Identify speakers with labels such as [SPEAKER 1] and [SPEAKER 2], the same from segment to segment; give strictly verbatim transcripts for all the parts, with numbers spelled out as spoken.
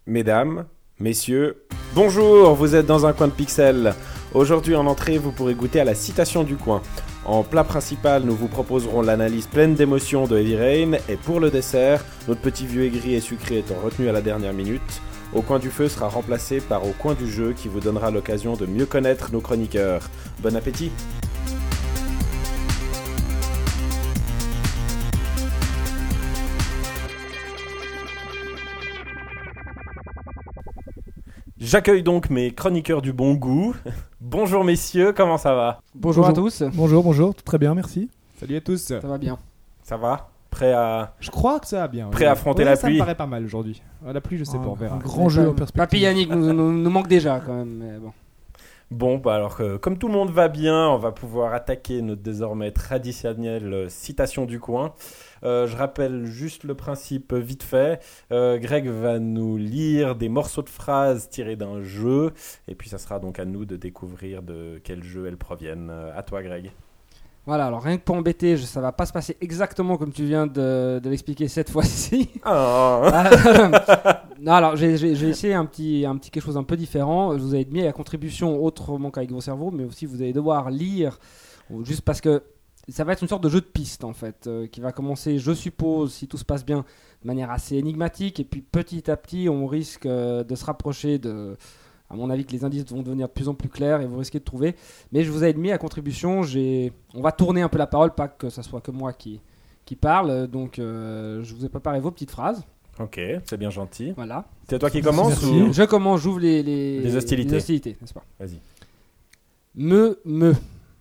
[SPEAKER 1] Mesdames, messieurs, bonjour, vous êtes dans un coin de pixels. Aujourd'hui en entrée, vous pourrez goûter à la citation du coin. En plat principal, nous vous proposerons l'analyse pleine d'émotions de Heavy Rain. Et pour le dessert, notre petit vieux aigri et sucré étant retenu à la dernière minute, Au coin du feu sera remplacé par Au coin du jeu qui vous donnera l'occasion de mieux connaître nos chroniqueurs. Bon appétit! J'accueille donc mes chroniqueurs du bon goût. Bonjour messieurs, comment ça va?
[SPEAKER 2] Bonjour, bonjour à tous.
[SPEAKER 3] Bonjour, bonjour, très bien, merci.
[SPEAKER 4] Salut à tous.
[SPEAKER 2] Ça va bien.
[SPEAKER 1] Ça va? Prêt à...
[SPEAKER 4] Je crois que ça va bien.
[SPEAKER 1] Prêt
[SPEAKER 4] oui.
[SPEAKER 1] à affronter
[SPEAKER 4] ouais,
[SPEAKER 1] la
[SPEAKER 4] ça
[SPEAKER 1] pluie?
[SPEAKER 4] Ça me paraît pas mal aujourd'hui. La pluie, je sais
[SPEAKER 3] ah,
[SPEAKER 4] pas, on verra.
[SPEAKER 3] Un grand jeu en perspective.
[SPEAKER 2] Papy Yannick nous, nous, nous manque déjà quand même. Mais bon.
[SPEAKER 1] Bon, bah alors que comme tout le monde va bien, on va pouvoir attaquer notre désormais traditionnelle citation du coin. Euh, je rappelle juste le principe vite fait. Euh, Greg va nous lire des morceaux de phrases tirés d'un jeu, et puis ça sera donc à nous de découvrir de quel jeu elles proviennent. Euh, à toi, Greg.
[SPEAKER 2] Voilà, alors rien que pour embêter, je, ça va pas se passer exactement comme tu viens de, de l'expliquer cette fois-ci.
[SPEAKER 1] Oh.
[SPEAKER 2] Non, alors j'ai, j'ai, j'ai essayé un petit, un petit quelque chose un peu différent. Je vous ai mis à contribution autrement qu'avec vos cerveaux, mais aussi vous allez devoir lire, juste parce que ça va être une sorte de jeu de piste en fait, euh, qui va commencer, je suppose, si tout se passe bien, de manière assez énigmatique, et puis petit à petit, on risque euh, de se rapprocher de... À mon avis, que les indices vont devenir de plus en plus clairs et vous risquez de trouver. Mais je vous ai mis à contribution. J'ai... On va tourner un peu la parole, pas que ce soit que moi qui, qui parle. Donc, euh, je vous ai préparé vos petites phrases.
[SPEAKER 1] Ok, c'est bien gentil.
[SPEAKER 2] Voilà.
[SPEAKER 1] C'est toi qui commence ou...
[SPEAKER 2] Je commence, j'ouvre les, les,
[SPEAKER 1] les hostilités.
[SPEAKER 2] Les hostilités, n'est-ce pas?
[SPEAKER 1] Vas-y.
[SPEAKER 2] Me, me.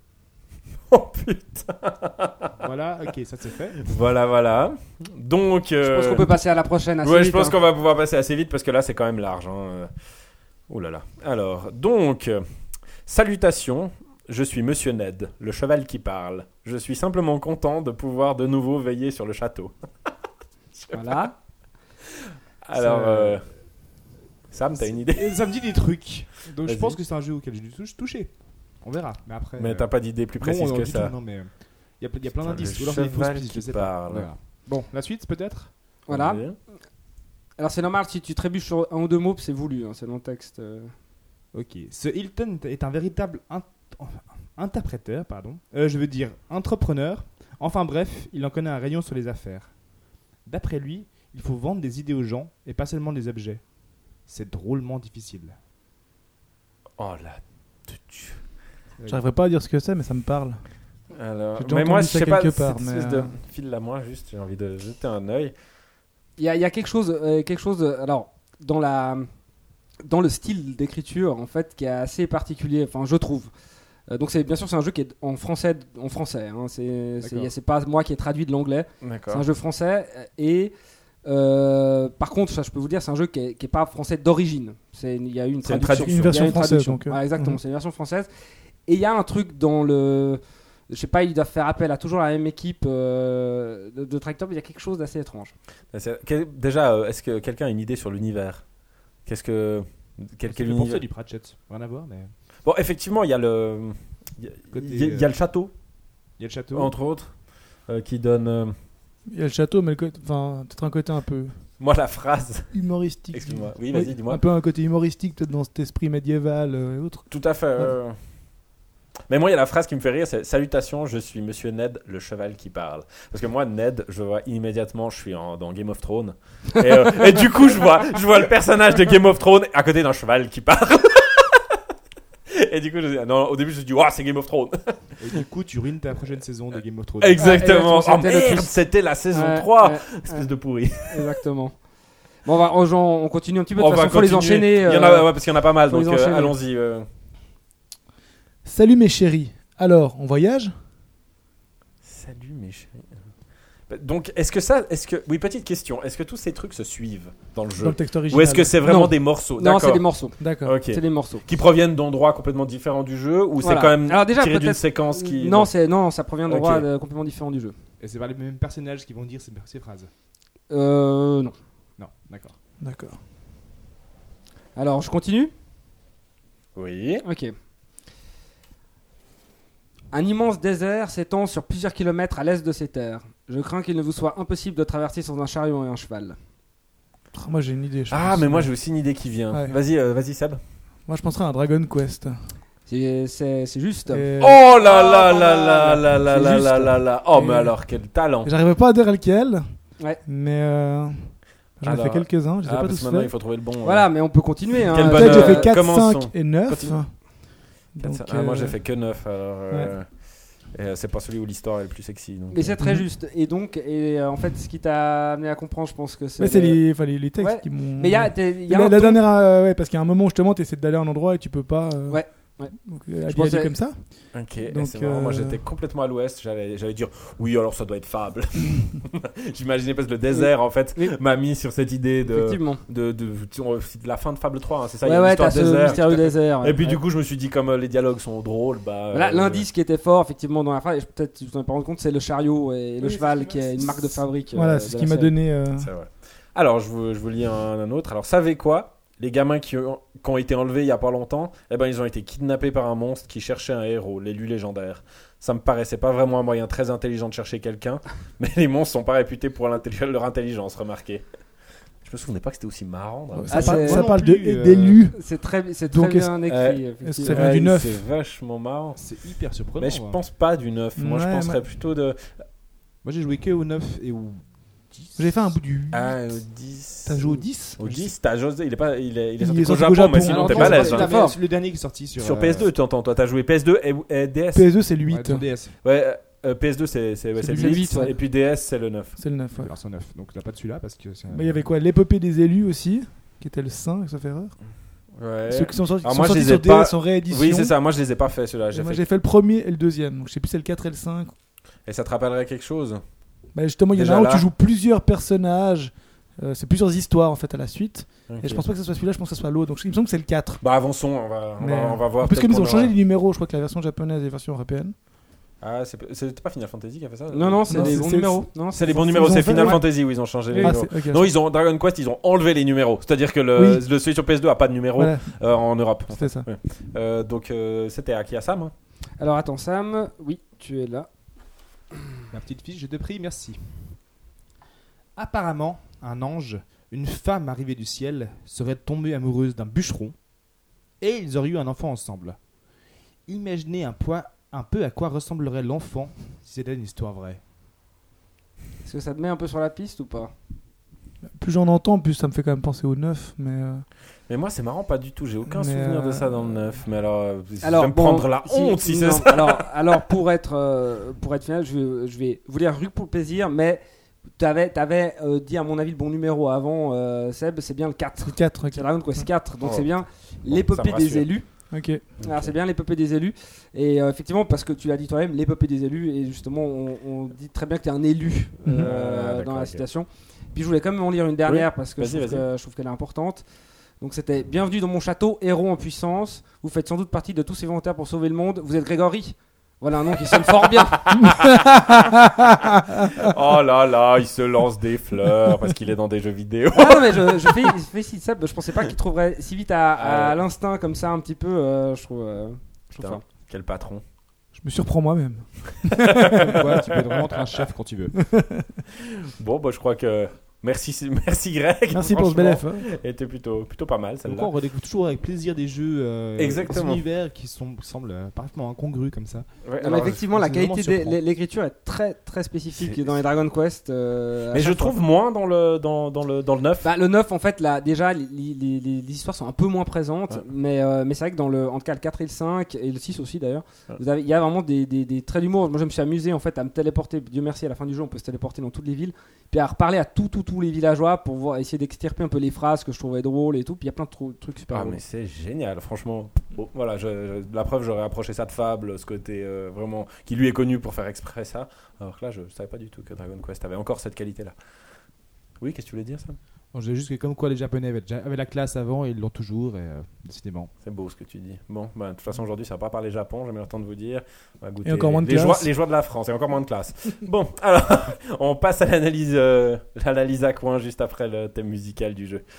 [SPEAKER 1] Oh putain.
[SPEAKER 4] Voilà, ok, ça c'est fait.
[SPEAKER 1] Voilà, voilà. Donc... Euh...
[SPEAKER 2] Je pense qu'on peut passer à la prochaine assez
[SPEAKER 1] ouais,
[SPEAKER 2] vite.
[SPEAKER 1] je pense
[SPEAKER 2] hein.
[SPEAKER 1] qu'on va pouvoir passer assez vite parce que là, c'est quand même large. Hein. Oh là là. Alors, donc, euh, salutations, je suis Monsieur Ned, le cheval qui parle. Je suis simplement content de pouvoir de nouveau veiller sur le château.
[SPEAKER 2] Voilà.
[SPEAKER 1] Alors,
[SPEAKER 4] Ça...
[SPEAKER 1] euh, Sam, t'as une idée?
[SPEAKER 4] Ça me dit des trucs. Donc
[SPEAKER 1] Vas-y.
[SPEAKER 4] je pense que c'est un jeu auquel j'ai dû toucher. On verra. Mais après.
[SPEAKER 1] Mais
[SPEAKER 4] euh...
[SPEAKER 1] t'as pas d'idée plus précise
[SPEAKER 4] non,
[SPEAKER 1] que
[SPEAKER 4] du
[SPEAKER 1] ça.
[SPEAKER 4] tout, non, mais il y, y a plein d'indices.
[SPEAKER 1] Le
[SPEAKER 4] Ou alors c'est des fausses
[SPEAKER 1] cheval
[SPEAKER 4] pistes,
[SPEAKER 1] qui
[SPEAKER 4] je sais
[SPEAKER 1] parle.
[SPEAKER 4] pas. Voilà. Bon, la suite peut-être.
[SPEAKER 2] Voilà.
[SPEAKER 1] Vas-y.
[SPEAKER 2] Alors, c'est normal, si tu trébuches sur un ou deux mots, c'est voulu. Hein, c'est dans le texte. Euh...
[SPEAKER 4] Ok. Ce Hilton est un véritable in- interpréteur, pardon. Euh, je veux dire entrepreneur. Enfin bref, il en connaît un rayon sur les affaires. D'après lui, il faut vendre des idées aux gens et pas seulement des objets. C'est drôlement difficile.
[SPEAKER 1] Oh là. tu-
[SPEAKER 3] J'arriverai pas à dire ce que c'est, mais ça me parle.
[SPEAKER 1] Alors,
[SPEAKER 3] J'ai déjà
[SPEAKER 1] mais moi,
[SPEAKER 3] entendu
[SPEAKER 1] je
[SPEAKER 3] ça
[SPEAKER 1] sais pas,
[SPEAKER 3] quelque
[SPEAKER 1] cette
[SPEAKER 3] part, mais,
[SPEAKER 1] espèce de
[SPEAKER 3] euh,
[SPEAKER 1] file là, moi, juste, j'ai envie de jeter un œil.
[SPEAKER 2] Il y a, il y a quelque chose, euh, quelque chose euh, alors, dans, la, dans le style d'écriture, en fait, qui est assez particulier, enfin, je trouve. Euh, donc, c'est, bien sûr, c'est un jeu qui est en français. En français hein, c'est, c'est, c'est pas moi qui ai traduit de l'anglais.
[SPEAKER 1] D'accord.
[SPEAKER 2] C'est un jeu français. Et euh, par contre, ça, je peux vous dire, c'est un jeu qui n'est qui est pas français d'origine. C'est, il y a eu une
[SPEAKER 1] C'est une
[SPEAKER 2] traduction.
[SPEAKER 1] traduction.
[SPEAKER 3] Une version
[SPEAKER 2] Il y a
[SPEAKER 3] française,
[SPEAKER 2] traduction.
[SPEAKER 3] donc, euh,
[SPEAKER 2] Voilà, exactement,
[SPEAKER 3] mhm.
[SPEAKER 2] c'est une version française. Et il y a un truc dans le... Je sais pas, ils doivent faire appel à toujours la même équipe euh, de, de traducteurs, mais il y a quelque chose d'assez étrange.
[SPEAKER 1] C'est- quel- Déjà, euh, est-ce que quelqu'un a une idée sur l'univers? Qu'est-ce que... Quel, quel
[SPEAKER 4] Je
[SPEAKER 1] univers?
[SPEAKER 4] pensais du Pratchett. Rien à voir, mais
[SPEAKER 1] Bon, effectivement, il y a le... Il y a,
[SPEAKER 4] Côté,
[SPEAKER 1] il y a- il y a le château,
[SPEAKER 4] il y a le château.
[SPEAKER 1] entre autres, euh, qui donne... euh,
[SPEAKER 3] Il y a le château, mais le côté, enfin, peut-être un côté un peu
[SPEAKER 1] Moi, la phrase...
[SPEAKER 3] humoristique.
[SPEAKER 1] Excuse-moi. Oui, vas-y, dis-moi.
[SPEAKER 3] Un peu un côté humoristique, peut-être dans cet esprit médiéval euh, et autres.
[SPEAKER 1] Tout à fait. euh. Mais moi, il y a la phrase qui me fait rire, c'est « Salutations, je suis Monsieur Ned, le cheval qui parle ». Parce que moi, Ned, je vois immédiatement, je suis en, dans Game of Thrones. Et, euh, et du coup, je vois, je vois le personnage de Game of Thrones à côté d'un cheval qui parle. Et du coup, je dis, non, au début, je me dis « Oh, c'est Game of Thrones ».
[SPEAKER 4] Et du coup, tu ruines ta prochaine saison de Game of Thrones.
[SPEAKER 1] Exactement.
[SPEAKER 2] Ouais,
[SPEAKER 1] Oh
[SPEAKER 2] c'était le
[SPEAKER 1] merde,
[SPEAKER 2] twist.
[SPEAKER 1] c'était la saison
[SPEAKER 2] Ouais,
[SPEAKER 1] trois.
[SPEAKER 2] ouais,
[SPEAKER 1] Espèce
[SPEAKER 2] ouais.
[SPEAKER 1] de pourri.
[SPEAKER 2] Exactement. Bon, on, va, on, on continue un petit peu. De
[SPEAKER 1] On
[SPEAKER 2] toute
[SPEAKER 1] va
[SPEAKER 2] façon, faut les
[SPEAKER 1] continuer.
[SPEAKER 2] enchaîner.
[SPEAKER 1] Il y en a,
[SPEAKER 2] euh,
[SPEAKER 1] ouais, parce qu'il y en a pas mal,
[SPEAKER 2] faut
[SPEAKER 1] donc
[SPEAKER 2] les
[SPEAKER 1] euh,
[SPEAKER 2] enchaîner.
[SPEAKER 1] allons-y. euh.
[SPEAKER 3] Salut mes chéris. Alors, on voyage?
[SPEAKER 1] Salut mes chéris. Donc, est-ce que ça, est-ce que, oui, petite question, est-ce que tous ces trucs se suivent dans le jeu,
[SPEAKER 3] Dans le texte original.
[SPEAKER 1] ou est-ce que c'est vraiment
[SPEAKER 2] Non.
[SPEAKER 1] des morceaux?
[SPEAKER 2] Non, c'est
[SPEAKER 1] D'accord.
[SPEAKER 2] des morceaux.
[SPEAKER 3] D'accord.
[SPEAKER 1] Ok.
[SPEAKER 2] C'est des morceaux.
[SPEAKER 1] Qui proviennent d'endroits complètement différents du jeu, ou
[SPEAKER 2] Voilà.
[SPEAKER 1] c'est quand même
[SPEAKER 2] Alors déjà,
[SPEAKER 1] tiré d'une
[SPEAKER 2] peut-être-
[SPEAKER 1] séquence qui.
[SPEAKER 2] Non, c'est, non, ça provient d'endroits
[SPEAKER 1] Ok.
[SPEAKER 2] euh, complètement différents du jeu.
[SPEAKER 4] Et c'est pas les mêmes personnages qui vont dire ces, ces phrases.
[SPEAKER 2] Euh, non.
[SPEAKER 4] Non, d'accord.
[SPEAKER 3] D'accord.
[SPEAKER 2] Alors, je continue.
[SPEAKER 1] Oui.
[SPEAKER 2] Ok. Un immense désert s'étend sur plusieurs kilomètres à l'est de ces terres. Je crains qu'il ne vous soit impossible de traverser sans un chariot et un cheval.
[SPEAKER 3] Oh, moi j'ai une idée. Je
[SPEAKER 1] Ah,
[SPEAKER 3] pense.
[SPEAKER 1] mais moi j'ai aussi une idée qui vient.
[SPEAKER 3] Ouais.
[SPEAKER 1] Vas-y, euh, vas-y Seb.
[SPEAKER 3] Moi je penserais à un Dragon Quest.
[SPEAKER 2] C'est, c'est, c'est juste.
[SPEAKER 3] Et-
[SPEAKER 1] Oh là
[SPEAKER 4] Oh,
[SPEAKER 1] là
[SPEAKER 4] pas
[SPEAKER 1] là
[SPEAKER 4] mal.
[SPEAKER 1] là là là
[SPEAKER 2] C'est
[SPEAKER 1] là
[SPEAKER 2] juste.
[SPEAKER 1] là là là. Oh,
[SPEAKER 3] Et-
[SPEAKER 1] mais alors quel talent.
[SPEAKER 3] J'arrivais pas à dire lequel.
[SPEAKER 2] Ouais.
[SPEAKER 3] Mais euh, j'en ai
[SPEAKER 1] Alors,
[SPEAKER 3] fait quelques-uns. Je sais
[SPEAKER 1] Ah,
[SPEAKER 3] pas
[SPEAKER 1] parce que
[SPEAKER 3] tous
[SPEAKER 1] maintenant il
[SPEAKER 3] faits.
[SPEAKER 1] faut trouver le bon.
[SPEAKER 2] Voilà, mais on peut continuer. Hein.
[SPEAKER 1] Quelle
[SPEAKER 3] Peut-être
[SPEAKER 1] bonne,
[SPEAKER 3] j'ai
[SPEAKER 1] euh,
[SPEAKER 3] fait quatre,
[SPEAKER 1] commençons.
[SPEAKER 3] cinq et neuf.
[SPEAKER 1] Continue.
[SPEAKER 3] Donc,
[SPEAKER 1] Ah, moi
[SPEAKER 3] euh,
[SPEAKER 1] j'ai fait que neuf alors. euh, et, euh, c'est pas celui où l'histoire est le plus sexy. Donc,
[SPEAKER 2] Mais c'est
[SPEAKER 1] euh,
[SPEAKER 2] très
[SPEAKER 3] Mhm.
[SPEAKER 2] juste. Et donc, et, euh, en fait, ce qui t'a amené à comprendre, je pense que c'est.
[SPEAKER 3] Mais c'est
[SPEAKER 2] le-
[SPEAKER 3] les, enfin, les, les textes
[SPEAKER 2] Ouais.
[SPEAKER 3] qui m'ont.
[SPEAKER 2] Mais il y a, t'es- il y a
[SPEAKER 3] la,
[SPEAKER 2] un
[SPEAKER 3] la
[SPEAKER 2] ton-
[SPEAKER 3] dernière, euh, ouais, parce qu'il y a un moment où justement tu essaies d'aller à un endroit et tu peux pas. euh,
[SPEAKER 2] Ouais, ouais.
[SPEAKER 3] Donc, euh, elle
[SPEAKER 2] Je
[SPEAKER 3] dit- elle dit
[SPEAKER 2] pensais-
[SPEAKER 3] comme ça.
[SPEAKER 1] Ok, et
[SPEAKER 3] Donc,
[SPEAKER 1] c'est marrant, moi
[SPEAKER 3] euh,
[SPEAKER 1] j'étais complètement à l'ouest, j'allais, j'allais dire oui alors ça doit être Fable. J'imaginais parce que le désert en fait
[SPEAKER 2] Oui.
[SPEAKER 1] m'a mis sur cette idée de,
[SPEAKER 2] Effectivement.
[SPEAKER 1] de, de, de- c'est de la fin de Fable trois, hein, c'est ça, il y
[SPEAKER 2] Ouais,
[SPEAKER 1] a
[SPEAKER 2] ouais,
[SPEAKER 1] l'histoire
[SPEAKER 2] t'as ce
[SPEAKER 1] désert.
[SPEAKER 2] mystérieux désert.
[SPEAKER 1] Et puis
[SPEAKER 2] ouais.
[SPEAKER 1] du coup je me suis dit comme euh, les dialogues sont drôles, bah...
[SPEAKER 2] Voilà,
[SPEAKER 1] euh,
[SPEAKER 2] l'indice qui était fort, effectivement, dans la phrase, et je- peut-être tu t'en es pas rendu compte, c'est le chariot et le
[SPEAKER 3] Oui,
[SPEAKER 2] cheval,
[SPEAKER 3] c'est ce
[SPEAKER 2] qui
[SPEAKER 3] qui m'a-
[SPEAKER 2] est une marque de fabrique. euh,
[SPEAKER 3] Voilà,
[SPEAKER 2] de
[SPEAKER 3] c'est ce
[SPEAKER 2] la
[SPEAKER 3] qui m'a
[SPEAKER 2] série.
[SPEAKER 3] donné. euh,
[SPEAKER 1] C'est vrai. Alors je vous, je vous lis un, un autre, alors savez quoi? Les gamins qui ont, qui ont été enlevés il y a pas longtemps, eh ben ils ont été kidnappés par un monstre qui cherchait un héros, l'élu légendaire. Ça me paraissait pas vraiment un moyen très intelligent de chercher quelqu'un, mais les monstres sont pas réputés pour l'intelli- leur intelligence, remarquez. Je me souvenais pas que c'était aussi marrant. Dragon
[SPEAKER 3] Ça,
[SPEAKER 2] Ah,
[SPEAKER 3] parle,
[SPEAKER 2] c'est-
[SPEAKER 3] ça
[SPEAKER 4] Moi non
[SPEAKER 3] parle de-
[SPEAKER 4] plus, euh,
[SPEAKER 3] d'élus.
[SPEAKER 2] C'est très, c'est
[SPEAKER 3] Donc,
[SPEAKER 2] très
[SPEAKER 3] est-ce-
[SPEAKER 2] bien écrit.
[SPEAKER 1] euh,
[SPEAKER 2] effectivement.
[SPEAKER 3] est-ce que ça vient du
[SPEAKER 1] Ouais,
[SPEAKER 3] neuf.
[SPEAKER 1] C'est vachement marrant.
[SPEAKER 4] C'est hyper surprenant.
[SPEAKER 1] Mais je
[SPEAKER 4] moi.
[SPEAKER 1] pense pas du neuf. Moi, je
[SPEAKER 3] Ouais,
[SPEAKER 1] penserais
[SPEAKER 3] mais-
[SPEAKER 1] plutôt de.
[SPEAKER 4] Moi j'ai joué que au neuf et au dix.
[SPEAKER 3] J'ai fait un bout du.
[SPEAKER 1] Ah, au dix.
[SPEAKER 3] T'as joué au dix
[SPEAKER 1] Au dix, t'as José. Il est, pas, il est, il est
[SPEAKER 3] Il
[SPEAKER 1] sorti
[SPEAKER 3] est
[SPEAKER 1] qu'au
[SPEAKER 3] sorti
[SPEAKER 1] Japon,
[SPEAKER 3] qu'au Japon.
[SPEAKER 1] mais sinon
[SPEAKER 2] Alors,
[SPEAKER 1] t'es
[SPEAKER 2] non,
[SPEAKER 1] balèze.
[SPEAKER 2] c'est
[SPEAKER 1] hein.
[SPEAKER 2] pas- fort.
[SPEAKER 4] C'est le dernier qui est sorti sur,
[SPEAKER 1] Sur
[SPEAKER 4] euh,
[SPEAKER 1] P S deux, tu entends. Toi, t'as joué P S deux et, et D S.
[SPEAKER 3] P S deux, c'est le
[SPEAKER 4] ouais,
[SPEAKER 3] huit.
[SPEAKER 4] sur D S.
[SPEAKER 1] Ouais, euh, P S deux, c'est, c'est, ouais,
[SPEAKER 3] C'est
[SPEAKER 1] c'est
[SPEAKER 3] du
[SPEAKER 1] le
[SPEAKER 2] huit,
[SPEAKER 1] huit.
[SPEAKER 2] ouais.
[SPEAKER 1] Et puis D S, c'est le neuf.
[SPEAKER 3] C'est le neuf, ouais.
[SPEAKER 4] Alors c'est neuf. Donc t'as pas de celui-là parce que c'est.
[SPEAKER 3] Mais il y avait quoi? L'épopée des élus aussi, qui était le cinq, sauf erreur.
[SPEAKER 1] Ouais.
[SPEAKER 3] Ceux qui sont sortis,
[SPEAKER 1] Alors
[SPEAKER 3] qui
[SPEAKER 1] moi,
[SPEAKER 3] sont
[SPEAKER 1] je
[SPEAKER 3] sortis
[SPEAKER 1] les ai
[SPEAKER 3] sur D S
[SPEAKER 1] pas-
[SPEAKER 3] en réédition.
[SPEAKER 1] Oui, c'est ça. Moi, je les ai pas fait ceux-là.
[SPEAKER 3] Et
[SPEAKER 1] J'ai
[SPEAKER 3] moi
[SPEAKER 1] fait-
[SPEAKER 3] j'ai fait le premier et le deuxième. Donc je sais plus c'est le quatre et le cinq.
[SPEAKER 1] Et ça te rappellerait quelque chose?
[SPEAKER 3] Bah, justement, il y en
[SPEAKER 1] Déjà
[SPEAKER 3] a un où
[SPEAKER 1] là.
[SPEAKER 3] tu joues plusieurs personnages. Euh, c'est plusieurs histoires en fait à la suite.
[SPEAKER 1] Ok.
[SPEAKER 3] Et je pense pas que ce soit celui-là, je pense que ce soit l'autre. Donc il me semble que c'est le quatre.
[SPEAKER 1] Bah, avançons. On va, on
[SPEAKER 3] Mais,
[SPEAKER 1] va, on va voir.
[SPEAKER 3] en plus,
[SPEAKER 1] peut-être
[SPEAKER 3] comme ils
[SPEAKER 1] qu'on
[SPEAKER 3] ont changé
[SPEAKER 1] aura-
[SPEAKER 3] les numéros, je crois que la version japonaise et la version européenne.
[SPEAKER 1] Ah, c'est, c'était pas Final Fantasy qui a fait ça?
[SPEAKER 2] Non, non, c'est
[SPEAKER 3] Non,
[SPEAKER 2] les
[SPEAKER 3] c'est-
[SPEAKER 2] bons
[SPEAKER 3] c'est-
[SPEAKER 2] numéros. Non,
[SPEAKER 1] C'est les bons
[SPEAKER 3] Ils
[SPEAKER 1] numéros,
[SPEAKER 3] ont
[SPEAKER 1] c'est
[SPEAKER 3] fait-
[SPEAKER 1] Final
[SPEAKER 2] ouais.
[SPEAKER 1] Fantasy où ils ont changé les
[SPEAKER 3] Ah,
[SPEAKER 1] numéros.
[SPEAKER 3] c'est- ok.
[SPEAKER 1] Non, ils ont Dragon Quest, ils ont enlevé les numéros. C'est-à-dire que le, le celui sur P S deux a pas de numéro
[SPEAKER 3] Voilà,
[SPEAKER 1] euh, en Europe.
[SPEAKER 3] c'était ça.
[SPEAKER 1] Euh, donc euh, c'était à qui? À Sam hein.
[SPEAKER 2] Alors attends, Sam, oui, tu es là.
[SPEAKER 4] Ma petite fiche, je te prie, merci. Apparemment, un ange, une femme arrivée du ciel, serait tombée amoureuse d'un bûcheron et ils auraient eu un enfant ensemble. Imaginez un, point, un peu à quoi ressemblerait l'enfant si c'était une histoire vraie.
[SPEAKER 2] Est-ce que ça te met un peu sur la piste ou pas?
[SPEAKER 3] Plus j'en entends, plus ça me fait quand même penser au neuf. Mais euh,
[SPEAKER 1] Mais moi c'est marrant pas du tout, j'ai aucun
[SPEAKER 3] Mais,
[SPEAKER 1] souvenir de
[SPEAKER 3] euh,
[SPEAKER 1] ça dans le neuf. Mais alors, euh, je
[SPEAKER 2] Alors,
[SPEAKER 1] vais me
[SPEAKER 2] bon,
[SPEAKER 1] prendre la
[SPEAKER 2] si-
[SPEAKER 1] honte si
[SPEAKER 2] non,
[SPEAKER 1] c'est ça.
[SPEAKER 2] Alors, alors pour être euh, pour être final, je, vais- je vais vous lire Rue pour le plaisir, mais tu avais, euh, dit à mon avis le bon numéro avant, euh, Seb, c'est bien le quatre.
[SPEAKER 3] c'est quatre. ok.
[SPEAKER 2] C'est Dragon Quest quatre, donc
[SPEAKER 1] Oh.
[SPEAKER 2] c'est bien
[SPEAKER 1] Bon,
[SPEAKER 2] l'épopée
[SPEAKER 1] ça me rassure.
[SPEAKER 2] des élus.
[SPEAKER 3] Ok.
[SPEAKER 2] Alors c'est bien l'épopée des élus. Et euh, effectivement, parce que tu l'as dit toi-même, l'épopée des élus, et justement, on, on dit très bien que tu es un élu euh,
[SPEAKER 3] Mhm.
[SPEAKER 1] Ah, d'accord,
[SPEAKER 2] dans la
[SPEAKER 1] ok.
[SPEAKER 2] citation. Puis je voulais quand même en lire une dernière parce que je
[SPEAKER 1] Vas-y,
[SPEAKER 2] trouve,
[SPEAKER 1] vas-y.
[SPEAKER 2] que je trouve qu'elle est importante. Donc c'était Bienvenue dans mon château, héros en puissance. Vous faites sans doute partie de tous ces volontaires pour sauver le monde. Vous êtes Grégory. Voilà un nom qui sonne fort bien.
[SPEAKER 1] Oh là là, il se lance des fleurs parce qu'il est dans des jeux vidéo.
[SPEAKER 2] Ah non mais je, je fais, je fais si ça, je pensais pas qu'il trouverait si vite à, à
[SPEAKER 1] Ah ouais.
[SPEAKER 2] l'instinct comme ça un petit peu. euh, je trouve. euh, je trouve
[SPEAKER 1] Putain,
[SPEAKER 2] fort.
[SPEAKER 1] quel patron.
[SPEAKER 3] Je me surprends moi-même.
[SPEAKER 4] Comme quoi, tu peux vraiment être un chef quand tu veux.
[SPEAKER 1] Bon, bah je crois que merci, merci Greg.
[SPEAKER 3] Merci pour ce bel
[SPEAKER 1] Franchement,
[SPEAKER 3] effort.
[SPEAKER 1] était plutôt, plutôt pas mal
[SPEAKER 4] Donc
[SPEAKER 1] celle-là.
[SPEAKER 4] on redécouvre toujours avec plaisir des jeux euh,
[SPEAKER 1] Exactement.
[SPEAKER 4] des univers qui sont, semblent euh, parfaitement incongrus comme ça.
[SPEAKER 1] Ouais,
[SPEAKER 2] Non, mais
[SPEAKER 1] alors,
[SPEAKER 2] effectivement, la
[SPEAKER 4] c'est
[SPEAKER 2] qualité
[SPEAKER 4] vraiment
[SPEAKER 2] de
[SPEAKER 4] surprend.
[SPEAKER 2] l'é- l'écriture est très très spécifique
[SPEAKER 1] C'est-
[SPEAKER 2] dans les Dragon Quest. euh, à
[SPEAKER 1] mais je
[SPEAKER 2] chaque fois.
[SPEAKER 1] trouve moins dans le dans, dans le dans le neuf.
[SPEAKER 2] Bah, le neuf, en fait, là, déjà, les, les- les- les histoires sont un peu moins présentes,
[SPEAKER 1] Ouais.
[SPEAKER 2] mais, euh, mais c'est vrai que dans le, en tout cas, le quatre et le cinq, et le six aussi d'ailleurs,
[SPEAKER 1] Ouais.
[SPEAKER 2] vous avez- il y a vraiment des, des, des traits d'humour. Moi, je me suis amusé en fait à me téléporter. Dieu merci, à la fin du jeu, on peut se téléporter dans toutes les villes, puis à reparler à tous tous tous les villageois pour voir, essayer d'extirper un peu les phrases que je trouvais drôles et tout. Puis il y a plein de tru- trucs super
[SPEAKER 1] Ah
[SPEAKER 2] drôles.
[SPEAKER 1] mais c'est génial, franchement. Bon, voilà, je, je- la preuve, j'aurais approché ça de Fable, ce côté euh, vraiment qui lui est connu pour faire exprès ça. Alors que là, je savais pas du tout que Dragon Quest avait encore cette qualité-là. Oui, qu'est-ce que tu voulais dire ça?
[SPEAKER 4] Bon, j'ai juste que comme quoi les Japonais avaient, déjà- avaient la classe avant et ils l'ont toujours, et euh, décidément.
[SPEAKER 1] C'est beau ce que tu dis. Bon, bah, de toute façon, aujourd'hui, ça va pas parler Japon, j'ai jamais le temps de vous dire. On va goûter
[SPEAKER 3] Et encore moins de
[SPEAKER 1] les, joies,
[SPEAKER 3] classe.
[SPEAKER 1] les joies de la France, et encore moins de classe. Bon, alors, on passe à l'analyse, euh, l'analyse à coin juste après le thème musical du jeu.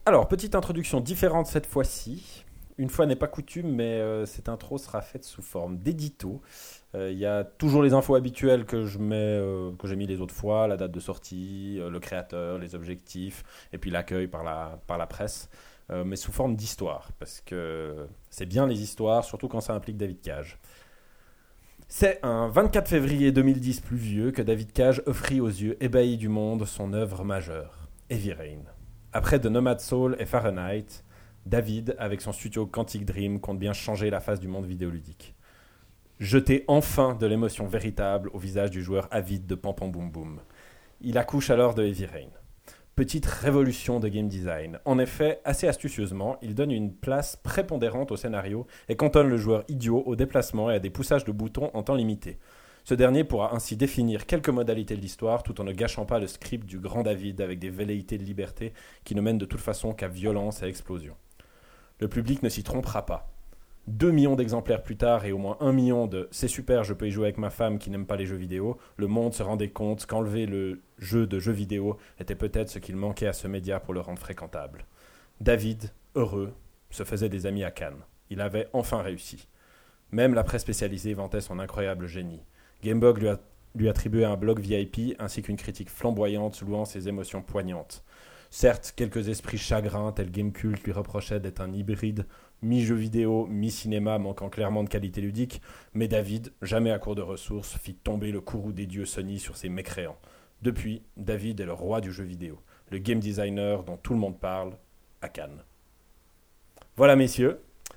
[SPEAKER 1] Alors, petite introduction différente cette fois-ci. Une fois n'est pas coutume, mais euh, cette intro sera faite sous forme d'édito. Il euh, y a toujours les infos habituelles que, je mets, euh, que j'ai mis les autres fois, la date de sortie, euh, le créateur, les objectifs, et puis l'accueil par la, par la presse, euh, mais sous forme d'histoire, parce que c'est bien les histoires, surtout quand ça implique David Cage. C'est un vingt-quatre février deux mille dix pluvieux que David Cage offrit aux yeux ébahis du monde son œuvre majeure, Heavy Rain. Après The Nomad Soul et Fahrenheit, David, avec son studio Quantic Dream, compte bien changer la face du monde vidéoludique. Jeter enfin de l'émotion véritable au visage du joueur avide de Pam Pam Boum Boum. Il accouche alors de Heavy Rain. Petite révolution de game design. En effet, assez astucieusement, il donne une place prépondérante au scénario et cantonne le joueur idiot au déplacement et à des poussages de boutons en temps limité. Ce dernier pourra ainsi définir quelques modalités de l'histoire tout en ne gâchant pas le script du grand David avec des velléités de liberté qui ne mènent de toute façon qu'à violence et explosion. Le public ne s'y trompera pas. deux millions d'exemplaires plus tard et au moins un million de « c'est super, je peux y jouer avec ma femme qui n'aime pas les jeux vidéo », le monde se rendait compte qu'enlever le jeu de jeux vidéo était peut-être ce qu'il manquait à ce média pour le rendre fréquentable. David, heureux, se faisait des amis à Cannes. Il avait enfin réussi. Même la presse spécialisée vantait son incroyable génie. Gamebug lui, a, lui attribuait un blog V I P ainsi qu'une critique flamboyante louant ses émotions poignantes. Certes, quelques esprits chagrins tels Gamecult lui reprochaient d'être un hybride mi-jeu vidéo, mi-cinéma manquant clairement de qualité ludique, mais David, jamais à court de ressources, fit tomber le courroux des dieux Sony sur ses mécréants. Depuis, David est le roi du jeu vidéo, le game designer dont tout le monde parle, à Cannes. Voilà messieurs.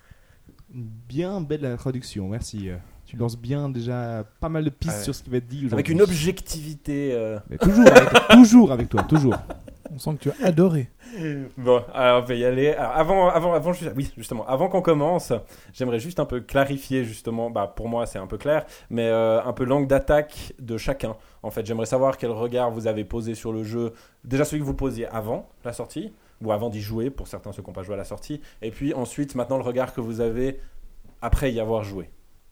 [SPEAKER 4] Bien belle introduction, merci. Tu lances bien déjà pas mal de pistes
[SPEAKER 1] Ouais.
[SPEAKER 4] sur ce qui va être dit aujourd'hui.
[SPEAKER 1] Avec une objectivité... Euh...
[SPEAKER 4] Mais toujours, avec toi, toujours avec toi, toujours.
[SPEAKER 3] On sent que tu as adoré.
[SPEAKER 1] Bon, alors on va y aller. Alors, avant, avant, avant, juste- oui, justement, avant qu'on commence, j'aimerais juste un peu clarifier, justement, bah, pour moi c'est un peu clair, mais euh, un peu l'angle d'attaque de chacun. En fait, j'aimerais savoir quel regard vous avez posé sur le jeu. Déjà celui que vous posiez avant la sortie, ou avant d'y jouer, pour certains ceux qui n'ont pas joué à la sortie, et puis ensuite, maintenant, le regard que vous avez après y avoir joué.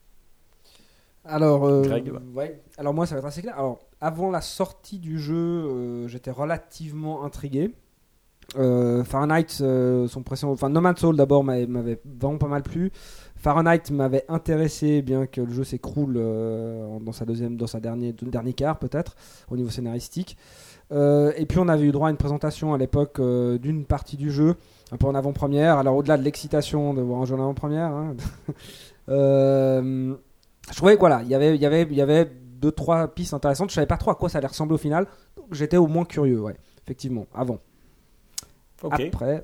[SPEAKER 2] Alors, euh,
[SPEAKER 1] Greg,
[SPEAKER 2] ouais. Alors moi, ça va être assez clair. Alors, avant la sortie du jeu, euh, j'étais relativement intrigué. Euh, Fahrenheit, euh, son précédent, enfin No Man's Soul d'abord m'avait, m'avait vraiment pas mal plu. Fahrenheit m'avait intéressé, bien que le jeu s'écroule euh, dans sa deuxième, dans sa dernière, dernier quart peut-être au niveau scénaristique. Euh, et puis on avait eu droit à une présentation à l'époque euh, d'une partie du jeu, un peu en avant-première. Alors au-delà de l'excitation de voir un jeu en avant-première, hein, euh, je trouvais que voilà, il y avait, il y avait, il y avait deux trois pistes intéressantes. Je savais pas trop à quoi ça allait ressembler au final, donc j'étais au moins curieux, ouais, effectivement, avant.
[SPEAKER 1] Ok.
[SPEAKER 2] Après,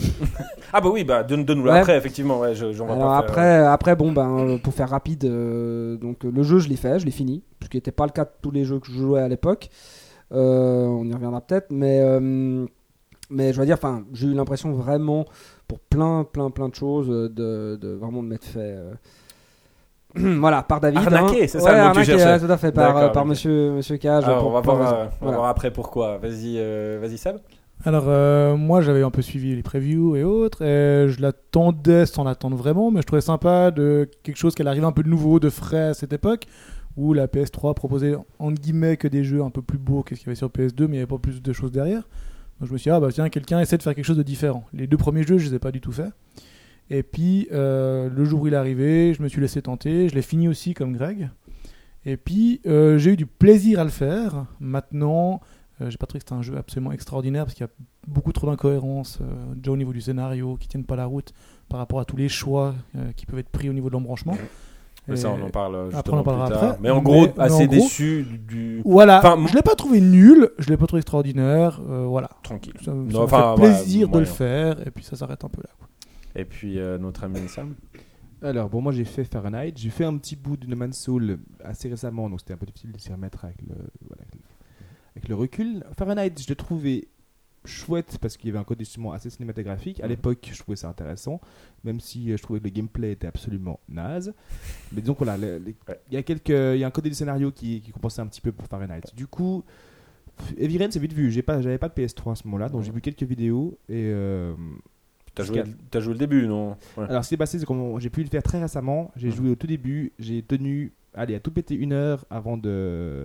[SPEAKER 1] Ah bah oui, bah donne- donne-nous
[SPEAKER 2] Ouais.
[SPEAKER 1] après, effectivement. Ouais, je, j'en vais
[SPEAKER 2] alors
[SPEAKER 1] pas
[SPEAKER 2] après,
[SPEAKER 1] faire,
[SPEAKER 2] après, bon ben, pour faire rapide, euh, donc le jeu je l'ai fait, je l'ai fini, ce qui n'était pas le cas de tous les jeux que je jouais à l'époque. Euh, on y reviendra peut-être, mais euh, mais je veux dire, enfin, j'ai eu l'impression vraiment pour plein, plein, plein de choses de, de vraiment de m'être fait. euh, Voilà, par David.
[SPEAKER 1] Arnaqué,
[SPEAKER 2] hein.
[SPEAKER 1] c'est ça
[SPEAKER 2] Ouais,
[SPEAKER 1] le mot que tu
[SPEAKER 2] arnaqué,
[SPEAKER 1] cherchais.
[SPEAKER 2] ouais, tout à fait, par,
[SPEAKER 1] D'accord,
[SPEAKER 2] par
[SPEAKER 1] ok.
[SPEAKER 2] monsieur, monsieur Cage.
[SPEAKER 1] Alors,
[SPEAKER 2] pour-
[SPEAKER 1] on va
[SPEAKER 2] pour
[SPEAKER 1] voir,
[SPEAKER 2] raison.
[SPEAKER 1] euh, on va
[SPEAKER 2] Voilà.
[SPEAKER 1] voir après pourquoi. Vas-y, euh, vas-y Seb.
[SPEAKER 3] Alors, euh, moi, j'avais un peu suivi les previews et autres, et je l'attendais sans l'attendre vraiment, mais je trouvais sympa de quelque chose qui allait arriver un peu de nouveau, de frais à cette époque, où la P S trois proposait, entre guillemets, que des jeux un peu plus beaux que ce qu'il y avait sur P S deux, mais il n'y avait pas plus de choses derrière. Donc, je me suis dit, ah bah tiens, quelqu'un essaie de faire quelque chose de différent. Les deux premiers jeux, je les ai pas du tout faits. Et puis, euh, le jour où il est arrivé, je me suis laissé tenter, je l'ai fini aussi comme Greg. Et puis, euh, j'ai eu du plaisir à le faire. Maintenant, euh, j'ai pas trouvé que c'était un jeu absolument extraordinaire parce qu'il y a beaucoup trop d'incohérences, euh, déjà au niveau du scénario, qui tiennent pas la route par rapport à tous les choix euh, qui peuvent être pris au niveau de l'embranchement.
[SPEAKER 1] Mais
[SPEAKER 3] Et-
[SPEAKER 1] ça, on en parle justement
[SPEAKER 3] après, on en parlera
[SPEAKER 1] plus tard.
[SPEAKER 3] après.
[SPEAKER 1] Mais en
[SPEAKER 3] Mais-
[SPEAKER 1] gros,
[SPEAKER 3] mais
[SPEAKER 1] assez
[SPEAKER 3] en gros-
[SPEAKER 1] déçu du, du-
[SPEAKER 3] Voilà,
[SPEAKER 1] Enfin, m-
[SPEAKER 3] je l'ai pas trouvé nul, je l'ai pas trouvé extraordinaire, euh, voilà.
[SPEAKER 1] tranquille.
[SPEAKER 3] Ça, ça
[SPEAKER 1] Non,
[SPEAKER 3] me
[SPEAKER 1] enfin,
[SPEAKER 3] fait
[SPEAKER 1] ouais,
[SPEAKER 3] plaisir de
[SPEAKER 1] moyen.
[SPEAKER 3] le faire, et puis ça s'arrête un peu là, quoi.
[SPEAKER 1] Et puis euh, notre ami Sam.
[SPEAKER 4] Alors, bon, moi j'ai fait Fahrenheit, j'ai fait un petit bout de No Man's Soul assez récemment, donc c'était un peu difficile de s'y remettre avec le, voilà, avec le, avec le recul. Fahrenheit, je l'ai trouvé chouette parce qu'il y avait un code justement assez cinématographique. À
[SPEAKER 1] Mhm.
[SPEAKER 4] l'époque, je trouvais ça intéressant, même si euh, je trouvais que le gameplay était absolument naze. Mais disons que voilà, le- les- il
[SPEAKER 1] Ouais.
[SPEAKER 4] y a quelques, il y a un côté du scénario qui, qui compensait un petit peu pour Fahrenheit. Du coup, Heavy Rain, c'est vite vu. J'ai pas, j'avais pas de P S trois à ce moment-là, donc
[SPEAKER 1] Mhm.
[SPEAKER 4] j'ai vu quelques vidéos et. euh,
[SPEAKER 1] T'as
[SPEAKER 4] jusqu'à-
[SPEAKER 1] joué, t'as joué le début, non? Ouais.
[SPEAKER 4] Alors, ce qui s'est passé, c'est que j'ai pu le faire très récemment. J'ai
[SPEAKER 1] Mhm.
[SPEAKER 4] joué au tout début. J'ai tenu, allez, à tout péter une heure avant de,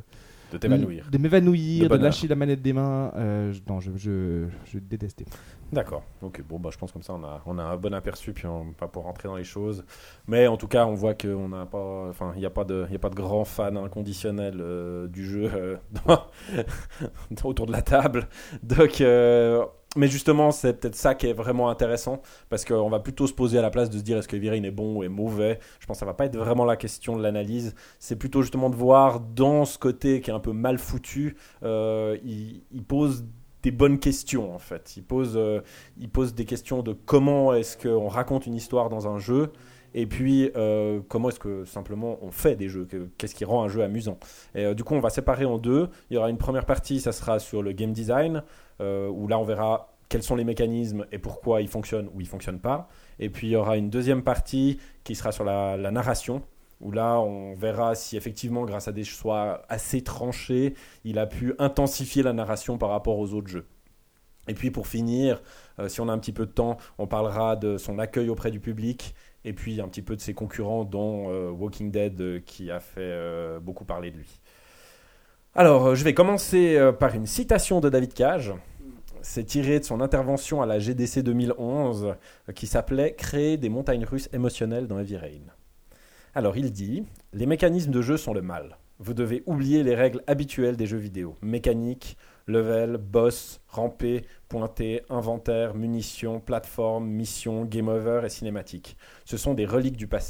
[SPEAKER 1] de t'évanouir.
[SPEAKER 4] De m'évanouir,
[SPEAKER 1] De
[SPEAKER 4] de,
[SPEAKER 1] bonheur.
[SPEAKER 4] lâcher la manette des mains. Euh, je- non, je, je, je détestais.
[SPEAKER 1] D'accord. Ok. Bon, bah, je pense comme ça, on a, on a un bon aperçu, puis on va pour rentrer dans les choses. Mais en tout cas, on voit qu'on n'a pas, enfin, il n'y a pas de, il y a pas de grands fans inconditionnels euh, du jeu euh, dans- autour de la table. Donc, euh, mais justement, c'est peut-être ça qui est vraiment intéressant, parce qu'on va plutôt se poser à la place de se dire est-ce que Heavy Rain est bon ou est mauvais. Je pense que ça va pas être vraiment la question de l'analyse. C'est plutôt justement de voir dans ce côté qui est un peu mal foutu, euh, il, il pose des bonnes questions en fait. Il pose, euh, il pose des questions de comment est-ce qu'on raconte une histoire dans un jeu, et puis euh, comment est-ce que simplement on fait des jeux, que- qu'est-ce qui rend un jeu amusant. Et euh, du coup, on va séparer en deux. Il y aura une première partie, ça sera sur le game design, euh, où là on verra quels sont les mécanismes et pourquoi ils fonctionnent ou ils ne fonctionnent pas. Et puis il y aura une deuxième partie qui sera sur la, la narration, où là on verra si effectivement grâce à des choix assez tranchés, il a pu intensifier la narration par rapport aux autres jeux. Et puis pour finir, euh, si on a un petit peu de temps, on parlera de son accueil auprès du public, et puis un petit peu de ses concurrents, dont euh, Walking Dead, euh, qui a fait euh, beaucoup parler de lui. Alors, euh, je vais commencer euh, par une citation de David Cage. C'est tiré de son intervention à la G D C deux mille onze, euh, qui s'appelait « Créer des montagnes russes émotionnelles dans Heavy Rain ». Alors, il dit « Les mécanismes de jeu sont le mal. Vous devez oublier les règles habituelles des jeux vidéo. Mécanique, level, boss, ramper, pointer, inventaire, munitions, plateforme, mission, game over et cinématique. Ce sont des reliques du passé. »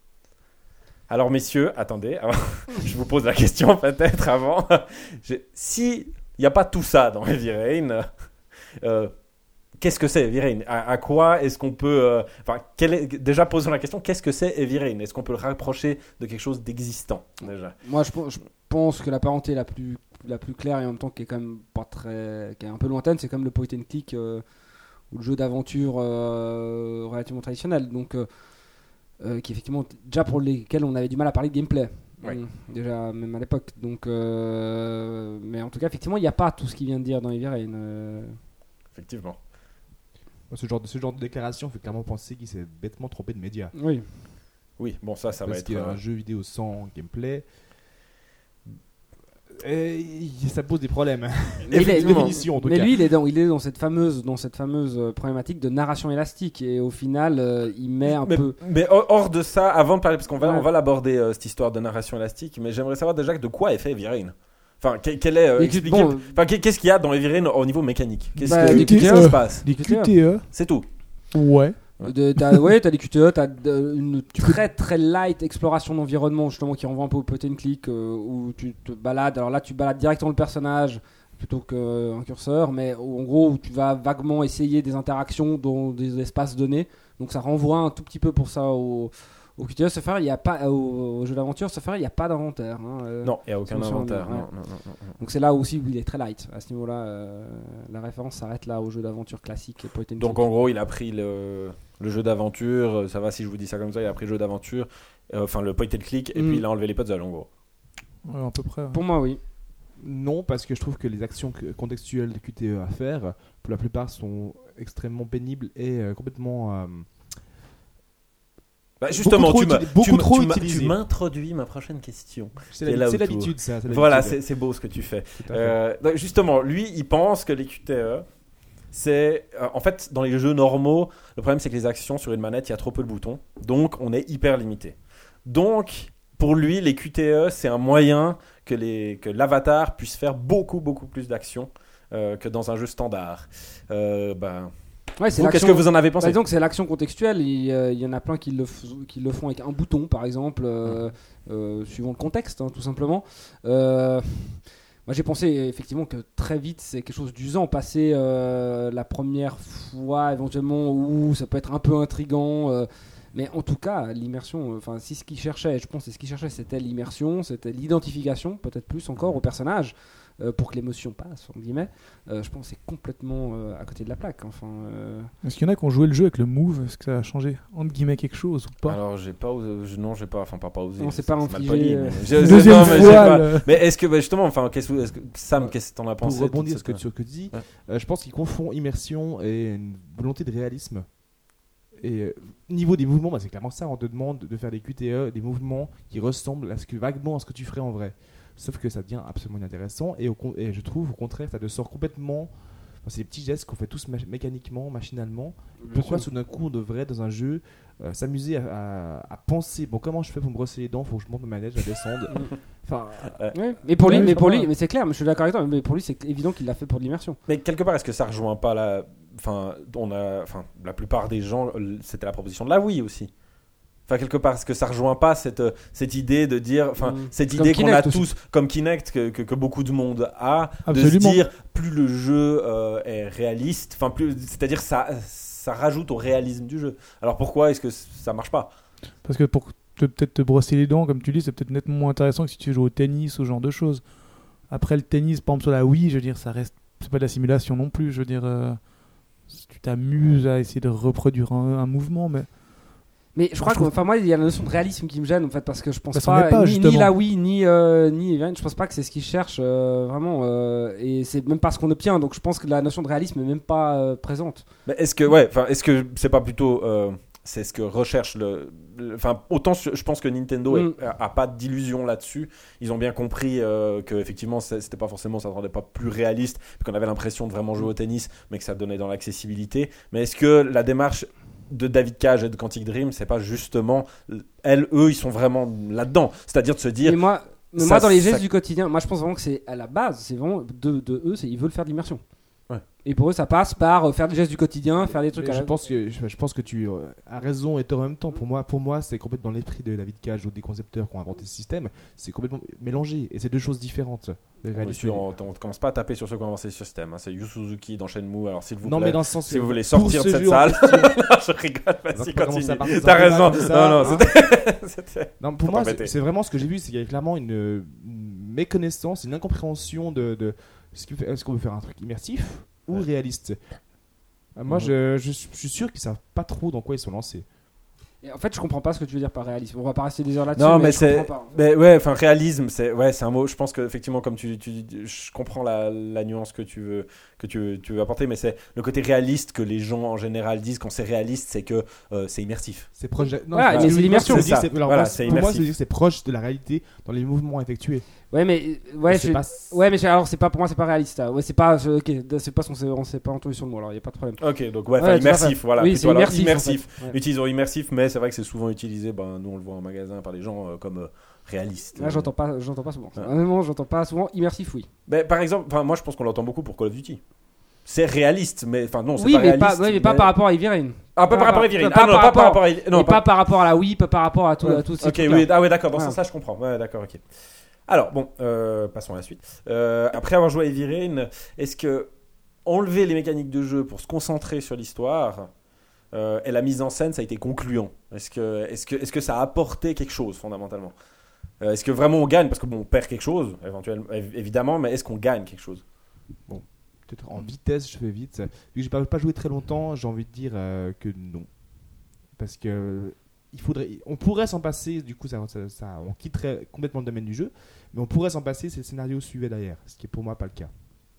[SPEAKER 1] Alors messieurs, attendez, avant- je vous pose la question peut-être avant. J'ai- Si il n'y a pas tout ça dans Heavy Rain, euh, qu'est-ce que c'est Heavy Rain ? à, à quoi est-ce qu'on peut... euh, Enfin, quelle est- déjà posons la question, qu'est-ce que c'est Heavy Rain ? Est-ce qu'on peut le rapprocher de quelque chose d'existant déjà ?
[SPEAKER 2] Moi, je, pense- je pense que la parenté la plus, la plus claire et en même temps qui est quand même pas très, qui est un peu lointaine, c'est comme le point and click euh, ou le jeu d'aventure euh, relativement traditionnel. Donc, euh, euh, qui effectivement, déjà pour lesquels on avait du mal à parler de gameplay.
[SPEAKER 1] Oui.
[SPEAKER 2] Hum, déjà, même à l'époque. Donc, euh, mais en tout cas, effectivement, il n'y a pas tout ce qu'il vient de dire dans Heavy Rain. euh.
[SPEAKER 1] Effectivement.
[SPEAKER 4] Ce genre de, ce genre de déclaration fait clairement penser qu'il s'est bêtement trompé de média.
[SPEAKER 2] Oui.
[SPEAKER 1] Oui, bon ça, ça va
[SPEAKER 4] Parce
[SPEAKER 1] être...
[SPEAKER 4] qu'il y a
[SPEAKER 1] euh,
[SPEAKER 4] un jeu vidéo sans gameplay. Et ça pose des problèmes.
[SPEAKER 2] Mais il est-
[SPEAKER 4] Effectivement. Définition, en tout
[SPEAKER 2] mais
[SPEAKER 4] cas.
[SPEAKER 2] lui, il est dans, il est dans cette fameuse, dans cette fameuse euh, problématique de narration élastique et au final, euh, il met un
[SPEAKER 1] mais,
[SPEAKER 2] peu.
[SPEAKER 1] mais hors hors de ça, avant de parler, parce qu'on va,
[SPEAKER 2] Ouais.
[SPEAKER 1] on va l'aborder, euh, cette histoire de narration élastique, mais j'aimerais savoir déjà de quoi est fait Heavy Rain. Enfin, quel, quel est... euh,
[SPEAKER 2] Et
[SPEAKER 1] expliquez-
[SPEAKER 2] bon,
[SPEAKER 1] enfin, qu'est- qu'est-ce qu'il y a dans Heavy Rain au niveau mécanique ? Qu'est-ce
[SPEAKER 2] Bah,
[SPEAKER 1] que-
[SPEAKER 2] des
[SPEAKER 1] qu'est-ce qui
[SPEAKER 3] Q T E.
[SPEAKER 1] se passe ?
[SPEAKER 3] Des
[SPEAKER 2] Q
[SPEAKER 3] Q
[SPEAKER 2] T E.
[SPEAKER 3] T E,
[SPEAKER 1] C'est tout.
[SPEAKER 3] ouais.
[SPEAKER 2] De, t'as, ouais, t'as des Q T E, t'as de- une très très light exploration d'environnement justement qui renvoie un peu au point and click euh, où tu te balades. Alors là, tu balades directement le personnage plutôt qu'un curseur, mais où, en gros où tu vas vaguement essayer des interactions dans des espaces donnés. Donc ça renvoie un tout petit peu pour ça au, au Q T E. Sauf faire, il y a pas au, au jeu d'aventure. Sauf faire, il n'y a pas d'inventaire. hein, euh.
[SPEAKER 1] Non, il n'y a aucun
[SPEAKER 2] c'est une
[SPEAKER 1] inventaire.
[SPEAKER 2] notion de-
[SPEAKER 1] Non, non, non, non, non.
[SPEAKER 2] Donc c'est là aussi où il est très light à ce niveau-là. euh, la référence s'arrête là au jeu d'aventure classique et point and click.
[SPEAKER 1] Donc en gros, il a pris le, le jeu d'aventure, euh, ça va si je vous dis ça comme ça, il a pris le jeu d'aventure, euh, enfin le point and click, et
[SPEAKER 2] Mm.
[SPEAKER 1] puis il a enlevé les puzzles en gros.
[SPEAKER 3] Ouais, à peu près. ouais.
[SPEAKER 2] Pour moi, oui.
[SPEAKER 4] Non, parce que je trouve que les actions que- contextuelles de Q T E à faire, pour la plupart, sont extrêmement pénibles et euh, complètement. euh,
[SPEAKER 1] Bah, justement,
[SPEAKER 4] trop
[SPEAKER 1] tu m'as-
[SPEAKER 4] uti- beaucoup
[SPEAKER 1] tu m'as-
[SPEAKER 4] trop
[SPEAKER 1] tu m'as-
[SPEAKER 4] utilisé.
[SPEAKER 1] tu m'introduis ma prochaine question.
[SPEAKER 4] C'est
[SPEAKER 1] C'est
[SPEAKER 4] l'habi-
[SPEAKER 1] là
[SPEAKER 4] c'est
[SPEAKER 1] où tout-
[SPEAKER 4] l'habitude, ça. c'est
[SPEAKER 1] Voilà,
[SPEAKER 4] l'habitude.
[SPEAKER 1] c'est c'est beau ce que tu fais.
[SPEAKER 4] Tout à fait.
[SPEAKER 1] Euh, donc, justement, lui, il pense que les Q T E, c'est... euh, en fait, dans les jeux normaux, le problème, c'est que les actions sur une manette, il y a trop peu de boutons. Donc, on est hyper limité. Donc, pour lui, les Q T E, c'est un moyen que, les, que l'avatar puisse faire beaucoup, beaucoup plus d'actions euh, que dans un jeu standard. Euh, ben,
[SPEAKER 2] Ouais, c'est
[SPEAKER 1] vous, qu'est-ce
[SPEAKER 2] l'action-
[SPEAKER 1] que vous en avez
[SPEAKER 2] Bah,
[SPEAKER 1] pensé ?
[SPEAKER 2] disons que c'est l'action contextuelle. Il, euh, il y en a plein qui le, f- qui le font avec un bouton, par exemple, euh, euh, suivant le contexte, hein, tout simplement. Euh, moi, j'ai pensé effectivement que très vite, c'est quelque chose d'usant. Passer euh, la première fois, éventuellement, où ça peut être un peu intriguant. euh, mais en tout cas, l'immersion, enfin, si ce qu'il cherchait, je pense que ce qu'il cherchait, c'était l'immersion, c'était l'identification, peut-être plus encore, au personnage. euh, pour que l'émotion passe, entre guillemets, euh, je pense que c'est complètement euh, à côté de la plaque. Enfin, euh,
[SPEAKER 3] Est-ce qu'il y en a qui ont joué le jeu avec le move? Est-ce que ça a changé entre guillemets quelque chose ou pas?
[SPEAKER 1] Alors, j'ai pas osé- je- non, j'ai pas, enfin, pas, pas osé.
[SPEAKER 2] Non, c'est pas
[SPEAKER 1] mal
[SPEAKER 2] infligé,
[SPEAKER 1] poli,
[SPEAKER 2] euh,
[SPEAKER 1] mais j'ai-
[SPEAKER 3] Deuxième
[SPEAKER 1] non, mais j'ai
[SPEAKER 3] fois,
[SPEAKER 1] pas-
[SPEAKER 3] le-
[SPEAKER 1] Mais est-ce que, bah, justement, enfin, qu'est-ce que, est-ce que- Sam, qu'est-ce que t'en as
[SPEAKER 4] Pour
[SPEAKER 1] pensé
[SPEAKER 4] rebondir
[SPEAKER 1] de
[SPEAKER 4] sur ce que,
[SPEAKER 1] ce
[SPEAKER 4] sur ce que tu dis,
[SPEAKER 1] Ouais.
[SPEAKER 4] euh, je pense qu'il confond immersion et une volonté de réalisme. Et euh, niveau des mouvements, bah, c'est clairement ça. On te demande de faire des Q T E, des mouvements qui ressemblent à ce que, vaguement à ce que tu ferais en vrai. sauf que ça devient absolument inintéressant et, au, et je trouve au contraire ça te sort complètement. Enfin, c'est des petits gestes qu'on fait tous mé- mécaniquement, machinalement. Bien Pourquoi sûr. Tout d'un coup on devrait dans un jeu euh, s'amuser à, à, à penser bon comment je fais pour me brosser les dents, faut que je monte ma manette, je la descende. Enfin,
[SPEAKER 2] euh, ouais. Mais pour lui, ouais, mais pour lui, mais c'est clair, mais je suis d'accord avec toi, mais pour lui c'est évident qu'il l'a fait pour de l'immersion.
[SPEAKER 1] Mais quelque part, est-ce que ça rejoint pas la, enfin, on a, enfin, la plupart des gens, c'était la proposition de la Wii aussi. Enfin, quelque part, est-ce que ça rejoint pas cette, cette idée de dire, enfin, mmh. cette idée qu'on a tous, aussi. Comme Kinect, que, que, que beaucoup de monde a, Absolument. De se dire, plus le jeu euh, est réaliste, enfin, plus, c'est-à-dire ça, ça rajoute au réalisme du jeu. Alors pourquoi est-ce que ça marche pas ?
[SPEAKER 3] Parce que pour te, peut-être te brosser les dents, comme tu dis, c'est peut-être nettement moins intéressant que si tu joues au tennis ou ce genre de choses. Après le tennis, par exemple sur la Wii, je veux dire, ça reste, c'est pas de la simulation non plus. Je veux dire, euh, tu t'amuses à essayer de reproduire un, un mouvement, mais.
[SPEAKER 2] Mais je crois que, enfin moi, il y a la notion de réalisme qui me gêne en fait parce que je pense bah, pas, pas ni, ni la Wii ni euh, ni Event, je pense pas que c'est ce qu'ils cherchent euh, vraiment euh, et c'est même pas ce qu'on obtient. Donc je pense que la notion de réalisme est même pas euh, présente.
[SPEAKER 1] Mais est-ce que ouais, enfin est-ce que c'est pas plutôt euh, c'est ce que recherche le, enfin autant je pense que Nintendo mm. est, a, a pas d'illusion là-dessus. Ils ont bien compris euh, que effectivement c'était pas forcément, ça ne rendait pas plus réaliste, qu'on avait l'impression de vraiment jouer au tennis, mais que ça donnait dans l'accessibilité. Mais est-ce que la démarche de David Cage et de Quantic Dream, c'est pas justement elles, eux, ils sont vraiment là-dedans, c'est-à-dire de se dire.
[SPEAKER 2] Mais moi, mais ça, moi dans les gestes ça... du quotidien, moi je pense vraiment que c'est à la base, c'est vraiment de, de eux, c'est ils veulent faire de l'immersion.
[SPEAKER 1] Ouais.
[SPEAKER 2] Et pour eux, ça passe par faire des gestes du quotidien, faire des trucs.
[SPEAKER 4] Mais
[SPEAKER 2] à
[SPEAKER 4] je
[SPEAKER 2] la...
[SPEAKER 4] pense que je, je pense que tu euh, as raison et tort en même temps. Pour moi, pour moi, c'est complètement dans l'esprit de David Cage ou des concepteurs qui ont inventé ce système. C'est complètement mélangé et c'est deux choses différentes.
[SPEAKER 1] Monsieur, on ne commence pas à taper sur ceux qui ont avancé ce système. Hein. C'est Yu Suzuki dans Shenmue. Alors s'il vous
[SPEAKER 4] non,
[SPEAKER 1] plaît,
[SPEAKER 4] mais dans ce sens,
[SPEAKER 1] si vous voulez sortir de cette salle, je rigole. Vas-y, continue.
[SPEAKER 4] T'as
[SPEAKER 1] raison.
[SPEAKER 4] Ça,
[SPEAKER 1] non, non,
[SPEAKER 4] hein.
[SPEAKER 1] c'était... c'était...
[SPEAKER 4] non, pour moi, c'est, c'est vraiment ce que j'ai vu. C'est qu'il y a clairement une, une méconnaissance, une incompréhension de, de est-ce qu'on veut faire un truc immersif ou ouais. réaliste. Moi, mmh. je, je, je suis sûr qu'ils savent pas trop dans quoi ils sont lancés.
[SPEAKER 2] Et en fait, je comprends pas ce que tu veux dire par réalisme. On va pas rester des heures là-dessus.
[SPEAKER 1] Non, mais,
[SPEAKER 2] mais
[SPEAKER 1] c'est,
[SPEAKER 2] je comprends pas.
[SPEAKER 1] mais ouais, enfin réalisme, c'est ouais, c'est un mot. Je pense que effectivement, comme tu, tu, je comprends la, la nuance que tu veux, que tu, tu veux apporter, mais c'est le côté réaliste que les gens en général disent quand c'est réaliste, c'est que euh, c'est immersif.
[SPEAKER 4] C'est proche. Non,
[SPEAKER 2] voilà, mais c'est l'immersion.
[SPEAKER 1] C'est ça.
[SPEAKER 4] C'est, alors,
[SPEAKER 1] voilà,
[SPEAKER 4] moi,
[SPEAKER 1] c'est
[SPEAKER 4] pour
[SPEAKER 1] immersif.
[SPEAKER 4] moi, c'est dire que c'est proche de la réalité dans les mouvements effectués.
[SPEAKER 2] Ouais, mais ouais,
[SPEAKER 4] c'est
[SPEAKER 2] je,
[SPEAKER 4] pas...
[SPEAKER 2] ouais, mais alors c'est pas pour moi, c'est pas réaliste. Ça. Ouais, c'est pas, je, ok, c'est pas, on s'est, on s'est pas entendu sur le mot. Alors il y a pas de problème.
[SPEAKER 1] Ok, donc ouais, ouais immersif, voilà.
[SPEAKER 2] Oui, c'est
[SPEAKER 1] alors,
[SPEAKER 2] immersif.
[SPEAKER 1] immersif.
[SPEAKER 2] En fait. Ouais.
[SPEAKER 1] Utilisons immersif, mais c'est vrai que c'est souvent utilisé. Ben nous on le voit en magasin par des gens euh, comme euh, réaliste.
[SPEAKER 2] Là, j'entends pas, j'entends pas souvent. Ouais. Honnêtement, j'entends pas souvent immersif, oui.
[SPEAKER 1] Ben par exemple, enfin moi je pense qu'on l'entend beaucoup pour Call of Duty. C'est réaliste, mais enfin non, c'est
[SPEAKER 2] oui,
[SPEAKER 1] pas
[SPEAKER 2] mais
[SPEAKER 1] réaliste.
[SPEAKER 2] Pas, oui, mais, mais pas par rapport à Heavy Rain.
[SPEAKER 1] Ah, pas par rapport à Heavy Rain. Ah non, pas par rapport à non,
[SPEAKER 2] pas par rapport à la Wii, pas par rapport à tout, à tout.
[SPEAKER 1] Ok, oui, ah ouais, d'accord. Dans ce sens-là, je comprends. Ouais, d'accord, ok. Alors bon, euh, passons à la suite. Euh, après avoir joué à Heavy Rain, est-ce que enlever les mécaniques de jeu pour se concentrer sur l'histoire euh, et la mise en scène, ça a été concluant ? Est-ce que, est-ce que, est-ce que ça a apporté quelque chose fondamentalement ? euh, Est-ce que vraiment on gagne ? Parce que bon, on perd quelque chose, éventuellement, évidemment, mais est-ce qu'on gagne quelque chose ?
[SPEAKER 4] Bon, peut-être en vitesse, je fais vite. Vu que j'ai pas, pas joué très longtemps, j'ai envie de dire euh, que non, parce que il faudrait, on pourrait s'en passer. Du coup, ça, ça, ça, on quitterait complètement le domaine du jeu, mais on pourrait s'en passer si le scénario suivait derrière, ce qui est pour moi pas le cas.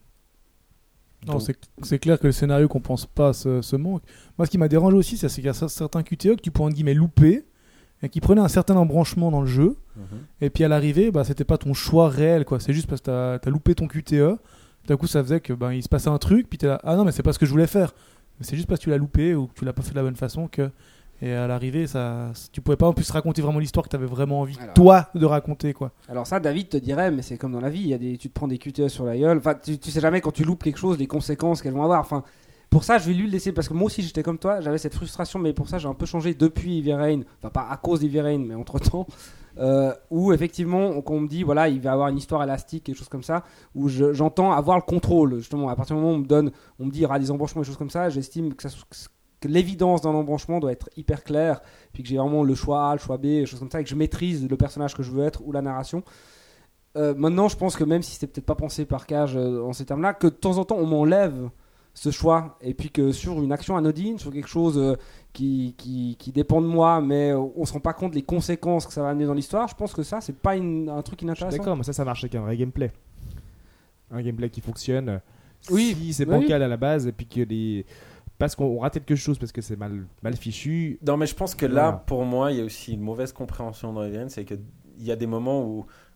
[SPEAKER 3] Non, c'est, c'est clair que le scénario compense pas ce, ce manque. Moi, ce qui m'a dérangé aussi, c'est, c'est qu'il y a certains Q T E que tu pourrais en guillemets louper et qui prenaient un certain embranchement dans le jeu, mm-hmm. et puis à l'arrivée, bah, c'était pas ton choix réel, quoi. C'est juste parce que t'as, t'as loupé ton Q T E. D'un coup, ça faisait que bah, il se passait un truc, puis t'es là, ah non, mais c'est pas ce que je voulais faire. Mais c'est juste parce que tu l'as loupé ou que tu l'as pas fait de la bonne façon que. Et à l'arrivée, ça, tu pouvais pas en plus raconter vraiment l'histoire que tu avais vraiment envie, alors, toi, de raconter, quoi.
[SPEAKER 2] Alors ça, David te dirait, mais c'est comme dans la vie, il y a des, tu te prends des Q T E sur la gueule. Enfin, tu, tu sais jamais quand tu loupes quelque chose, les conséquences qu'elles vont avoir. Enfin, pour ça, je vais lui le laisser parce que moi aussi, j'étais comme toi, j'avais cette frustration, mais pour ça, j'ai un peu changé depuis Heavy Rain. Enfin, pas à cause d'Heavy Rain, mais entre temps, euh, où effectivement, on, on me dit, voilà, il va avoir une histoire élastique et des choses comme ça, où je, j'entends avoir le contrôle. Justement, à partir du moment où on me donne, on me dit, il y aura des embranchements et des choses comme ça, j'estime que ça. Que l'évidence d'un embranchement doit être hyper claire, puis que j'ai vraiment le choix A, le choix B, des choses comme ça, et que je maîtrise le personnage que je veux être ou la narration. Euh, maintenant, je pense que même si c'était peut-être pas pensé par Cage euh, en ces termes-là, que de temps en temps on m'enlève ce choix, et puis que sur une action anodine, sur quelque chose euh, qui, qui, qui dépend de moi, mais on se rend pas compte des conséquences que ça va amener dans l'histoire, je pense que ça, c'est pas une, un truc inintéressant.
[SPEAKER 4] D'accord, mais ça, ça marche avec un vrai gameplay. Un gameplay qui fonctionne.
[SPEAKER 2] Oui,
[SPEAKER 4] si c'est
[SPEAKER 2] oui.
[SPEAKER 4] bancal à la base, et puis que les. Parce qu'on rate quelque chose, parce que c'est mal, mal fichu.
[SPEAKER 1] Non, mais je pense que là, voilà. Pour moi, il y a aussi une mauvaise compréhension dans les N, c'est qu'il y a des moments où,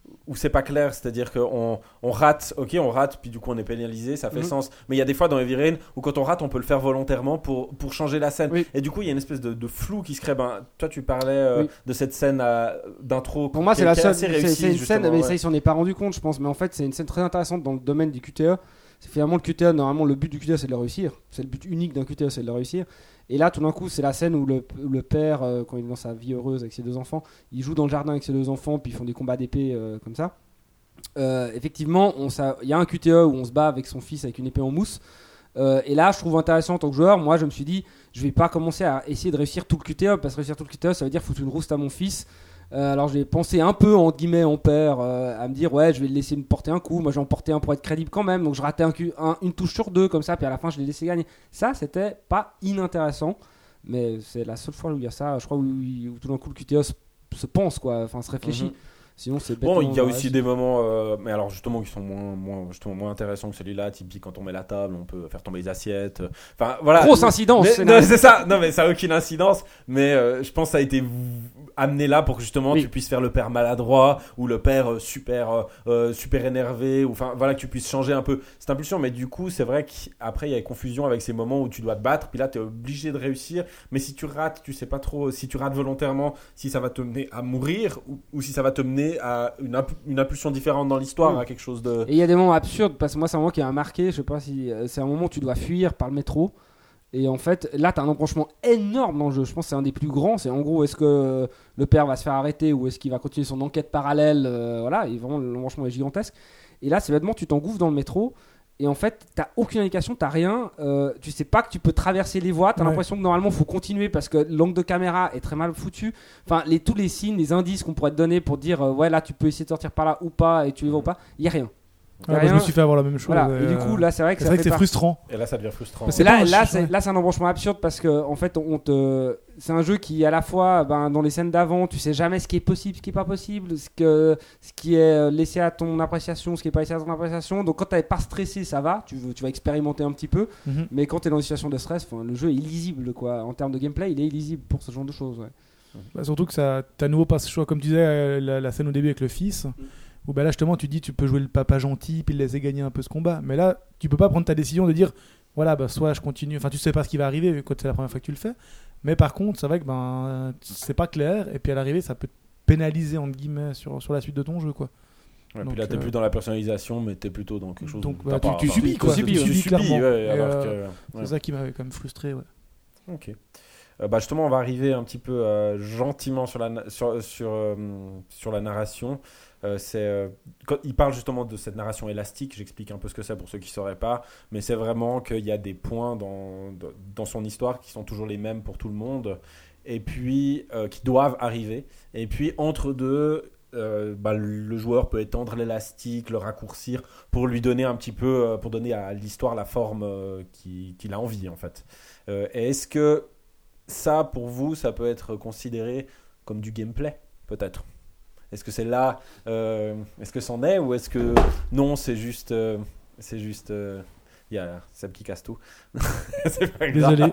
[SPEAKER 1] où c'est pas clair, c'est-à-dire qu'on on rate, ok, on rate, puis du coup on est pénalisé, ça fait
[SPEAKER 2] Mhm.
[SPEAKER 1] sens. Mais il y a des fois dans Heavy Rain où quand on rate, on peut le faire volontairement pour, pour changer la scène.
[SPEAKER 2] Oui.
[SPEAKER 1] Et du coup, il y a une espèce de, de flou qui se crée. Ben, toi, tu parlais euh,
[SPEAKER 2] Oui.
[SPEAKER 1] de cette scène euh, d'intro.
[SPEAKER 2] Pour moi,
[SPEAKER 1] qui
[SPEAKER 2] c'est
[SPEAKER 1] est-
[SPEAKER 2] la
[SPEAKER 1] qui est
[SPEAKER 2] seule.
[SPEAKER 1] assez
[SPEAKER 2] C'est,
[SPEAKER 1] réussie,
[SPEAKER 2] c'est une scène,
[SPEAKER 1] justement,
[SPEAKER 2] mais
[SPEAKER 1] ouais.
[SPEAKER 2] ça, ils s'en est pas rendu compte, je pense. Mais en fait, c'est une scène très intéressante dans le domaine du Q T E. C'est finalement le Q T E. Normalement, le but du Q T E, c'est de le réussir. C'est le but unique d'un Q T E, c'est de le réussir. Et là, tout d'un coup, c'est la scène où le, où le père, euh, quand il est dans sa vie heureuse avec ses deux enfants, il joue dans le jardin avec ses deux enfants, puis ils font des combats d'épée euh, comme ça. Euh, effectivement, on s'a- il y a un Q T E où on se bat avec son fils avec une épée en mousse. Euh, et là, je trouve intéressant en tant que joueur. Moi, je me suis dit, je vais pas commencer à essayer de réussir tout le Q T E, parce que réussir tout le Q T E, ça veut dire foutre une rouste à mon fils. Euh, alors, j'ai pensé un peu, entre guillemets, en père, euh, à me dire, ouais, je vais le laisser me porter un coup. Moi, je vais en porter un pour être crédible quand même. Donc, je ratais un, Q- un- une touche sur deux, comme ça, puis à la fin, je l'ai laissé gagner. Ça, c'était pas inintéressant, mais c'est la seule fois où il y a ça, je crois, où, où tout d'un coup, le Q T E se, se pense, quoi, enfin, se réfléchit.
[SPEAKER 1] Mhm.
[SPEAKER 2] Sinon, c'est
[SPEAKER 1] Bon,
[SPEAKER 2] bêtement
[SPEAKER 1] il y a
[SPEAKER 2] le
[SPEAKER 1] aussi
[SPEAKER 2] reste.
[SPEAKER 1] des moments, euh, mais alors justement, qui sont moins, moins, justement, moins intéressants que celui-là. Typique, quand on met la table, on peut faire tomber les assiettes. Enfin, voilà.
[SPEAKER 2] Grosse incidence.
[SPEAKER 1] Mais-
[SPEAKER 2] c'est
[SPEAKER 1] non,
[SPEAKER 2] la-
[SPEAKER 1] c'est ça. Non, mais ça a aucune incidence. Mais euh, je pense que ça a été v- amené là pour que justement
[SPEAKER 2] Oui.
[SPEAKER 1] tu puisses faire le père maladroit ou le père euh, super, euh, euh, super énervé. Ou enfin, voilà, que tu puisses changer un peu cette impulsion. Mais du coup, c'est vrai qu'après, il y a confusion avec ces moments où tu dois te battre. Puis là, tu es obligé de réussir. Mais si tu rates, tu sais pas trop. Si tu rates volontairement, si ça va te mener à mourir ou, ou si ça va te mener à une, imp- une impulsion différente dans l'histoire,
[SPEAKER 2] Oui.
[SPEAKER 1] à quelque chose de.
[SPEAKER 2] Et il y a des moments absurdes, parce que moi, c'est un moment qui m'a marqué. Je sais pas si euh, c'est un moment où tu dois fuir par le métro. Et en fait, là, tu as un embranchement énorme dans le jeu. Je pense que c'est un des plus grands. C'est en gros, est-ce que euh, le père va se faire arrêter ou est-ce qu'il va continuer son enquête parallèle euh, Voilà, et vraiment, l'embranchement est gigantesque. Et là, c'est bêtement, tu t'engouffres dans le métro. Et en fait, t'as aucune indication, t'as rien. Euh, tu sais pas que tu peux traverser les voies. T'as
[SPEAKER 3] Ouais.
[SPEAKER 2] l'impression que normalement, faut continuer parce que l'angle de caméra est très mal foutu. Enfin, les, tous les signes, les indices qu'on pourrait te donner pour dire, euh, ouais, là, tu peux essayer de sortir par là ou pas, et tu y vas ou pas, il y a rien. Y a
[SPEAKER 3] Ouais, moi, je
[SPEAKER 2] rien.
[SPEAKER 3] me suis fait avoir la même chose.
[SPEAKER 2] Voilà.
[SPEAKER 3] euh,
[SPEAKER 2] Et du coup, là, c'est vrai que
[SPEAKER 3] c'est
[SPEAKER 2] ça
[SPEAKER 3] vrai que
[SPEAKER 2] fait
[SPEAKER 3] c'est
[SPEAKER 2] partie-
[SPEAKER 3] frustrant.
[SPEAKER 1] Et là, ça devient frustrant.
[SPEAKER 3] C'est
[SPEAKER 2] là,
[SPEAKER 3] pas un
[SPEAKER 2] là,
[SPEAKER 3] ch-
[SPEAKER 2] c'est,
[SPEAKER 3] ouais.
[SPEAKER 2] là, c'est un embranchement absurde parce que en fait, on te, c'est un jeu qui, à la fois, ben, dans les scènes d'avant, tu sais jamais ce qui est possible, ce qui est pas possible, ce que, ce qui est laissé à ton appréciation, ce qui est pas laissé à ton appréciation. Donc, quand t'es pas stressé, ça va, tu, veux- tu vas expérimenter un petit peu.
[SPEAKER 3] Mhm.
[SPEAKER 2] Mais quand t'es dans une situation de stress, enfin, le jeu est illisible, quoi. En termes de gameplay, il est illisible pour ce genre de choses. Ouais.
[SPEAKER 3] Bah, surtout que ça, t'as nouveau pas ce choix, comme tu disais, euh, la, la scène au début avec le fils, où bah là justement tu dis tu peux jouer le papa gentil puis le laisser gagner un peu ce combat, mais là tu peux pas prendre ta décision de dire voilà bah soit je continue, enfin tu sais pas ce qui va arriver quand c'est la première fois que tu le fais, mais par contre c'est vrai que ben c'est pas clair et puis à l'arrivée ça peut te pénaliser entre guillemets sur, sur la suite de ton jeu quoi.
[SPEAKER 1] Ouais,
[SPEAKER 3] Donc,
[SPEAKER 1] puis là, t'es
[SPEAKER 3] euh,
[SPEAKER 1] plus dans la personnalisation, mais t'es plutôt dans quelque chose.
[SPEAKER 3] Donc,
[SPEAKER 1] où
[SPEAKER 3] bah,
[SPEAKER 1] t'as
[SPEAKER 3] tu-
[SPEAKER 1] pas-
[SPEAKER 3] tu
[SPEAKER 1] enfin,
[SPEAKER 3] subis, quoi.
[SPEAKER 1] Tu
[SPEAKER 3] Tu
[SPEAKER 1] subis,
[SPEAKER 3] subis, clairement.
[SPEAKER 1] ouais,
[SPEAKER 3] Et,
[SPEAKER 1] alors
[SPEAKER 3] euh,
[SPEAKER 1] que- ouais.
[SPEAKER 3] C'est ça qui m'avait quand même frustré ouais.
[SPEAKER 1] Ok. Euh, bah justement, on va arriver un petit peu euh, gentiment sur la, na- sur, sur, euh, sur la narration. Euh, c'est, euh, quand il parle justement de cette narration élastique, j'explique un peu ce que c'est pour ceux qui ne sauraient pas, mais c'est vraiment qu'il y a des points dans, dans- dans son histoire qui sont toujours les mêmes pour tout le monde, et puis euh, qui doivent arriver. Et puis entre deux, euh, bah, le joueur peut étendre l'élastique, le raccourcir pour lui donner un petit peu, euh, pour donner à l'histoire la forme euh, qui- qu'il a envie en fait. Euh, et est-ce que ça, pour vous, ça peut être considéré comme du gameplay, peut-être? Est-ce que c'est là, euh, est-ce que c'en est, ou est-ce que non, c'est juste, euh, c'est juste, euh, il y a Seb qui casse tout. C'est pas grave.
[SPEAKER 3] Désolé.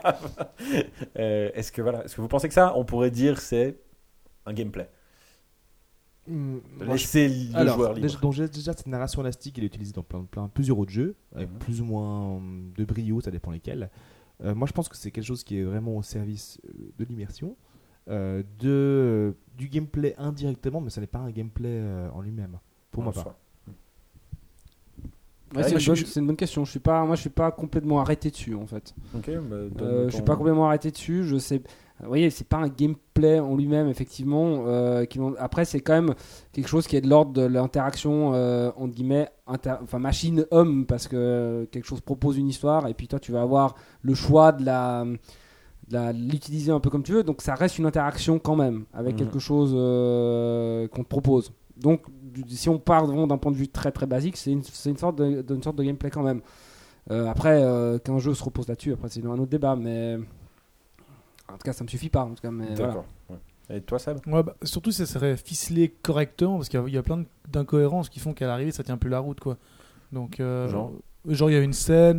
[SPEAKER 1] Euh, est-ce que voilà, est-ce que vous pensez que ça, on pourrait dire, c'est un gameplay?
[SPEAKER 4] Hum, moi, je-
[SPEAKER 1] Laisser le
[SPEAKER 4] Alors,
[SPEAKER 1] joueur libre.
[SPEAKER 4] déjà, donc, déjà, déjà, cette narration élastique, elle est utilisée dans plein, plein, plusieurs autres jeux, avec
[SPEAKER 1] Mhm.
[SPEAKER 4] plus ou moins hum, de brio, ça dépend lesquels. Euh, moi, je pense que c'est quelque chose qui est vraiment au service euh, de l'immersion, euh, de, euh, du gameplay indirectement, mais ce n'est pas un gameplay euh, en lui-même, pour
[SPEAKER 1] En
[SPEAKER 4] ma part.
[SPEAKER 1] soi.
[SPEAKER 2] Ouais,
[SPEAKER 1] Ouais,
[SPEAKER 2] c'est,
[SPEAKER 1] moi,
[SPEAKER 2] une
[SPEAKER 1] je
[SPEAKER 2] bonne,
[SPEAKER 1] suis-
[SPEAKER 2] c'est une bonne question. Je suis pas, moi, je suis pas complètement arrêté dessus, en fait.
[SPEAKER 1] Ok, bah, donne
[SPEAKER 2] Euh, je
[SPEAKER 1] ton-
[SPEAKER 2] suis pas complètement arrêté dessus. Je sais. Vous voyez, c'est pas un gameplay en lui-même, effectivement. euh, qui l'ont- Après, c'est quand même quelque chose qui est de l'ordre de l'interaction, euh, entre guillemets, inter... enfin, machine-homme, parce que euh, quelque chose propose une histoire, et puis toi, tu vas avoir le choix de la. de la- de l'utiliser un peu comme tu veux. Donc, ça reste une interaction quand même, avec
[SPEAKER 1] Mhm.
[SPEAKER 2] quelque chose euh, qu'on te propose. Donc, du- si on part vraiment d'un point de vue très très basique, c'est une, c'est une, sorte, de, d'une sorte de gameplay quand même. Euh, après, euh, qu'un jeu se repose là-dessus, après, c'est un autre débat, mais. En tout cas, ça me suffit pas. En tout cas, mais voilà.
[SPEAKER 1] D'accord. Ouais. Et toi, Seb?
[SPEAKER 3] Ouais, bah, surtout ça serait ficelé correctement parce qu'il y a, il y a plein de- d'incohérences qui font qu'à l'arrivée ça tient plus la route quoi. Donc euh,
[SPEAKER 1] Genre
[SPEAKER 3] genre il y a une scène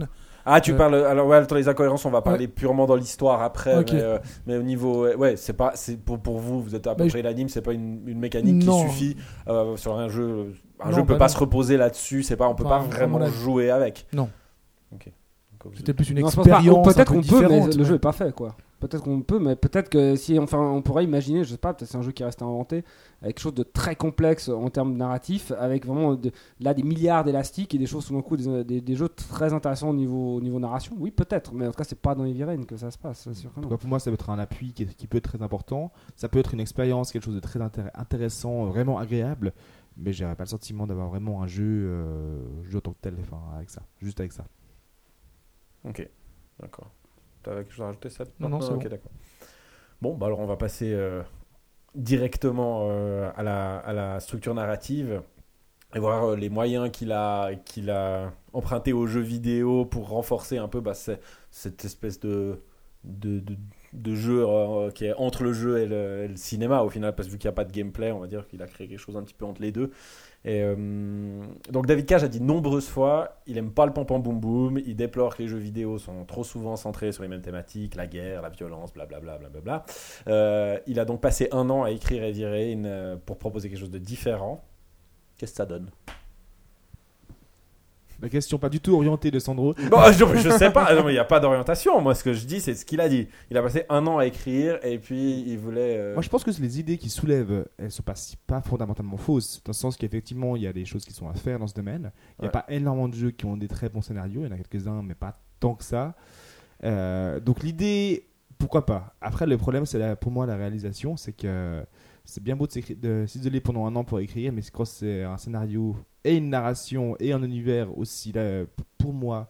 [SPEAKER 1] Ah, tu
[SPEAKER 3] Euh,
[SPEAKER 1] parles. Alors, ouais, attends, les incohérences, on va parler
[SPEAKER 3] Ouais.
[SPEAKER 1] purement dans l'histoire après.
[SPEAKER 3] Ok.
[SPEAKER 1] Mais, euh, mais au niveau. Ouais, c'est pas. C'est pour, pour vous, vous êtes à peu
[SPEAKER 3] Mais
[SPEAKER 1] près l'anime, c'est pas une, une mécanique
[SPEAKER 3] Non.
[SPEAKER 1] qui suffit euh, sur un jeu. Un
[SPEAKER 3] Non,
[SPEAKER 1] jeu peut
[SPEAKER 3] bah
[SPEAKER 1] pas
[SPEAKER 3] non.
[SPEAKER 1] se reposer là-dessus, c'est pas, on peut
[SPEAKER 3] Enfin,
[SPEAKER 1] pas vraiment
[SPEAKER 3] à mon avis.
[SPEAKER 1] jouer avec.
[SPEAKER 3] Non.
[SPEAKER 1] Ok. Donc,
[SPEAKER 3] C'était plus une
[SPEAKER 2] Non, je pense pas. Ou
[SPEAKER 3] expérience.
[SPEAKER 2] peut-être
[SPEAKER 3] un peu
[SPEAKER 2] qu'on peut, mais
[SPEAKER 3] différente,
[SPEAKER 2] le jeu est pas fait, quoi. Peut-être qu'on peut, mais peut-être que si, enfin, on pourrait imaginer, je sais pas, peut-être c'est un jeu qui reste à inventer, avec quelque chose de très complexe en termes narratifs, avec vraiment de, là des milliards d'élastiques et des choses tout d'un coup, des, des, des jeux très intéressants au niveau, au niveau narration. Oui, peut-être, mais en tout cas, c'est pas dans Heavy Rain que ça se passe, c'est sûr que non.
[SPEAKER 4] Donc, pour moi, ça peut être un appui qui, qui peut être très important. Ça peut être une expérience, quelque chose de très intér- intéressant, vraiment agréable. Mais j'aurais pas le sentiment d'avoir vraiment un jeu, euh, jeu en tant que tel, enfin, avec ça, juste avec ça.
[SPEAKER 1] Ok, d'accord. T'avais quelque chose à rajouter, ça?
[SPEAKER 3] Non, non, c'est
[SPEAKER 1] ok,
[SPEAKER 3] bon.
[SPEAKER 1] d'accord. Bon, bah alors on va passer euh, directement euh, à, la, à la structure narrative et voir euh, les moyens qu'il a, qu'il a emprunté aux jeux vidéo pour renforcer un peu bah, c'est- cette espèce de, de, de, de jeu euh, qui est entre le jeu et le, et le cinéma au final, parce que vu qu'il n'y a pas de gameplay, on va dire qu'il a créé quelque chose un petit peu entre les deux. Et euh, donc David Cage a dit nombreuses fois, il aime pas le pam pam boum boum, il déplore que les jeux vidéo sont trop souvent centrés sur les mêmes thématiques, la guerre, la violence, blablabla. Bla, bla, bla. Euh, il a donc passé un an à écrire Heavy Rain euh, pour proposer quelque chose de différent. Qu'est-ce que ça donne?
[SPEAKER 4] La question pas du tout orientée de Sandro.
[SPEAKER 1] Bon, je, je sais pas, il n'y a pas d'orientation. Moi, ce que je dis, c'est ce qu'il a dit. Il a passé un an à écrire et puis il voulait. euh,
[SPEAKER 4] Moi, je pense que les idées qu'il soulève, elles sont pas, si- pas fondamentalement fausses, dans le sens qu'effectivement, il y a des choses qui sont à faire dans ce domaine. Il n'y a
[SPEAKER 1] Ouais.
[SPEAKER 4] pas énormément de jeux qui ont des très bons scénarios, il y en a quelques-uns, mais pas tant que ça. Euh, donc l'idée, pourquoi pas. Après, le problème, c'est la- pour moi la réalisation, c'est que c'est bien beau de, s'écri- de s'isoler pendant un an pour écrire, mais quand c'est un scénario et une narration et un univers aussi, là, pour moi,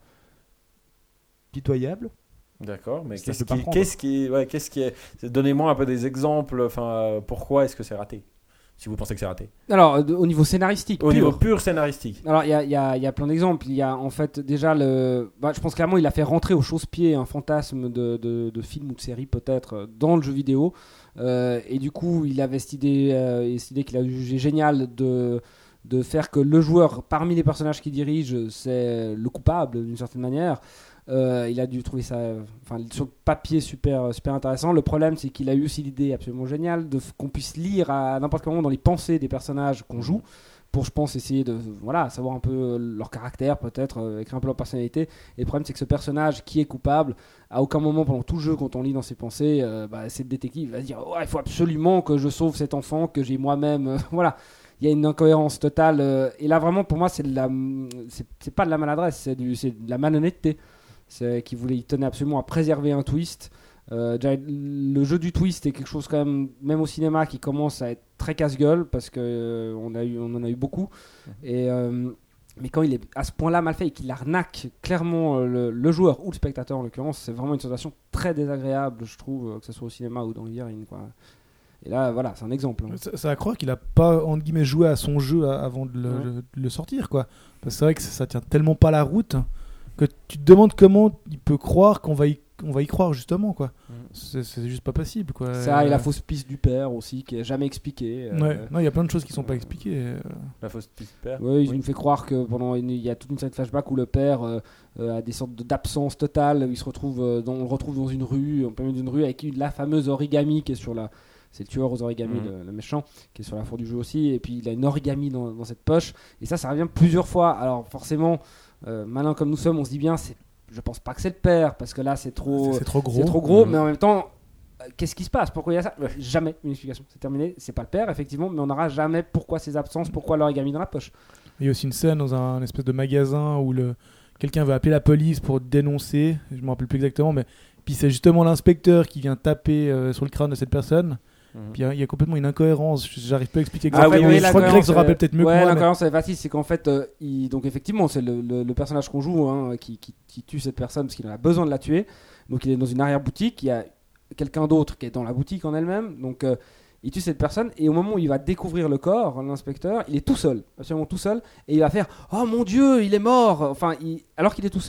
[SPEAKER 4] pitoyable.
[SPEAKER 1] D'accord, mais
[SPEAKER 4] Ça
[SPEAKER 1] qu'est-ce
[SPEAKER 4] peut pas
[SPEAKER 1] qui,
[SPEAKER 4] prendre.
[SPEAKER 1] qu'est-ce qui, ouais, qu'est-ce qui est. c'est- Donnez-moi un peu des exemples. Enfin, euh, pourquoi est-ce que c'est raté? Si vous pensez que c'est raté.
[SPEAKER 2] Alors, de- au niveau scénaristique,
[SPEAKER 1] Au
[SPEAKER 2] pur.
[SPEAKER 1] niveau pur scénaristique.
[SPEAKER 2] Alors, il y a, il y a- il y a plein d'exemples. Il y a en fait déjà le. Bah, je pense clairement il a fait rentrer au chausse-pied un fantasme de, de, de film ou de série peut-être euh, dans le jeu vidéo. Euh, et du coup, il avait cette idée, euh, cette idée qu'il a jugé géniale de, de faire que le joueur, parmi les personnages qu'il dirige, c'est le coupable d'une certaine manière. Euh, il a dû trouver ça, euh, enfin, sur le papier super, super intéressant. Le problème, c'est qu'il a eu aussi l'idée absolument géniale de f- qu'on puisse lire à n'importe quel moment dans les pensées des personnages qu'on joue, pour, je pense, essayer de voilà, savoir un peu leur caractère, peut-être, euh, écrire un peu leur personnalité. Et le problème, c'est que ce personnage qui est coupable, à aucun moment pendant tout le jeu, quand on lit dans ses pensées, euh, bah, c'est le détective, il va se dire oh, il faut absolument que je sauve cet enfant, que j'ai moi-même. euh, voilà. Il y a une incohérence totale. euh, et là, vraiment, pour moi, c'est, de la, c'est, c'est pas de la maladresse, c'est, du, c'est de la malhonnêteté. C'est qu'il voulait, il tenait absolument à préserver un twist. Euh, déjà, le jeu du twist est quelque chose quand même, même au cinéma, qui commence à être très casse-gueule parce que euh, on a eu, on en a eu beaucoup. Et euh, mais quand il est à ce point-là mal fait et qu'il arnaque clairement euh, le, le joueur ou le spectateur en l'occurrence, c'est vraiment une sensation très désagréable, je trouve, euh, que ce soit au cinéma ou dans Heavy Rain, quoi. Et là, voilà, c'est un exemple. hein.
[SPEAKER 3] Ça, ça va croire qu'il a pas entre guillemets joué à son jeu a- avant de le,
[SPEAKER 2] Ouais.
[SPEAKER 3] le- de le sortir, quoi. Parce que c'est vrai que ça, ça tient tellement pas la route que tu te demandes comment il peut croire qu'on va y, on va y croire justement, quoi.
[SPEAKER 1] Mhm.
[SPEAKER 3] C'est, c'est juste pas possible, quoi.
[SPEAKER 2] Ça et la
[SPEAKER 3] Euh,
[SPEAKER 2] fausse piste du père aussi, qui est jamais expliquée. euh,
[SPEAKER 3] Ouais, non, il y a plein de choses qui sont pas expliquées. euh.
[SPEAKER 1] La fausse piste père.
[SPEAKER 2] Oui, il nous fait croire que pendant une- il y a toute une série de flashbacks où le père euh, euh, a des sortes de- d'absence totale. Il se retrouve, euh, dans, on le retrouve dans une rue, en plein milieu d'une rue, avec une- la fameuse origami qui est sur la. C'est le tueur aux origami,
[SPEAKER 1] Mhm.
[SPEAKER 2] le, le méchant, qui est sur la four du jeu aussi. Et puis il a une origami dans, dans cette poche. Et ça, ça revient plusieurs fois. Alors forcément, euh, malin comme nous sommes, on se dit bien, c'est, je pense pas que c'est le père, parce que là, c'est trop.
[SPEAKER 3] C'est, c'est trop gros.
[SPEAKER 2] C'est trop gros,
[SPEAKER 1] Mhm.
[SPEAKER 2] mais en même temps, euh, qu'est-ce qui se passe? Pourquoi il y a ça? Jamais une explication. C'est terminé. C'est pas le père, effectivement, mais on n'aura jamais pourquoi ces absences, pourquoi l'origami dans la poche.
[SPEAKER 3] Il y a aussi une scène dans un, un espèce de magasin où le, quelqu'un veut appeler la police pour dénoncer, je me rappelle plus exactement, mais puis c'est justement l'inspecteur qui vient taper euh, sur le crâne de cette personne.
[SPEAKER 1] Mhm.
[SPEAKER 3] Puis il y, a- il y a complètement une incohérence, je- j'arrive pas à expliquer
[SPEAKER 1] Ah
[SPEAKER 3] exactement.
[SPEAKER 1] oui, oui,
[SPEAKER 3] je crois que Greg se
[SPEAKER 2] l'incohérence,
[SPEAKER 3] rappelle
[SPEAKER 2] euh,
[SPEAKER 3] peut-être mieux
[SPEAKER 2] ouais,
[SPEAKER 3] que moi. mais-
[SPEAKER 2] l'incohérence est facile, c'est qu'en fait, euh, il, donc effectivement, c'est le, le- le personnage qu'on joue hein, qui, qui- qui tue cette personne parce qu'il en a besoin de la tuer. Donc il est dans une arrière-boutique, il y a quelqu'un d'autre qui est dans la boutique en elle-même. Donc euh, il tue cette personne et au moment où il va découvrir le corps, l'inspecteur, il est tout seul, absolument tout seul, et il va faire oh mon Dieu, il est mort. Enfin, il- alors qu'il est tout seul.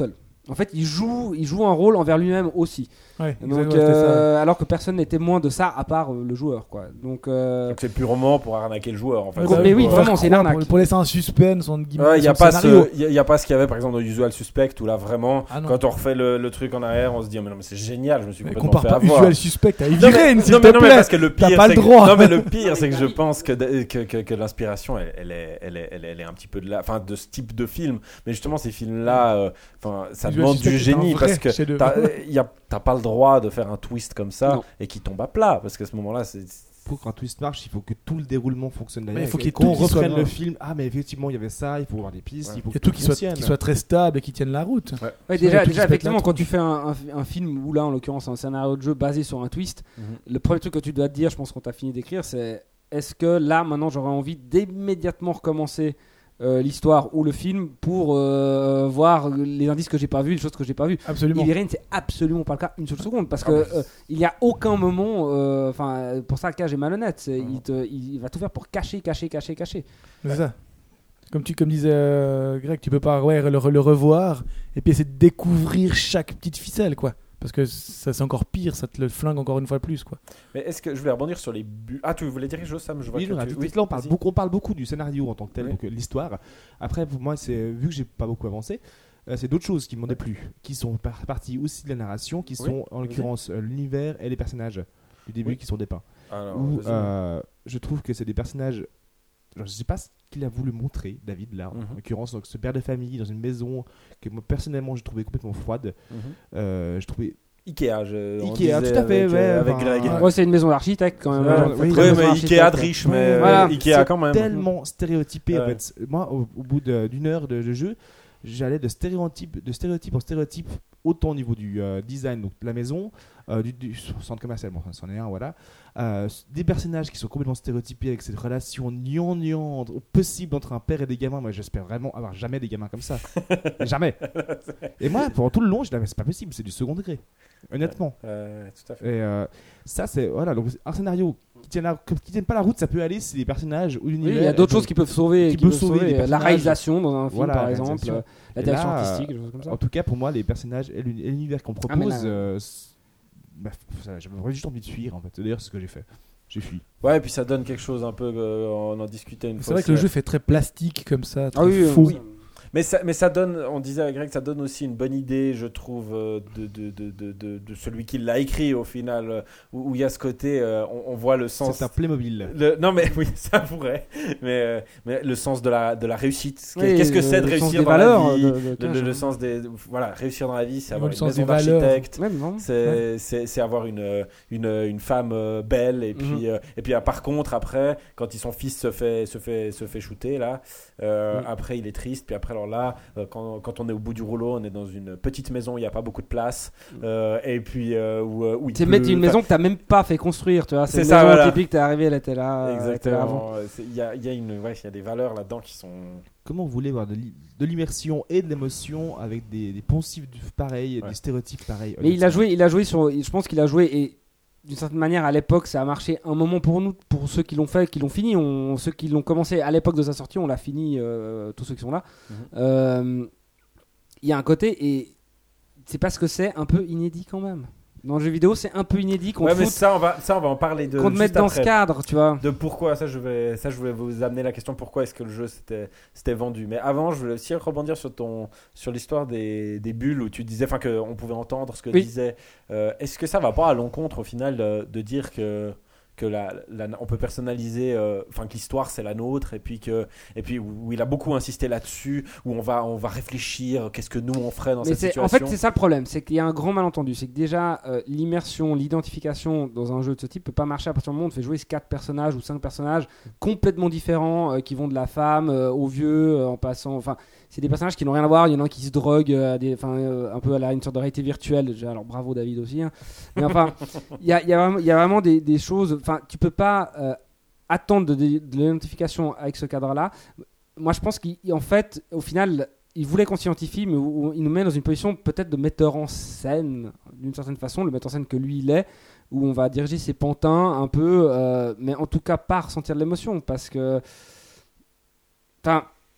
[SPEAKER 2] En fait, il joue, il joue un rôle envers lui-même aussi.
[SPEAKER 3] Ouais,
[SPEAKER 2] Donc,
[SPEAKER 3] exactement, c'était ça.
[SPEAKER 2] euh, alors que personne n'est témoin de ça à part euh, le joueur, quoi. Donc, euh,
[SPEAKER 1] Donc c'est purement pour arnaquer le joueur en fait.
[SPEAKER 3] Ouais,
[SPEAKER 2] mais
[SPEAKER 3] bah,
[SPEAKER 2] oui,
[SPEAKER 3] pour
[SPEAKER 2] vraiment,
[SPEAKER 3] faire
[SPEAKER 2] c'est une
[SPEAKER 3] croire,
[SPEAKER 2] arnaque.
[SPEAKER 3] Pour, pour laisser un suspense, entre guillemets,
[SPEAKER 1] Ouais, il n'y a,
[SPEAKER 3] sur le
[SPEAKER 1] pas
[SPEAKER 3] scénario.
[SPEAKER 1] ce- y a, y a pas ce qu'il y avait par exemple dans Usual Suspect où là vraiment,
[SPEAKER 3] Ah non.
[SPEAKER 1] quand on refait le, le truc en arrière, on se dit oh, mais non mais c'est génial, je me suis
[SPEAKER 3] Mais
[SPEAKER 1] complètement
[SPEAKER 3] compare
[SPEAKER 1] fait
[SPEAKER 3] pas
[SPEAKER 1] avoir.
[SPEAKER 3] Usual Suspect à Heavy
[SPEAKER 1] Non mais,
[SPEAKER 3] Rain, s'il
[SPEAKER 1] non,
[SPEAKER 3] te
[SPEAKER 1] mais, non, mais
[SPEAKER 3] plaît.
[SPEAKER 1] parce que le
[SPEAKER 3] T'as
[SPEAKER 1] pire,
[SPEAKER 3] pas
[SPEAKER 1] c'est
[SPEAKER 3] le
[SPEAKER 1] que,
[SPEAKER 3] droit.
[SPEAKER 1] non mais le pire, c'est que je pense que, que, que, que l'inspiration, elle, elle, est, elle, est, elle, est, elle est un petit peu de là, enfin de ce type de film. Mais justement, ces films-là, euh, enfin, ça
[SPEAKER 3] Usual
[SPEAKER 1] demande
[SPEAKER 3] Suspect
[SPEAKER 1] du
[SPEAKER 3] est un
[SPEAKER 1] génie
[SPEAKER 3] vrai
[SPEAKER 1] parce que
[SPEAKER 3] chef-d'œuvre.
[SPEAKER 1] t'as, y a, t'as pas le droit de faire un twist comme ça
[SPEAKER 2] Non.
[SPEAKER 1] et qui tombe à plat parce qu'à ce moment-là, c'est
[SPEAKER 4] Pour qu'un twist marche, il faut que tout le déroulement fonctionne derrière.
[SPEAKER 3] Mais il faut
[SPEAKER 4] Et
[SPEAKER 3] qu'il y ait
[SPEAKER 4] qu'on
[SPEAKER 3] tout qui soit
[SPEAKER 4] reprenne
[SPEAKER 3] bien.
[SPEAKER 4] le film. Ah, mais effectivement, il y avait ça, il faut voir des pistes,
[SPEAKER 1] Ouais.
[SPEAKER 4] il faut
[SPEAKER 3] Il y a
[SPEAKER 4] que
[SPEAKER 3] tout qui soit,
[SPEAKER 4] fonctionne.
[SPEAKER 3] qui soit très stable et qui tienne la route.
[SPEAKER 2] ouais,
[SPEAKER 3] Sur
[SPEAKER 2] déjà,
[SPEAKER 3] le truc qui
[SPEAKER 2] déjà
[SPEAKER 3] se pète
[SPEAKER 2] effectivement,
[SPEAKER 3] la
[SPEAKER 2] quand
[SPEAKER 3] tronche.
[SPEAKER 2] tu fais un, un, un film où là, en l'occurrence, un scénario de jeu basé sur un twist,
[SPEAKER 1] Mhm.
[SPEAKER 2] le premier truc que tu dois te dire, je pense qu'on t'a fini d'écrire, c'est est-ce que là, maintenant, j'aurais envie d'immédiatement recommencer euh, l'histoire ou le film pour euh, voir les indices que j'ai pas vus, les choses que j'ai pas vues.
[SPEAKER 3] Absolument.
[SPEAKER 2] Heavy Rain, c'est absolument pas le cas une seule seconde parce
[SPEAKER 1] Ah
[SPEAKER 2] que
[SPEAKER 1] bah,
[SPEAKER 2] euh, il y a aucun moment, enfin, pour ça le cas est malhonnête, c'est, il, te, il va tout faire pour cacher, cacher, cacher, cacher.
[SPEAKER 3] C'est ça. Comme, tu, comme disait euh, Greg, tu peux pas ouais, le, le revoir et puis essayer de découvrir chaque petite ficelle, quoi. Parce que ça, c'est encore pire, ça te le flingue encore une fois plus, quoi.
[SPEAKER 1] Mais est-ce que je voulais rebondir sur les buts? Ah, tu voulais dire quelque chose, Sam? Je vois
[SPEAKER 4] Oui,
[SPEAKER 1] que
[SPEAKER 4] non,
[SPEAKER 1] tu-
[SPEAKER 4] tout de
[SPEAKER 1] oui,
[SPEAKER 4] suite, là, on parle,
[SPEAKER 1] vas-y.
[SPEAKER 4] beaucoup, on parle beaucoup du scénario en tant que tel,
[SPEAKER 1] Oui.
[SPEAKER 4] donc euh, l'histoire. Après, pour moi, c'est, vu que j'ai pas beaucoup avancé, euh, c'est d'autres choses qui m'ont déplu, qui sont par- partie aussi de la narration, qui
[SPEAKER 1] Oui,
[SPEAKER 4] sont en
[SPEAKER 1] vas-y.
[SPEAKER 4] l'occurrence euh, l'univers et les personnages du début
[SPEAKER 1] Oui.
[SPEAKER 4] qui sont dépeints.
[SPEAKER 1] Alors,
[SPEAKER 4] Où,
[SPEAKER 1] vas-y.
[SPEAKER 4] euh, je trouve que c'est des personnages. Alors, je sais pas ce qu'il a voulu montrer, David, là,
[SPEAKER 1] Mhm.
[SPEAKER 4] en l'occurrence, donc ce père de famille dans une maison que moi personnellement j'ai trouvé complètement froide.
[SPEAKER 1] Mhm.
[SPEAKER 4] Euh, je trouvais
[SPEAKER 1] Ikea, je, on
[SPEAKER 4] Ikea,
[SPEAKER 1] disait
[SPEAKER 4] tout à fait,
[SPEAKER 1] avec,
[SPEAKER 4] ouais,
[SPEAKER 1] euh, avec
[SPEAKER 4] enfin,
[SPEAKER 1] Greg.
[SPEAKER 4] ouais.
[SPEAKER 2] Ouais, c'est une maison d'architecte quand même.
[SPEAKER 4] Ouais,
[SPEAKER 2] hein.
[SPEAKER 4] oui,
[SPEAKER 2] Très
[SPEAKER 1] Oui,
[SPEAKER 2] maison
[SPEAKER 1] mais Ikea
[SPEAKER 2] d'architecte.
[SPEAKER 1] de riche, mais euh,
[SPEAKER 2] Voilà.
[SPEAKER 1] Ikea
[SPEAKER 4] c'est
[SPEAKER 1] quand même.
[SPEAKER 4] tellement stéréotypé. En
[SPEAKER 1] Ouais.
[SPEAKER 4] fait. Moi, au, au bout de- d'une heure de, de jeu, j'allais de stéréotype, de stéréotype en stéréotype, autant au niveau du euh, design, donc de la maison, euh, du, du centre commercial, bon, c'en est un, voilà. Euh, des personnages qui sont complètement stéréotypés avec cette relation gnangnante au possible entre un père et des gamins. Moi, j'espère vraiment avoir jamais des gamins comme ça. Jamais. Et moi, pendant tout le long, je disais, mais c'est pas possible, c'est du second degré. Honnêtement.
[SPEAKER 1] Euh, tout à fait.
[SPEAKER 4] Et euh, ça, c'est voilà, donc un scénario qui tient, la, qui tienne pas la route, ça peut aller si les personnages ou
[SPEAKER 2] Oui,
[SPEAKER 4] l'univers.
[SPEAKER 2] il y a d'autres
[SPEAKER 4] donc,
[SPEAKER 2] choses qui peuvent sauver,
[SPEAKER 4] qui
[SPEAKER 2] qui
[SPEAKER 4] peut
[SPEAKER 2] peuvent
[SPEAKER 4] sauver
[SPEAKER 2] sauver,
[SPEAKER 4] des
[SPEAKER 2] euh, la
[SPEAKER 4] personnages.
[SPEAKER 2] réalisation dans un film
[SPEAKER 4] Voilà,
[SPEAKER 2] par
[SPEAKER 4] la
[SPEAKER 2] exemple,
[SPEAKER 4] réalisation.
[SPEAKER 2] euh, la
[SPEAKER 4] Et
[SPEAKER 2] direction
[SPEAKER 4] là,
[SPEAKER 2] artistique, des choses comme ça.
[SPEAKER 4] En tout cas, pour moi, les personnages et l'uni- et l'univers qu'on
[SPEAKER 2] Ah, mais
[SPEAKER 4] propose,
[SPEAKER 2] là-
[SPEAKER 4] euh, c'est- bah, ça, j'avais juste envie de fuir en fait. D'ailleurs, c'est ce que j'ai fait. J'ai fui.
[SPEAKER 1] Ouais, et puis ça donne quelque chose un peu. euh, on en discutait une
[SPEAKER 3] C'est
[SPEAKER 1] fois.
[SPEAKER 3] vrai que le
[SPEAKER 1] c'est-
[SPEAKER 3] jeu fait très plastique comme ça, très
[SPEAKER 2] Ah oui,
[SPEAKER 3] faux.
[SPEAKER 2] oui.
[SPEAKER 1] Mais ça, mais ça donne, on disait à Greg, ça donne aussi une bonne idée, je trouve, euh, de, de, de, de, de, de celui qui l'a écrit au final, euh, où où il y a ce côté, euh, on, on voit le sens.
[SPEAKER 4] C'est un Playmobil.
[SPEAKER 1] Le- non mais oui, ça pourrait, mais, euh, mais le sens de la, de la réussite.
[SPEAKER 2] Oui,
[SPEAKER 1] Qu'est-ce que
[SPEAKER 2] le-
[SPEAKER 1] c'est de
[SPEAKER 2] le sens
[SPEAKER 1] réussir
[SPEAKER 2] des
[SPEAKER 1] dans
[SPEAKER 2] valeurs,
[SPEAKER 1] la vie
[SPEAKER 2] de- de-
[SPEAKER 1] le, le- le sens des, voilà, réussir dans la vie, c'est
[SPEAKER 3] Ouais,
[SPEAKER 1] avoir
[SPEAKER 3] le
[SPEAKER 1] une
[SPEAKER 3] sens
[SPEAKER 1] maison
[SPEAKER 3] des valeurs.
[SPEAKER 1] d'architecte.
[SPEAKER 2] Ouais, mais vraiment.
[SPEAKER 1] C'est, c'est, c'est avoir une, euh, une, une femme euh, belle et puis,
[SPEAKER 2] Mhm.
[SPEAKER 1] euh, et puis ah, par contre après quand il- son fils se fait, se fait, se fait shooter là euh,
[SPEAKER 2] Mhm.
[SPEAKER 1] après il est triste puis après alors là euh, quand, quand on est au bout du rouleau on est dans une petite maison il n'y a pas beaucoup de place euh, et puis euh, où, euh, où il
[SPEAKER 2] C'est
[SPEAKER 1] pleut,
[SPEAKER 2] mettre une
[SPEAKER 1] enfin,
[SPEAKER 2] maison que t'as même pas fait construire, tu vois. C'est
[SPEAKER 1] C'est
[SPEAKER 2] une
[SPEAKER 1] ça,
[SPEAKER 2] maison
[SPEAKER 1] voilà.
[SPEAKER 2] typique, t'es arrivé, elle était là. elle était là avant.
[SPEAKER 1] exactement C'est- il y a, il y a une ouais, il y a des valeurs là-dedans qui sont
[SPEAKER 4] Comment vous voulez voir de, l'i- de l'immersion et de l'émotion avec des, des poncifs du- pareils, et
[SPEAKER 1] Ouais.
[SPEAKER 4] des stéréotypes pareils.
[SPEAKER 2] Mais il a joué, il a joué sur. Je pense qu'il a joué et d'une certaine manière à l'époque ça a marché un moment pour nous, pour ceux qui l'ont fait, qui l'ont fini, on, ceux qui l'ont commencé à l'époque de sa sortie, on l'a fini, euh, tous ceux qui sont là.
[SPEAKER 1] Mhm.
[SPEAKER 2] Euh, Il y a un côté et c'est parce que c'est un peu inédit quand même. Dans le jeu vidéo, c'est un peu inédit qu'on
[SPEAKER 1] ouais
[SPEAKER 2] te
[SPEAKER 1] mais
[SPEAKER 2] foute-
[SPEAKER 1] ça on va ça on va en parler de
[SPEAKER 2] qu'on te
[SPEAKER 1] juste
[SPEAKER 2] mette dans
[SPEAKER 1] après.
[SPEAKER 2] ce cadre, tu vois.
[SPEAKER 1] De pourquoi, ça je vais, ça je voulais vous amener la question pourquoi est-ce que le jeu s'était, s'était vendu. Mais avant, je voulais aussi rebondir sur ton, sur l'histoire des, des bulles où tu disais, enfin que on pouvait entendre ce que
[SPEAKER 2] Oui.
[SPEAKER 1] disait. Euh, est-ce que ça va pas à l'encontre au final de, de dire que que la, la- on peut personnaliser, euh, enfin que l'histoire c'est la nôtre et puis que et puis où, où il a beaucoup insisté là-dessus où on va on va réfléchir qu'est-ce que nous on ferait dans
[SPEAKER 2] Mais
[SPEAKER 1] cette
[SPEAKER 2] c'est-
[SPEAKER 1] situation.
[SPEAKER 2] en fait, c'est ça le problème, c'est qu'il y a un grand malentendu. C'est que déjà, euh, l'immersion, l'identification dans un jeu de ce type peut pas marcher à partir du moment où on te fait jouer quatre personnages ou cinq personnages complètement différents, euh, qui vont de la femme euh, au vieux, euh, en passant. Enfin, c'est des personnages qui n'ont rien à voir. Il y en a un qui se drogue, euh, à des, enfin, euh, un peu à la, une sorte de réalité virtuelle. Déjà, alors bravo David aussi. hein. Mais enfin, il y a, il y a vraiment, il y a vraiment des, des choses. Enfin, tu peux pas euh, attendre de, de, de l'identification avec ce cadre-là. Moi, je pense qu'en fait, au final, il voulait qu'on s'identifie, mais où- où il nous met dans une position peut-être de metteur en scène, d'une certaine façon, le metteur en scène que lui il est, où on va diriger ses pantins un peu, euh, mais en tout cas pas ressentir de l'émotion, parce que, enfin,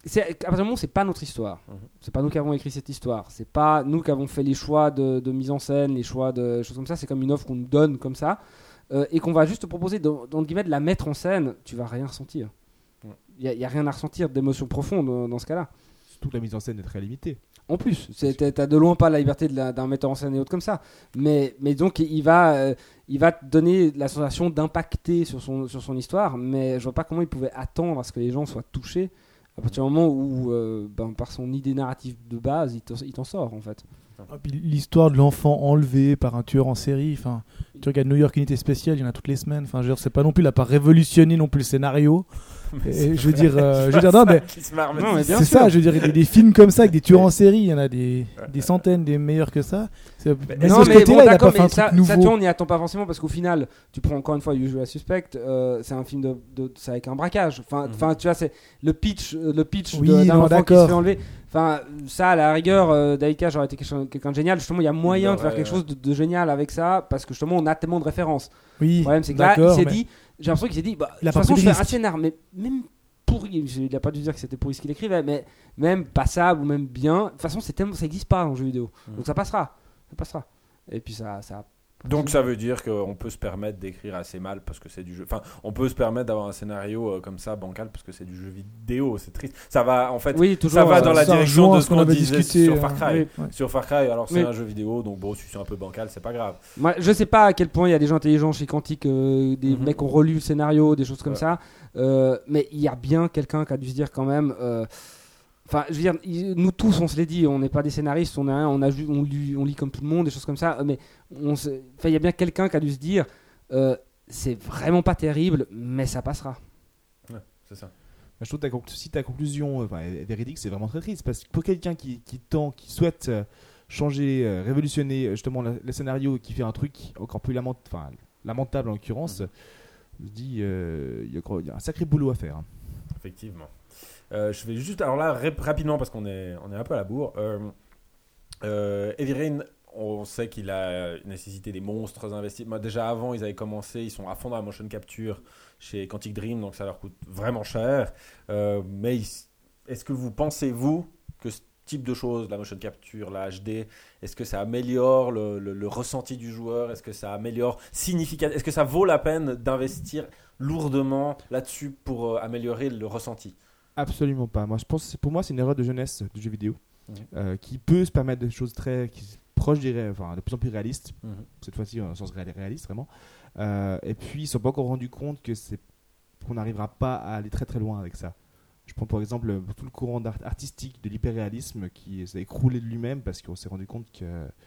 [SPEAKER 2] c'est, à partir du moment où c'est pas notre histoire,
[SPEAKER 1] Mhm.
[SPEAKER 2] c'est pas nous qui avons écrit cette histoire, c'est pas nous qui avons fait les choix de, de mise en scène, les choix de choses comme ça, c'est comme une offre qu'on nous donne comme ça, euh, et qu'on va juste te proposer de, dans le guillemets, de la mettre en scène, tu vas rien ressentir. Il
[SPEAKER 1] Ouais.
[SPEAKER 2] n'y a, a rien à ressentir d'émotion profonde euh, dans ce cas-là.
[SPEAKER 4] Surtout que la mise en scène est très limitée.
[SPEAKER 2] En plus, c'est, t'as, t'as de loin pas la liberté de la, d'un metteur en scène et autres comme ça. Mais, mais donc, il va, euh, il va te donner la sensation d'impacter sur son, sur son histoire. Mais je vois pas comment il pouvait attendre à ce que les gens soient touchés à partir du moment où, euh, ben, par son idée narrative de base, il, t'en- il t'en sort en fait.
[SPEAKER 3] Et puis l'histoire de l'enfant enlevé par un tueur en série, enfin, tu regardes New York Unité Spéciale, il y en a toutes les semaines. Enfin, je veux dire, c'est pas non plus, il a pas révolutionné non plus le scénario. Et je veux dire, euh, je veux dire, non, mais
[SPEAKER 1] Qui se marre,
[SPEAKER 2] Non, mais bien
[SPEAKER 3] c'est
[SPEAKER 2] sûr.
[SPEAKER 3] ça. Je veux dire, il y a des films comme ça avec des tueurs en série, il y en a des, des centaines, des meilleurs que ça. C'est, mais
[SPEAKER 2] Non,
[SPEAKER 3] de ce
[SPEAKER 2] mais
[SPEAKER 3] côté-là,
[SPEAKER 2] bon,
[SPEAKER 3] il a
[SPEAKER 2] d'accord,
[SPEAKER 3] pas fait
[SPEAKER 2] mais
[SPEAKER 3] un
[SPEAKER 2] ça,
[SPEAKER 3] truc
[SPEAKER 2] ça, tu vois,
[SPEAKER 3] nouveau.
[SPEAKER 2] on n'y attend pas forcément parce qu'au final, tu prends encore une fois Usual Suspect, euh, c'est un film de, de, c'est avec un braquage. Enfin,
[SPEAKER 1] Mhm.
[SPEAKER 2] enfin, tu vois, c'est le pitch, euh, le pitch
[SPEAKER 3] Oui,
[SPEAKER 2] de- d'un
[SPEAKER 3] non,
[SPEAKER 2] enfant qui se
[SPEAKER 3] d'accord.
[SPEAKER 2] fait enlever. Enfin, ça, à la rigueur, euh, David Cage aurait été quelque chose- quelqu'un de génial. Justement, il y a moyen de faire
[SPEAKER 1] aurait,
[SPEAKER 2] quelque chose de, de génial avec ça parce que justement, on a tellement de références.
[SPEAKER 3] Oui,
[SPEAKER 2] Le problème, c'est que là, il
[SPEAKER 3] d'accord,
[SPEAKER 2] s'est
[SPEAKER 3] mais-
[SPEAKER 2] dit, j'ai l'impression qu'il s'est dit, bah, de
[SPEAKER 3] Il a
[SPEAKER 2] toute
[SPEAKER 3] pas
[SPEAKER 2] façon,
[SPEAKER 3] pris
[SPEAKER 2] je
[SPEAKER 3] de
[SPEAKER 2] fais un
[SPEAKER 3] risque.
[SPEAKER 2] scénar, mais même pourri, il a pas dû dire que c'était pourri ce qu'il écrivait, mais même passable ou même bien. De toute façon, c'est tellement, ça n'existe pas dans le jeu vidéo.
[SPEAKER 1] Mhm.
[SPEAKER 2] Donc ça passera, ça passera. Et puis ça, ça.
[SPEAKER 1] Donc ça veut dire qu'on peut se permettre d'écrire assez mal parce que c'est du jeu. Enfin, on peut se permettre d'avoir un scénario euh, comme ça bancal parce que c'est du jeu vidéo. C'est triste. Ça va en fait.
[SPEAKER 2] Oui, toujours.
[SPEAKER 1] ça va
[SPEAKER 2] euh,
[SPEAKER 1] dans la
[SPEAKER 3] ça
[SPEAKER 1] direction
[SPEAKER 3] rejoint
[SPEAKER 1] de
[SPEAKER 3] ce
[SPEAKER 1] ce
[SPEAKER 3] qu'on
[SPEAKER 1] qu'on
[SPEAKER 3] avait
[SPEAKER 1] disait
[SPEAKER 3] discuté,
[SPEAKER 1] sur
[SPEAKER 3] euh,
[SPEAKER 1] Far Cry.
[SPEAKER 2] oui.
[SPEAKER 3] Ouais.
[SPEAKER 1] Sur Far Cry, alors c'est
[SPEAKER 2] Oui.
[SPEAKER 1] un jeu vidéo, donc bon, si c'est un peu bancal, c'est pas grave.
[SPEAKER 2] Moi, je sais pas à quel point il y a des gens intelligents chez Quantic, euh, des
[SPEAKER 1] Mhm.
[SPEAKER 2] mecs qui ont relu le scénario, des choses comme
[SPEAKER 1] Ouais.
[SPEAKER 2] ça. Euh, mais il y a bien quelqu'un qui a dû se dire quand même. euh, Enfin, je veux dire, il- nous tous, on se l'est dit, on n'est pas des scénaristes, on, est rien, on, a, ju- on, lit, on lit comme tout le monde, des choses comme ça. euh, Mais on se- enfin, il y a bien quelqu'un qui a dû se dire, euh, c'est vraiment pas terrible, mais ça passera.
[SPEAKER 1] C'est ça.
[SPEAKER 4] Bah, je trouve que ta conclu- si ta conclusion euh, enfin, est véridique, c'est vraiment très triste. Parce que pour quelqu'un qui, qui tend, qui souhaite euh, changer, euh, révolutionner euh, justement le, le scénario, qui fait un truc encore plus lament- enfin, lamentable en l'occurrence,
[SPEAKER 1] Mhm.
[SPEAKER 4] je dis euh, il y, a encore- il y a un sacré boulot à faire. hein.
[SPEAKER 1] Effectivement. Euh, je vais juste, alors là, rap- rapidement, parce qu'on est, on est un peu à la bourre. Euh, euh, Heavy Rain, on sait qu'il a nécessité des monstres investissements. Déjà avant, ils avaient commencé, ils sont à fond dans la motion capture chez Quantic Dream, donc ça leur coûte vraiment cher. Euh, mais ils- est-ce que vous pensez, vous, que ce type de choses, la motion capture, la H D, est-ce que ça améliore le, le- le ressenti du joueur? Est-ce que ça améliore significativement? Est-ce que ça vaut la peine d'investir lourdement là-dessus pour euh, améliorer le ressenti?
[SPEAKER 4] Absolument pas. Moi, je pense, que c'est- pour moi, c'est une erreur de jeunesse du jeu vidéo
[SPEAKER 1] Mhm.
[SPEAKER 4] euh, qui peut se permettre des choses très qui, proches, des ré- enfin, de plus en plus réalistes.
[SPEAKER 1] Mhm.
[SPEAKER 4] Cette fois-ci, en sens réal- réaliste, vraiment. Euh, et puis, ils ne sont pas encore rendus compte que c'est qu'on n'arrivera pas à aller très très loin avec ça. Je prends par exemple euh, tout le courant d'art- artistique de l'hyperréalisme qui s'est écroulé de lui-même parce qu'on s'est rendu compte que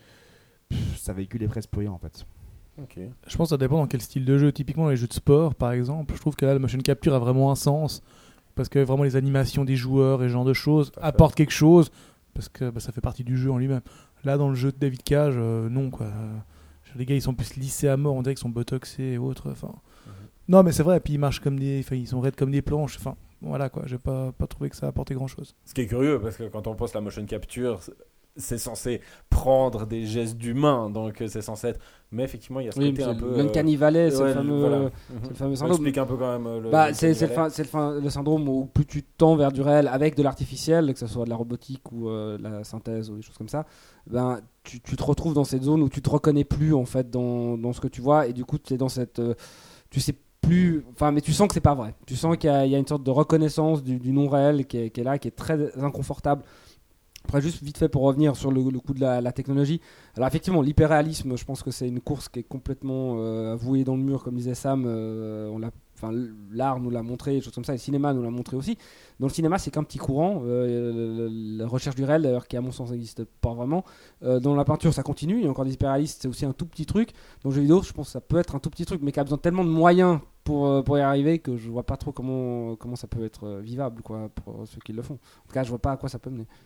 [SPEAKER 4] pff, ça véhiculait presque plus rien en fait.
[SPEAKER 1] Ok.
[SPEAKER 3] Je pense que ça dépend dans quel style de jeu. Typiquement, dans les jeux de sport, par exemple, je trouve que là, le motion capture a vraiment un sens. Parce que vraiment, les animations des joueurs et ce genre de choses
[SPEAKER 1] Tout à fait.
[SPEAKER 3] apportent quelque chose. Parce que bah, ça fait partie du jeu en lui-même. Là, dans le jeu de David Cage, euh, non, quoi. Euh, les gars, ils sont plus lissés à mort. On dirait qu'ils sont botoxés et autres. Enfin,
[SPEAKER 1] Mhm.
[SPEAKER 3] non, mais c'est vrai. Et puis, ils marchent comme des. Enfin, ils sont raides comme des planches. Enfin, voilà, quoi. J'ai pas, pas trouvé que ça apportait grand-chose.
[SPEAKER 1] Ce qui est curieux, parce que quand on pense la motion capture, c'est- c'est censé prendre des gestes d'humains, donc euh, c'est censé être. Mais effectivement, il y a ce
[SPEAKER 2] Oui,
[SPEAKER 1] côté
[SPEAKER 2] c'est
[SPEAKER 1] un
[SPEAKER 2] le
[SPEAKER 1] peu.
[SPEAKER 2] Uncanny Valley, c'est
[SPEAKER 1] ouais,
[SPEAKER 2] le fameux.
[SPEAKER 1] voilà.
[SPEAKER 2] c'est le
[SPEAKER 1] Mhm.
[SPEAKER 2] fameux
[SPEAKER 1] On
[SPEAKER 2] syndrome.
[SPEAKER 1] explique un peu quand même euh, le.
[SPEAKER 2] Bah,
[SPEAKER 1] le
[SPEAKER 2] c'est c'est le,
[SPEAKER 1] Uncanny Valley.
[SPEAKER 2] fin- c'est le, fin- le syndrome où plus tu tends vers du réel avec de l'artificiel, que ce soit de la robotique ou euh, de la synthèse ou des choses comme ça, ben, tu, tu te retrouves dans cette zone où tu te reconnais plus en fait dans, dans ce que tu vois et du coup tu es dans cette. euh, tu sais plus. Enfin, mais tu sens que c'est pas vrai. Tu sens qu'il y a, il y a une sorte de reconnaissance du, du non réel qui est, qui est là, qui est très inconfortable. Après, juste vite fait pour revenir sur le, le coup de la, la technologie. Alors, effectivement, l'hyperréalisme, je pense que c'est une course qui est complètement euh, vouée dans le mur, comme disait Sam. Euh, on l'a, enfin, l'art nous l'a montré, des choses comme ça, le cinéma nous l'a montré aussi. Dans le cinéma, c'est qu'un petit courant. Euh, la recherche du réel, d'ailleurs, qui à mon sens n'existe pas vraiment. Euh, dans la peinture, ça continue. Il y a encore des hyperréalistes, c'est aussi un tout petit truc. Dans le jeu vidéo, je pense que ça peut être un tout petit truc, mais qui a besoin de tellement de moyens pour, euh, pour y arriver que je vois pas trop comment, comment ça peut être euh, vivable quoi, pour ceux qui le font. En tout cas, je vois pas à quoi ça peut mener.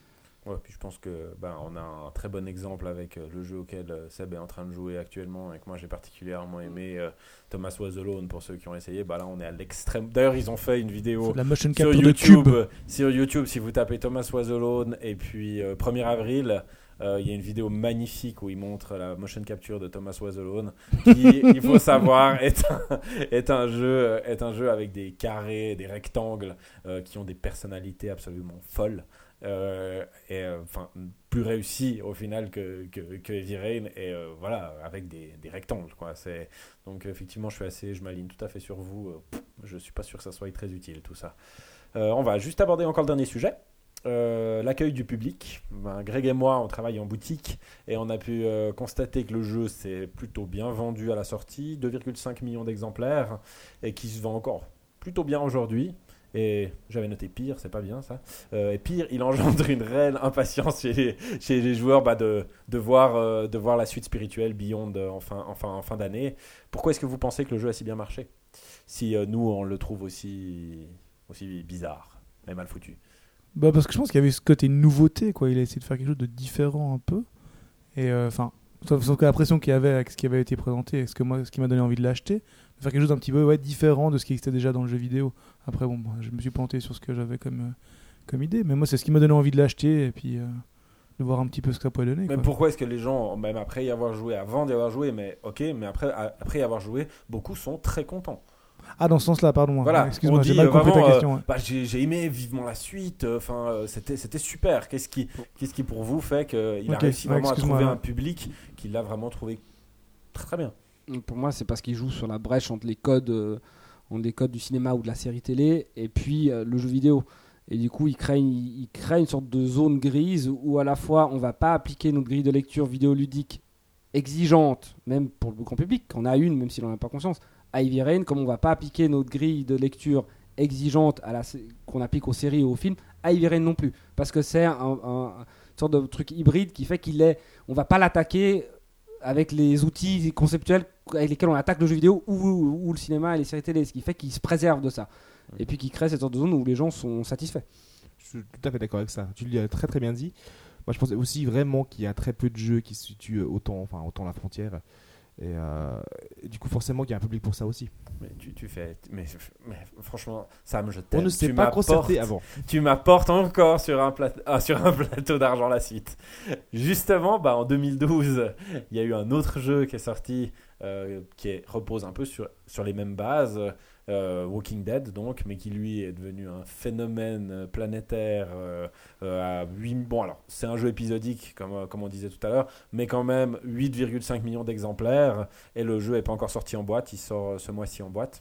[SPEAKER 1] Ouais, puis je pense que ben, on a un très bon exemple avec euh, le jeu auquel euh, Seb est en train de jouer actuellement et que moi j'ai particulièrement aimé, euh, Thomas Was Alone, pour ceux qui ont essayé. Bah là on est à l'extrême. D'ailleurs ils ont fait une vidéo
[SPEAKER 3] C'est de la motion
[SPEAKER 1] sur
[SPEAKER 3] capture de
[SPEAKER 1] YouTube,
[SPEAKER 3] cube.
[SPEAKER 1] euh, sur YouTube si vous tapez Thomas Was Alone et puis euh, premier avril, euh, il y a une vidéo magnifique où il montre la motion capture de Thomas Was Alone qui, il faut savoir, est un, est un jeu, est un jeu avec des carrés, des rectangles euh, qui ont des personnalités absolument folles. Euh, et enfin euh, plus réussi au final que, que, que Heavy Rain et euh, voilà avec des, des rectangles quoi. C'est, donc effectivement je suis assez, je m'aligne tout à fait sur vous, euh, pff, je suis pas sûr que ça soit très utile tout ça. Euh, on va juste aborder encore le dernier sujet, euh, l'accueil du public. Ben, Greg et moi on travaille en boutique et on a pu euh, constater que le jeu s'est plutôt bien vendu à la sortie, deux virgule cinq millions d'exemplaires, et qui se vend encore plutôt bien aujourd'hui. Et j'avais noté pire, c'est pas bien ça. Euh, et pire, il engendre une réelle impatience chez les, chez les joueurs bah, de, de, voir, euh, de voir la suite spirituelle Beyond euh, en, fin, en, fin, en fin d'année. Pourquoi est-ce que vous pensez que le jeu a si bien marché, si euh, nous on le trouve aussi, aussi bizarre et mal foutu?
[SPEAKER 3] Bah parce que je pense qu'il y avait ce côté nouveauté, quoi. Il a essayé de faire quelque chose de différent un peu. Et enfin, euh, sauf que l'impression qu'il y avait avec ce qui avait été présenté, et ce, que moi, ce qui m'a donné envie de l'acheter, de faire quelque chose d'un petit peu ouais, différent de ce qui existait déjà dans le jeu vidéo. Après, bon, bah, je me suis planté sur ce que j'avais comme, euh, comme idée, mais moi, c'est ce qui m'a donné envie de l'acheter et puis euh, de voir un petit peu ce que ça pourrait donner.
[SPEAKER 1] Mais
[SPEAKER 3] quoi.
[SPEAKER 1] pourquoi est-ce que les gens, même après y avoir joué, avant d'y avoir joué, mais ok, mais après, après y avoir joué, beaucoup sont très contents.
[SPEAKER 3] Ah, dans ce sens-là, pardon.
[SPEAKER 1] Voilà,
[SPEAKER 3] excuse-moi,
[SPEAKER 1] on
[SPEAKER 3] j'ai
[SPEAKER 1] dit,
[SPEAKER 3] mal compris
[SPEAKER 1] vraiment,
[SPEAKER 3] ta question.
[SPEAKER 1] euh,
[SPEAKER 3] ouais.
[SPEAKER 1] bah, j'ai, j'ai aimé vivement la suite. Enfin, euh, c'était, c'était super. Qu'est-ce qui, qu'est-ce qui pour vous fait qu'il a
[SPEAKER 3] Ok,
[SPEAKER 1] réussi
[SPEAKER 3] ouais,
[SPEAKER 1] vraiment à
[SPEAKER 3] excuse-moi,
[SPEAKER 1] trouver
[SPEAKER 3] ouais.
[SPEAKER 1] un public qui l'a vraiment trouvé très très bien?
[SPEAKER 2] Pour moi, c'est parce qu'il joue sur la brèche entre les codes, euh, entre les codes du cinéma ou de la série télé et puis euh, le jeu vidéo. Et du coup, il crée, une, il crée une sorte de zone grise où à la fois on ne va pas appliquer notre grille de lecture vidéoludique exigeante, même pour le grand public, qu'on a une, même si l'on n'a pas conscience, à Heavy Rain, comme on ne va pas appliquer notre grille de lecture exigeante à la, qu'on applique aux séries et aux films, à Heavy Rain non plus. Parce que c'est un, un, un, une sorte de truc hybride qui fait qu'il est, on ne va pas l'attaquer avec les outils conceptuels avec lesquels on attaque le jeu vidéo ou, ou, ou le cinéma et les séries télé, ce qui fait qu'il se préserve de ça. Mmh. Et puis qu'il crée cette sorte de zone où les gens sont satisfaits.
[SPEAKER 4] Je suis tout à fait d'accord avec ça. Tu l'as très très bien dit. Moi je pense aussi vraiment qu'il y a très peu de jeux qui se situent autant, enfin, autant la frontière. Et, euh, et du coup forcément qu'il y a un public pour ça aussi.
[SPEAKER 1] Mais tu, tu fais, mais, mais franchement, Sam, je t'aime.
[SPEAKER 4] On ne s'est
[SPEAKER 1] tu
[SPEAKER 4] pas
[SPEAKER 1] m'apportes,
[SPEAKER 4] concerté avant.
[SPEAKER 1] Tu m'apportes encore sur un, plat, ah, sur un plateau d'argent la suite. Justement, bah, en deux mille douze, il y a eu un autre jeu qui est sorti euh, qui est, repose un peu sur, sur les mêmes bases. Euh, Walking Dead donc, mais qui lui est devenu un phénomène planétaire euh, euh, à huit bon alors c'est un jeu épisodique comme, euh, comme on disait tout à l'heure, mais quand même huit virgule cinq millions d'exemplaires et le jeu n'est pas encore sorti en boîte, il sort ce mois-ci en boîte.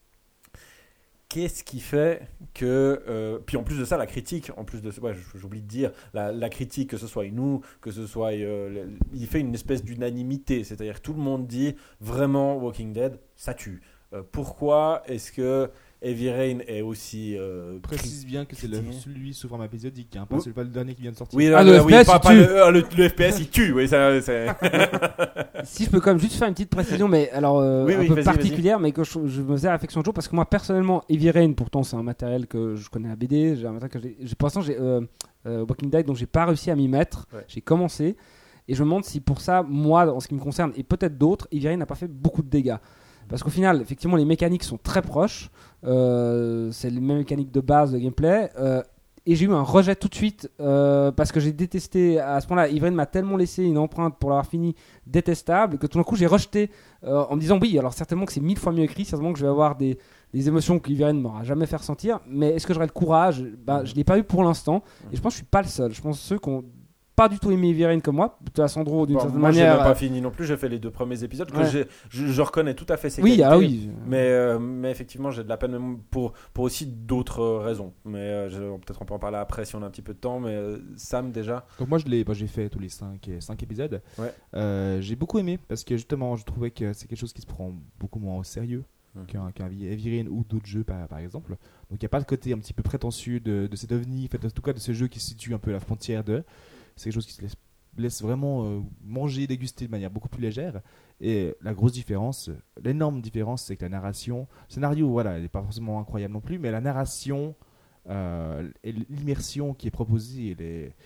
[SPEAKER 1] Qu'est-ce qui fait que euh, puis en plus de ça la critique, en plus de ouais, j'oublie de dire la, la critique, que ce soit nous, que ce soit euh, il fait une espèce d'unanimité, c'est-à-dire tout le monde dit vraiment Walking Dead ça tue. Euh, pourquoi est-ce que Heavy Rain est aussi euh,
[SPEAKER 4] précise
[SPEAKER 1] cri-
[SPEAKER 4] bien que c'est le, celui sous forme épisodique, hein, pas,
[SPEAKER 1] oui.
[SPEAKER 4] celui, pas le dernier qui vient de sortir.
[SPEAKER 1] Oui,
[SPEAKER 2] ah,
[SPEAKER 1] le,
[SPEAKER 2] le
[SPEAKER 1] oui,
[SPEAKER 2] F P S
[SPEAKER 1] pas,
[SPEAKER 2] il
[SPEAKER 1] pas
[SPEAKER 2] tue.
[SPEAKER 1] le, le, le F P S il tue, oui, ça, c'est...
[SPEAKER 2] Si je peux quand même juste faire une petite précision, mais alors euh,
[SPEAKER 1] Oui,
[SPEAKER 2] un
[SPEAKER 1] oui,
[SPEAKER 2] peu
[SPEAKER 1] vas-y,
[SPEAKER 2] particulière, mais que je, je me faisais réflexion de jour parce que moi personnellement, Heavy Rain, pourtant c'est un matériel que je connais la B D, j'ai un matériel que j'ai, j'ai, pour l'instant j'ai euh, euh, Walking Dead, donc j'ai pas réussi à m'y mettre. Ouais. J'ai commencé et je me demande si pour ça, moi, en ce qui me concerne et peut-être d'autres, Heavy Rain n'a pas fait beaucoup de dégâts. Parce qu'au final, effectivement, les mécaniques sont très proches. Euh, c'est les mêmes mécaniques de base de gameplay. Euh, et j'ai eu un rejet tout de suite euh, parce que j'ai détesté. À ce point-là, Heavy Rain m'a tellement laissé une empreinte pour l'avoir fini détestable que tout d'un coup, j'ai rejeté euh, en me disant oui, alors certainement que c'est mille fois mieux écrit. Certainement que je vais avoir des, des émotions que Heavy Rain ne m'aura jamais fait ressentir. Mais est-ce que j'aurai le courage? bah, Je ne l'ai pas eu pour l'instant. Et je pense que je ne suis pas le seul. Je pense que ceux qui ont pas du tout aimé Heavy Rain comme moi, plutôt à Sandro d'une
[SPEAKER 1] bon,
[SPEAKER 2] certaine
[SPEAKER 1] moi,
[SPEAKER 2] manière.
[SPEAKER 1] Moi j'ai même pas fini non plus, j'ai fait les deux premiers épisodes que
[SPEAKER 2] ouais.
[SPEAKER 1] j'ai, je, je reconnais tout à fait ces
[SPEAKER 2] oui,
[SPEAKER 1] qualités.
[SPEAKER 2] Ah oui,
[SPEAKER 1] mais, euh, mais effectivement j'ai de la peine même pour, pour aussi d'autres raisons. Mais euh, je, peut-être on peut en parler après si on a un petit peu de temps. Mais euh, Sam déjà.
[SPEAKER 4] Donc moi je l'ai, bah, j'ai fait tous les cinq épisodes.
[SPEAKER 1] Ouais.
[SPEAKER 4] Euh, j'ai beaucoup aimé parce que justement je trouvais que c'est quelque chose qui se prend beaucoup moins au sérieux.
[SPEAKER 1] Mmh.
[SPEAKER 4] Qu'un, qu'un Heavy Rain ou d'autres jeux par, par exemple. Donc il n'y a pas le côté un petit peu prétentieux de, de cet ovni, en tout cas de ce jeu qui se situe un peu à la frontière de. C'est quelque chose qui se laisse laisse vraiment euh, manger, déguster de manière beaucoup plus légère. Et la grosse différence, l'énorme différence, c'est que la narration, le scénario, voilà, elle n'est pas forcément incroyable non plus, mais la narration euh, et l'immersion qui est proposée, elle est,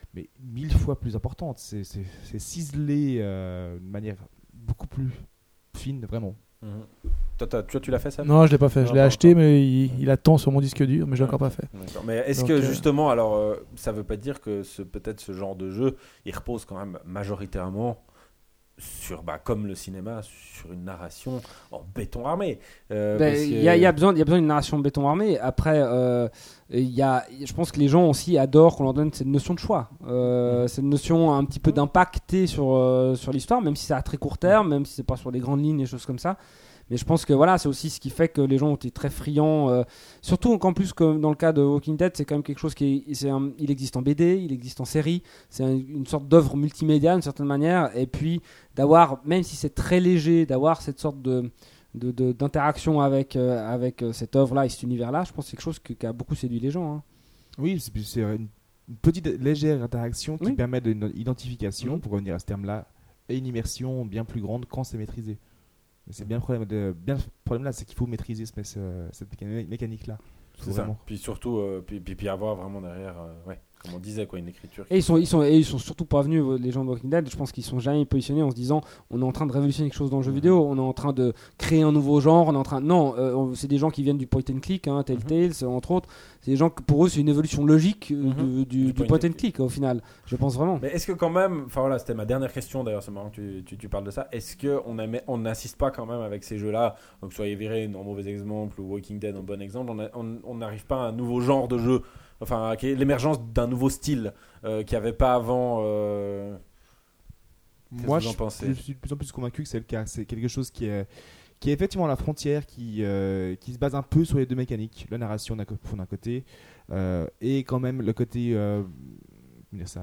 [SPEAKER 4] mais mille fois plus importante. C'est, c'est, c'est ciselé euh, de manière beaucoup plus fine, vraiment.
[SPEAKER 1] Mmh. Toi, toi, toi, tu l'as fait ça?
[SPEAKER 3] Non, je l'ai pas fait.
[SPEAKER 1] Non,
[SPEAKER 3] je l'ai
[SPEAKER 1] pas
[SPEAKER 3] acheté,
[SPEAKER 1] encore.
[SPEAKER 3] mais il, il attend sur mon disque dur, mais je l'ai encore pas fait.
[SPEAKER 1] D'accord. Mais est-ce
[SPEAKER 3] Donc,
[SPEAKER 1] que
[SPEAKER 3] euh,
[SPEAKER 1] justement, alors, euh, ça veut pas dire que ce, peut-être ce genre de jeu, il repose quand même majoritairement sur, bah, comme le cinéma, sur une narration en béton armé. Euh,
[SPEAKER 2] Ben,
[SPEAKER 1] parce
[SPEAKER 2] Il
[SPEAKER 1] que-
[SPEAKER 2] y, a- il y a besoin, il y a besoin d'une narration de béton armé. Après, euh, il y a, je pense que les gens aussi adorent qu'on leur donne cette notion de choix, euh, cette notion un petit peu d'impacter sur euh, sur l'histoire, même si c'est à très court terme, même si c'est pas sur les grandes lignes et choses comme ça. Mais je pense que voilà, c'est aussi ce qui fait que les gens ont été très friands. Euh, surtout qu'en plus, que dans le cas de Walking Dead, c'est quand même quelque chose qui est, c'est un- il existe en B D, il existe en série. C'est un- une sorte d'œuvre multimédia d'une certaine manière. Et puis d'avoir, même si c'est très léger, d'avoir cette sorte de De, de- d'interaction avec, euh, avec euh, cette œuvre-là et cet univers-là, je pense que c'est quelque chose que- qui a beaucoup séduit les gens. Hein.
[SPEAKER 4] Oui, c'est, c'est une, une petite légère interaction qui
[SPEAKER 2] Oui.
[SPEAKER 4] permet de une identification,
[SPEAKER 2] Mhm.
[SPEAKER 4] pour revenir à ce terme-là, et une immersion bien plus grande quand c'est maîtrisé. Mais c'est bien le problème, de, bien le problème là, c'est qu'il faut maîtriser ce, ce- cette mécanique- mécanique-là.
[SPEAKER 1] C'est ça. Puis surtout, euh, puis, puis, puis avoir vraiment derrière, euh, ouais, comme on disait, quoi, une écriture.
[SPEAKER 2] Et ils sont, ils sont, et ils sont surtout pas venus, euh, les gens de Walking Dead. Je pense qu'ils sont jamais positionnés en se disant on est en train de révolutionner quelque chose dans le jeu vidéo, on est en train de créer un nouveau genre, on est en train. Non, euh, on- c'est des gens qui viennent du point and click, hein, Telltale, euh, entre autres. C'est des gens que pour eux c'est une évolution logique euh,
[SPEAKER 1] Mhm.
[SPEAKER 2] du, du-
[SPEAKER 1] Du
[SPEAKER 2] du
[SPEAKER 1] point
[SPEAKER 2] point
[SPEAKER 1] and
[SPEAKER 2] and click au final. Je pense vraiment.
[SPEAKER 1] Mais est-ce que quand même, enfin voilà, c'était ma dernière question d'ailleurs, c'est marrant que tu, tu, tu parles de ça. Est-ce qu'on on n'insiste pas quand même avec ces jeux-là, donc soit Heavy Rain en mauvais exemple ou Walking Dead en bon exemple, on n'arrive pas à un nouveau genre de jeu, enfin qui est l'émergence d'un nouveau style euh, qu'il n'y avait pas avant. Euh... Qu'est-ce
[SPEAKER 4] Moi,
[SPEAKER 1] que vous en
[SPEAKER 4] je,
[SPEAKER 1] pensez
[SPEAKER 4] je suis de plus en plus convaincu que c'est le cas. C'est quelque chose qui est, qui est effectivement à la frontière, qui, euh, qui se base un peu sur les deux mécaniques, la narration d'un, co- d'un côté, euh, et quand même le côté, euh, comment dire ça,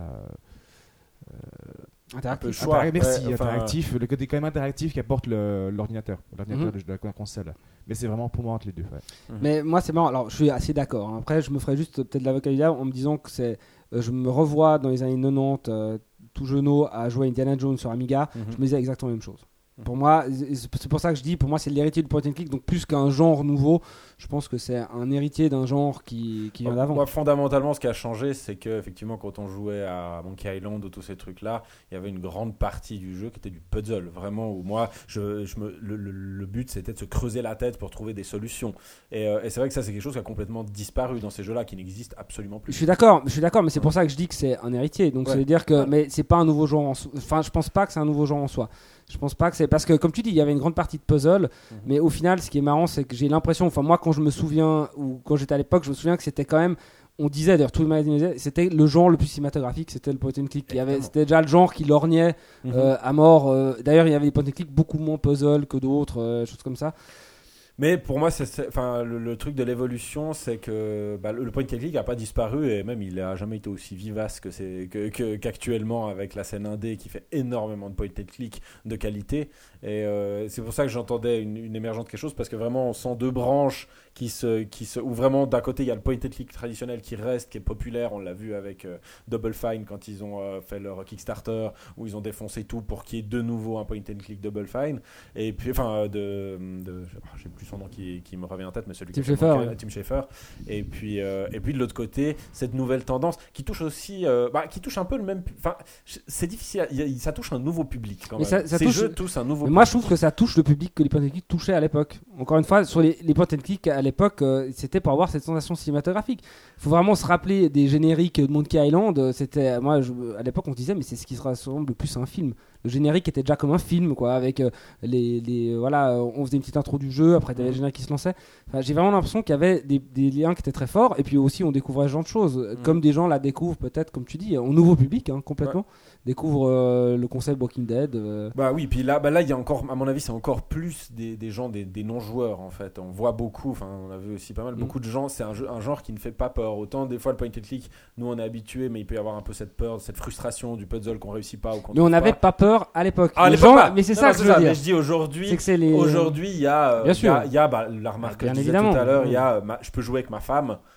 [SPEAKER 1] Un peu
[SPEAKER 2] Interactif.
[SPEAKER 1] choix.
[SPEAKER 4] Interactif, merci,
[SPEAKER 1] Ouais, enfin,
[SPEAKER 4] interactif, le côté quand même interactif qu'apporte le, l'ordinateur, l'ordinateur
[SPEAKER 2] Mhm.
[SPEAKER 4] de, de la console. Mais c'est vraiment pour moi entre les deux. Ouais.
[SPEAKER 2] Mais moi, c'est marrant. Alors, je suis assez d'accord. hein. Après, je me ferais juste peut-être l'avocat du diable en me disant que c'est. euh, je me revois dans les années quatre-vingt-dix, euh, tout jeuneau, à jouer à Indiana Jones sur Amiga.
[SPEAKER 1] Mhm.
[SPEAKER 2] Je me disais exactement la même chose.
[SPEAKER 1] Mhm.
[SPEAKER 2] Pour moi, c'est c'est pour ça que je dis, pour moi, c'est l'héritier du point and click. Donc, plus qu'un genre nouveau, je pense que c'est un héritier d'un genre qui, qui vient d'avant.
[SPEAKER 1] Moi, fondamentalement, ce qui a changé, c'est que effectivement, quand on jouait à Monkey Island ou tous ces trucs-là, il y avait une grande partie du jeu qui était du puzzle, vraiment. Où moi, je, je me, le, le- le but, c'était de se creuser la tête pour trouver des solutions. Et, euh, et c'est vrai que ça, c'est quelque chose qui a complètement disparu dans ces jeux-là, qui n'existe absolument plus.
[SPEAKER 2] Je suis d'accord, je suis d'accord, mais c'est pour ça que je dis que c'est un héritier. Donc,
[SPEAKER 1] Ouais.
[SPEAKER 2] ça veut dire que,
[SPEAKER 1] Ouais.
[SPEAKER 2] mais c'est pas un nouveau genre en soi. Enfin, je pense pas que c'est un nouveau genre en soi. Je pense pas que c'est parce que, comme tu dis, il y avait une grande partie de puzzle,
[SPEAKER 1] Mhm.
[SPEAKER 2] mais au final, ce qui est marrant, c'est que j'ai l'impression, enfin, moi, quand je me souviens, ou quand j'étais à l'époque, je me souviens que c'était quand même, on disait, d'ailleurs, tous les magazines disaient, c'était le genre le plus cinématographique, c'était le point and click. Il y avait,
[SPEAKER 1] Exactement.
[SPEAKER 2] c'était déjà le genre qui lorgnait
[SPEAKER 1] Mhm.
[SPEAKER 2] euh, à mort. euh, d'ailleurs, il y avait des point and click beaucoup moins puzzle que d'autres, euh, choses comme ça.
[SPEAKER 1] Mais pour moi, c'est, c'est- enfin, le, le truc de l'évolution, c'est que bah, le, le point and click n'a pas disparu et même il n'a jamais été aussi vivace que c'est, que, que- qu'actuellement avec la scène indé qui fait énormément de point and click de qualité. Et euh, c'est pour ça que j'entendais une, une émergence de quelque chose parce que vraiment on sent deux branches qui se, qui se, où vraiment d'un côté il y a le point and click traditionnel qui reste, qui est populaire. On l'a vu avec euh, Double Fine quand ils ont euh, fait leur Kickstarter où ils ont défoncé tout pour qu'il y ait de nouveau un point and click Double Fine. Et puis, enfin, de, de j'ai plus son nom qui, qui me revient en tête, mais celui
[SPEAKER 2] Tim
[SPEAKER 1] qui a fait
[SPEAKER 2] Schafer,
[SPEAKER 1] Monkey-
[SPEAKER 2] ouais.
[SPEAKER 1] Tim Schafer. Et puis, euh, et puis de l'autre côté, cette nouvelle tendance qui touche aussi, euh, bah, qui touche un peu le même. pu- Enfin, c'est difficile. à- il y a- ça touche un nouveau public quand
[SPEAKER 2] Mais
[SPEAKER 1] même.
[SPEAKER 2] ça- ça
[SPEAKER 1] Ces
[SPEAKER 2] touche-
[SPEAKER 1] jeux touchent un nouveau.
[SPEAKER 2] Mais moi, je
[SPEAKER 1] public.
[SPEAKER 2] trouve que ça touche le public que les point and click touchaient à l'époque. Encore une fois, sur les, les point and click à l'époque, euh, c'était pour avoir cette sensation cinématographique. Il faut vraiment se rappeler des génériques de Monkey Island. euh, C'était, moi, je- à l'époque, on se disait, mais c'est ce qui se ressemble le plus à un film. Le générique était déjà comme un film, quoi, avec euh, les, les, voilà, euh, on faisait une petite intro du jeu, après il y avait le générique qui se lançait. Enfin, j'ai vraiment l'impression qu'il y avait des, des liens qui étaient très forts, et puis aussi on découvrait ce genre de choses,
[SPEAKER 1] Mm.
[SPEAKER 2] comme des gens la découvrent peut-être, comme tu dis, au nouveau public, hein, complètement, découvrent euh, le concept Walking Dead. euh,
[SPEAKER 1] Bah oui, puis là, bah là, il y a encore, à mon avis, c'est encore plus des, des gens, des, des non-joueurs en fait. On voit beaucoup, enfin, on a vu aussi pas mal,
[SPEAKER 2] Mm.
[SPEAKER 1] beaucoup de gens. C'est un, jeu, un genre qui ne fait pas peur. Autant des fois le point and click, nous on est habitués, mais il peut y avoir un peu cette peur, cette frustration du puzzle qu'on réussit pas ou qu'on
[SPEAKER 2] Mais on
[SPEAKER 1] trouve
[SPEAKER 2] n'avait
[SPEAKER 1] pas.
[SPEAKER 2] pas peur à l'époque.
[SPEAKER 1] Ah,
[SPEAKER 2] Les
[SPEAKER 1] les
[SPEAKER 2] gens-
[SPEAKER 1] pas.
[SPEAKER 2] mais c'est
[SPEAKER 1] Non,
[SPEAKER 2] ça
[SPEAKER 1] non,
[SPEAKER 2] que je veux dire.
[SPEAKER 1] Mais je dis aujourd'hui.
[SPEAKER 2] C'est que c'est les...
[SPEAKER 1] Aujourd'hui, il y a, euh,
[SPEAKER 2] Bien
[SPEAKER 1] il y a,
[SPEAKER 2] sûr.
[SPEAKER 1] il y a bah, la remarque que
[SPEAKER 2] Bien
[SPEAKER 1] je disais
[SPEAKER 2] évidemment.
[SPEAKER 1] tout à l'heure, il y
[SPEAKER 2] Mm.
[SPEAKER 1] a, ma- je peux jouer avec ma femme,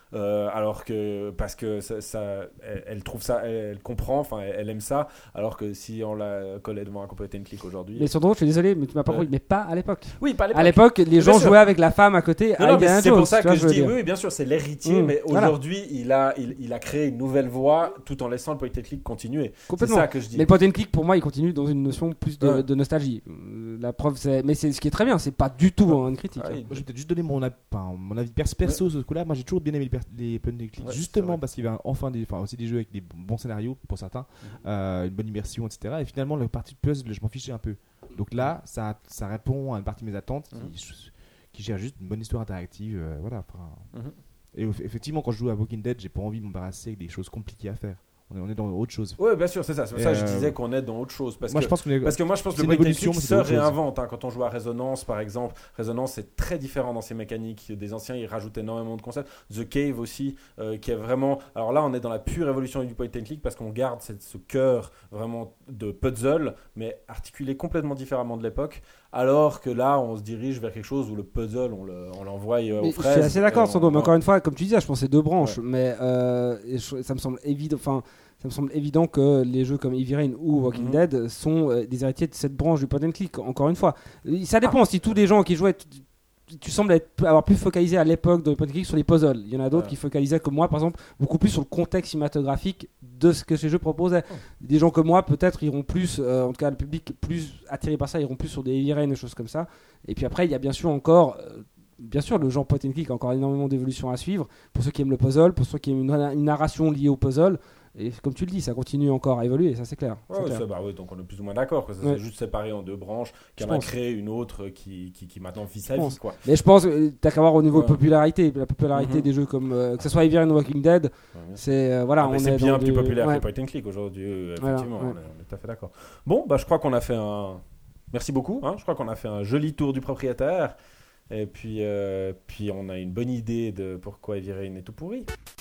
[SPEAKER 1] Euh, alors que parce que ça, ça elle, elle trouve ça, elle, elle comprend, enfin elle, elle aime ça, alors que si on la collait devant un point and click aujourd'hui.
[SPEAKER 2] Mais surtout, je suis désolé, mais tu m'as pas
[SPEAKER 1] Ouais.
[SPEAKER 2] compris, mais pas à l'époque.
[SPEAKER 1] Oui, pas à l'époque.
[SPEAKER 2] À l'époque, les
[SPEAKER 1] Bien
[SPEAKER 2] gens
[SPEAKER 1] sûr.
[SPEAKER 2] jouaient avec la femme à côté.
[SPEAKER 1] Non,
[SPEAKER 2] à
[SPEAKER 1] non, mais
[SPEAKER 2] Indiana
[SPEAKER 1] c'est
[SPEAKER 2] Jones,
[SPEAKER 1] pour ça
[SPEAKER 2] tu vois,
[SPEAKER 1] que je
[SPEAKER 2] veux
[SPEAKER 1] dis,
[SPEAKER 2] dire.
[SPEAKER 1] oui, oui, bien sûr, c'est l'héritier,
[SPEAKER 2] Mmh,
[SPEAKER 1] mais
[SPEAKER 2] voilà.
[SPEAKER 1] aujourd'hui, il a, il, il a créé une nouvelle voie tout en laissant le point and click continuer. C'est
[SPEAKER 2] Complètement.
[SPEAKER 1] ça que je dis.
[SPEAKER 2] Mais le point and click, pour moi, il continue dans une notion plus de,
[SPEAKER 1] Ouais.
[SPEAKER 2] de nostalgie. Euh, La preuve, c'est. Mais c'est ce qui est très bien, c'est pas du tout hein, une critique.
[SPEAKER 1] Ouais,
[SPEAKER 2] hein.
[SPEAKER 1] il-
[SPEAKER 4] Moi, je vais peut-être juste donner mon, avis- enfin, mon avis pers- perso sur ce coup-là. Moi, j'ai toujours bien aimé les, per- les point and click,
[SPEAKER 1] Ouais, c'est
[SPEAKER 4] justement
[SPEAKER 1] vrai.
[SPEAKER 4] parce qu'il y avait enfin des, enfin, aussi des jeux avec des bons scénarios pour certains, euh, une bonne immersion, et cetera. Et finalement, la partie puzzle, je m'en fichais un peu. Donc là, ça, ça répond à une partie de mes attentes
[SPEAKER 1] Mhm.
[SPEAKER 4] qui, qui gère juste une bonne histoire interactive. euh, voilà. enfin.
[SPEAKER 1] Mhm.
[SPEAKER 4] Et eff- effectivement, quand je joue à Walking Dead, j'ai pas envie de m'embarrasser avec des choses compliquées à faire. On est, on est dans autre chose.
[SPEAKER 1] Oui, bien sûr, c'est ça. C'est pour
[SPEAKER 4] Et
[SPEAKER 1] ça que je
[SPEAKER 4] euh,
[SPEAKER 1] disais qu'on est dans autre chose. Parce
[SPEAKER 4] Moi,
[SPEAKER 1] que,
[SPEAKER 4] je pense qu'on est.
[SPEAKER 1] parce que moi, je pense que
[SPEAKER 4] c'est
[SPEAKER 1] le
[SPEAKER 4] une
[SPEAKER 1] point and
[SPEAKER 4] évolution,
[SPEAKER 1] click
[SPEAKER 4] mais c'est
[SPEAKER 1] se
[SPEAKER 4] autre chose.
[SPEAKER 1] réinvente. hein. Quand on joue à Résonance, par exemple, Résonance, c'est très différent dans ses mécaniques. Des anciens, ils rajoutent énormément de concepts. The Cave aussi, euh, qui est vraiment. Alors là, on est dans la pure évolution du point and click parce qu'on garde cette- ce cœur vraiment de puzzle, mais articulé complètement différemment de l'époque. Alors que là, on se dirige vers quelque chose où le puzzle, on le- on l'envoie euh,
[SPEAKER 2] Mais
[SPEAKER 1] aux
[SPEAKER 2] je
[SPEAKER 1] fraises.
[SPEAKER 2] suis assez d'accord,
[SPEAKER 1] et on-
[SPEAKER 2] Sando, mais
[SPEAKER 1] ouais.
[SPEAKER 2] encore une fois, comme tu disais, je pense que c'est deux branches, mais euh, et je- ça me semble évident. Enfin, ça me semble évident que les jeux comme Heavy Rain ou Walking
[SPEAKER 1] Mhm.
[SPEAKER 2] Dead sont euh, des héritiers de cette branche du point and click. Encore une fois, ça dépend. Si tous les gens qui jouaient, tu, tu sembles être, avoir plus focalisé à l'époque de point and click sur les puzzles. Il y en a d'autres
[SPEAKER 1] Ouais.
[SPEAKER 2] qui focalisaient comme moi, par exemple, beaucoup plus sur le contexte cinématographique de ce que ces jeux proposaient. Des gens comme moi, peut-être, iront plus, euh, en tout cas le public plus attiré par ça, iront plus sur des Heavy Rain, des choses comme ça. Et puis après, il y a bien sûr encore. euh, Bien sûr, le genre point and click a encore énormément d'évolution à suivre. Pour ceux qui aiment le puzzle, pour ceux qui aiment une, une narration liée au puzzle. Et comme tu le dis, ça continue encore à évoluer, ça c'est clair.
[SPEAKER 1] Ouais,
[SPEAKER 2] c'est clair.
[SPEAKER 1] ça, bah ouais, donc on est plus ou moins d'accord. Que ça
[SPEAKER 2] Ouais.
[SPEAKER 1] s'est juste séparé en deux branches, qui
[SPEAKER 2] Je
[SPEAKER 1] en a
[SPEAKER 2] pense.
[SPEAKER 1] créé une autre qui, qui, qui maintenant vit sa
[SPEAKER 2] Je
[SPEAKER 1] vie.
[SPEAKER 2] pense.
[SPEAKER 1] Quoi.
[SPEAKER 2] Mais je pense que t'as qu'à voir au niveau
[SPEAKER 1] Ouais.
[SPEAKER 2] de popularité. La popularité
[SPEAKER 1] Mhm.
[SPEAKER 2] des jeux comme. euh, que ce soit Heavy Rain ou Walking Dead,
[SPEAKER 1] Ouais, bien sûr.
[SPEAKER 2] c'est. euh, voilà,
[SPEAKER 1] Ah, mais
[SPEAKER 2] on
[SPEAKER 1] c'est
[SPEAKER 2] est
[SPEAKER 1] bien
[SPEAKER 2] dans
[SPEAKER 1] plus
[SPEAKER 2] du-
[SPEAKER 1] populaire
[SPEAKER 2] ouais.
[SPEAKER 1] que le point and click aujourd'hui, euh,
[SPEAKER 2] Voilà,
[SPEAKER 1] effectivement,
[SPEAKER 2] ouais.
[SPEAKER 1] on, est, on est tout à fait d'accord. Bon, bah, je crois qu'on a fait un. Merci beaucoup, hein, je crois qu'on a fait un joli tour du propriétaire. Et puis, euh, puis on a une bonne idée de pourquoi Heavy Rain est tout pourri.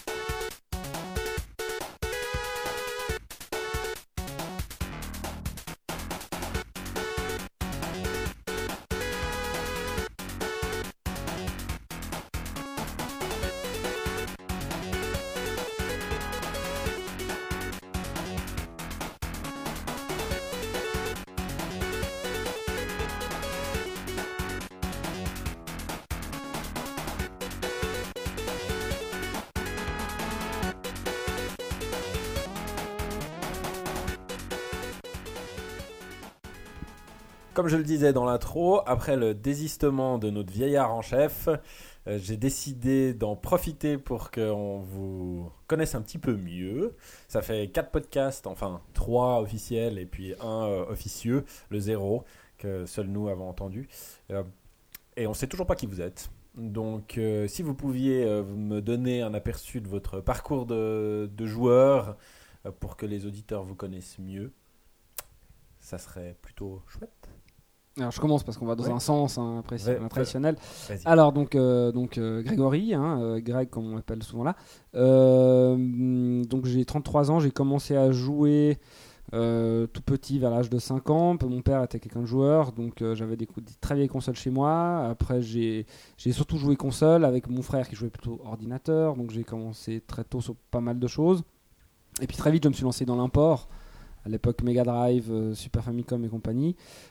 [SPEAKER 1] Comme je le disais dans l'intro, après le désistement de notre vieillard en chef, euh, j'ai décidé d'en profiter pour qu'on vous connaisse un petit peu mieux. Ça fait quatre podcasts, enfin trois officiels et puis un euh, officieux, le zéro, que seuls nous avons entendu. Euh, et on ne sait toujours pas qui vous êtes. Donc euh, si vous pouviez euh, me donner un aperçu de votre parcours de, de joueur euh, pour que les auditeurs vous connaissent mieux, ça serait plutôt chouette.
[SPEAKER 2] Alors je commence parce qu'on va dans
[SPEAKER 1] Ouais.
[SPEAKER 2] un sens hein, pré-
[SPEAKER 1] Ouais,
[SPEAKER 2] un traditionnel.
[SPEAKER 1] Vas-y.
[SPEAKER 2] Alors donc, euh, donc euh, Grégory, hein, euh, Greg comme on l'appelle souvent là. Euh, donc j'ai trente-trois ans, j'ai commencé à jouer euh, tout petit vers l'âge de cinq ans. Mon père était quelqu'un de joueur, donc euh, j'avais des, cou- des très vieilles consoles chez moi. Après j'ai, j'ai surtout joué console avec mon frère qui jouait plutôt ordinateur, donc j'ai commencé très tôt sur pas mal de choses. Et puis très vite je me suis lancé dans l'import. À l'époque Mega Drive, euh, Super Famicom et compagnie.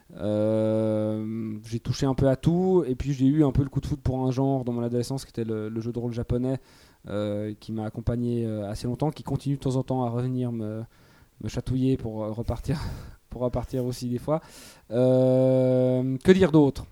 [SPEAKER 2] Euh, j'ai touché un peu à tout et puis j'ai eu un peu le coup de foudre pour un genre dans mon adolescence qui était le, le jeu de rôle japonais euh, qui m'a accompagné euh, assez longtemps, qui continue de temps en temps à revenir me, me chatouiller pour euh, repartir, pour repartir aussi des fois. Euh, que dire d'autre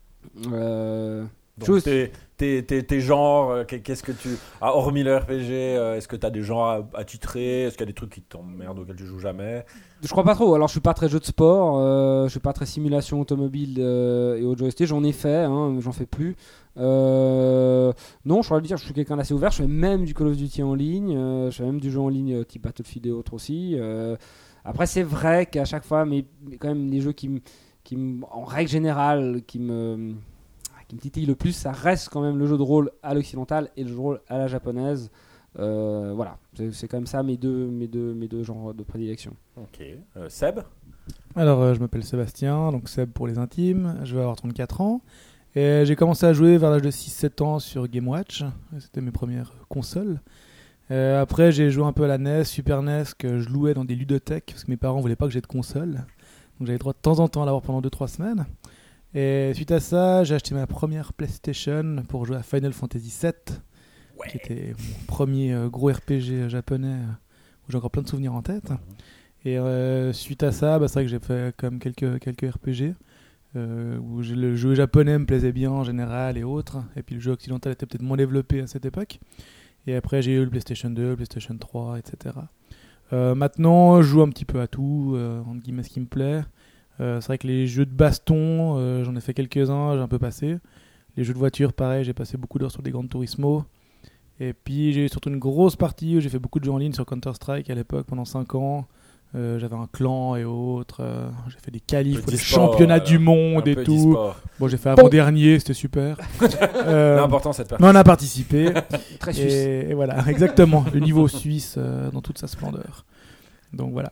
[SPEAKER 2] euh,
[SPEAKER 1] Donc,
[SPEAKER 2] Chose-
[SPEAKER 1] tes, tes, tes, tes genres, euh, qu'est- qu'est-ce que tu. Ah, hormis le R P G, euh, est-ce que tu as des genres à, à titrer? Est-ce qu'il y a des trucs qui t'emmerdent auxquels tu joues jamais?
[SPEAKER 2] Je crois pas trop. Alors, je suis pas très jeu de sport. Euh, je suis pas très simulation automobile euh, et au joystick. J'en ai fait, hein, mais j'en fais plus. Euh, non, je pourrais le dire. Je suis quelqu'un d'assez ouvert. Je fais même du Call of Duty en ligne. Euh, je fais même du jeu en ligne euh, type Battlefield et autres aussi. Euh, après, c'est vrai qu'à chaque fois, mais, mais quand même, les jeux qui, me- qui me- en règle générale, qui me qui me titille le plus, ça reste quand même le jeu de rôle à l'occidental et le jeu de rôle à la japonaise. Euh, voilà, c'est, c'est quand même ça mes deux, mes deux, mes deux genres de prédilection.
[SPEAKER 1] Ok. Euh, Seb?
[SPEAKER 3] Alors, euh, je m'appelle Sébastien, donc Seb pour les intimes. Je vais avoir trente-quatre ans. Et j'ai commencé à jouer vers l'âge de six sept ans sur Game Watch. C'était mes premières consoles. Euh, après, j'ai joué un peu à la N E S, Super N E S, que je louais dans des ludothèques parce que mes parents voulaient pas que j'ai de console. Donc j'avais le droit de temps en temps à l'avoir pendant deux trois semaines. Et suite à ça, j'ai acheté ma première PlayStation pour jouer à Final Fantasy sept, ouais. qui était mon premier euh, gros R P G japonais euh, où j'ai encore plein de souvenirs en tête. Mmh. Et euh, suite à ça, bah, c'est vrai que j'ai fait quand même quelques, quelques R P G euh, où le jeu japonais me plaisait bien en général et autres. Et puis le jeu occidental était peut-être moins développé à cette époque. Et après, j'ai eu le PlayStation deux, le PlayStation trois, et cetera. Euh, maintenant, je joue un petit peu à tout, euh, entre guillemets, ce qui me plaît. Euh, c'est vrai que les jeux de baston, euh, j'en ai fait quelques-uns, j'ai un peu passé. Les jeux de voiture, pareil, j'ai passé beaucoup d'heures sur des Gran Turismo. Et puis, j'ai eu surtout une grosse partie où j'ai fait beaucoup de jeux en ligne sur Counter-Strike à l'époque, pendant cinq ans. Euh, j'avais un clan et autres. Euh, j'ai fait des qualifs pour des championnats
[SPEAKER 1] alors,
[SPEAKER 3] du monde et tout.
[SPEAKER 1] Sport.
[SPEAKER 3] Bon, j'ai fait avant-dernier, c'était super.
[SPEAKER 1] euh, L'important, c'est de participer.
[SPEAKER 3] Mais on a participé.
[SPEAKER 2] Très suisse.
[SPEAKER 3] Et, et voilà, exactement. Le niveau suisse euh, dans toute sa splendeur. Donc voilà.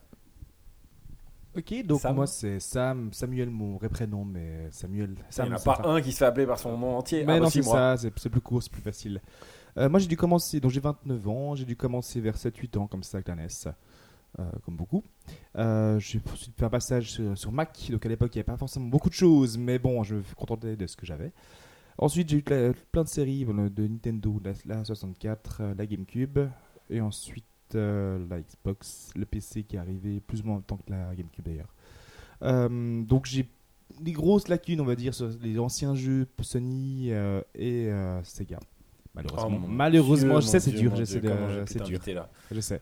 [SPEAKER 4] Ok, donc
[SPEAKER 1] Sam.
[SPEAKER 4] moi c'est Sam, Samuel, mon vrai prénom, mais Samuel. Sam,
[SPEAKER 1] Il n'y en a
[SPEAKER 4] c'est
[SPEAKER 1] pas
[SPEAKER 4] enfin...
[SPEAKER 1] un qui se fait appeler par son nom entier.
[SPEAKER 4] Mais
[SPEAKER 1] ah,
[SPEAKER 4] non,
[SPEAKER 1] bah,
[SPEAKER 4] c'est
[SPEAKER 1] si, moi.
[SPEAKER 4] ça, c'est, c'est plus court, c'est plus facile. Euh, moi j'ai dû commencer, donc j'ai vingt-neuf ans, j'ai dû commencer vers sept huit ans comme ça avec la N E S. Euh, comme beaucoup. Euh, j'ai ensuite fait un passage sur, sur Mac, donc à l'époque il n'y avait pas forcément beaucoup de choses, mais bon, je me contentais de ce que j'avais. Ensuite j'ai eu la, plein de séries bon, de Nintendo, la, la soixante-quatre, la GameCube, et ensuite euh, la Xbox, le P C qui est arrivé plus ou moins en même temps que la GameCube d'ailleurs. Euh, donc j'ai des grosses lacunes, on va dire, sur les anciens jeux Sony euh, et euh, Sega. Malheureusement,
[SPEAKER 1] Oh,
[SPEAKER 4] malheureusement,
[SPEAKER 1] Dieu,
[SPEAKER 4] je sais, c'est
[SPEAKER 1] Dieu,
[SPEAKER 4] dur,
[SPEAKER 1] mon
[SPEAKER 4] je
[SPEAKER 1] Dieu,
[SPEAKER 4] sais, de,
[SPEAKER 1] comment j'ai pu
[SPEAKER 4] c'est dur,
[SPEAKER 1] t'inviter là.
[SPEAKER 4] je sais.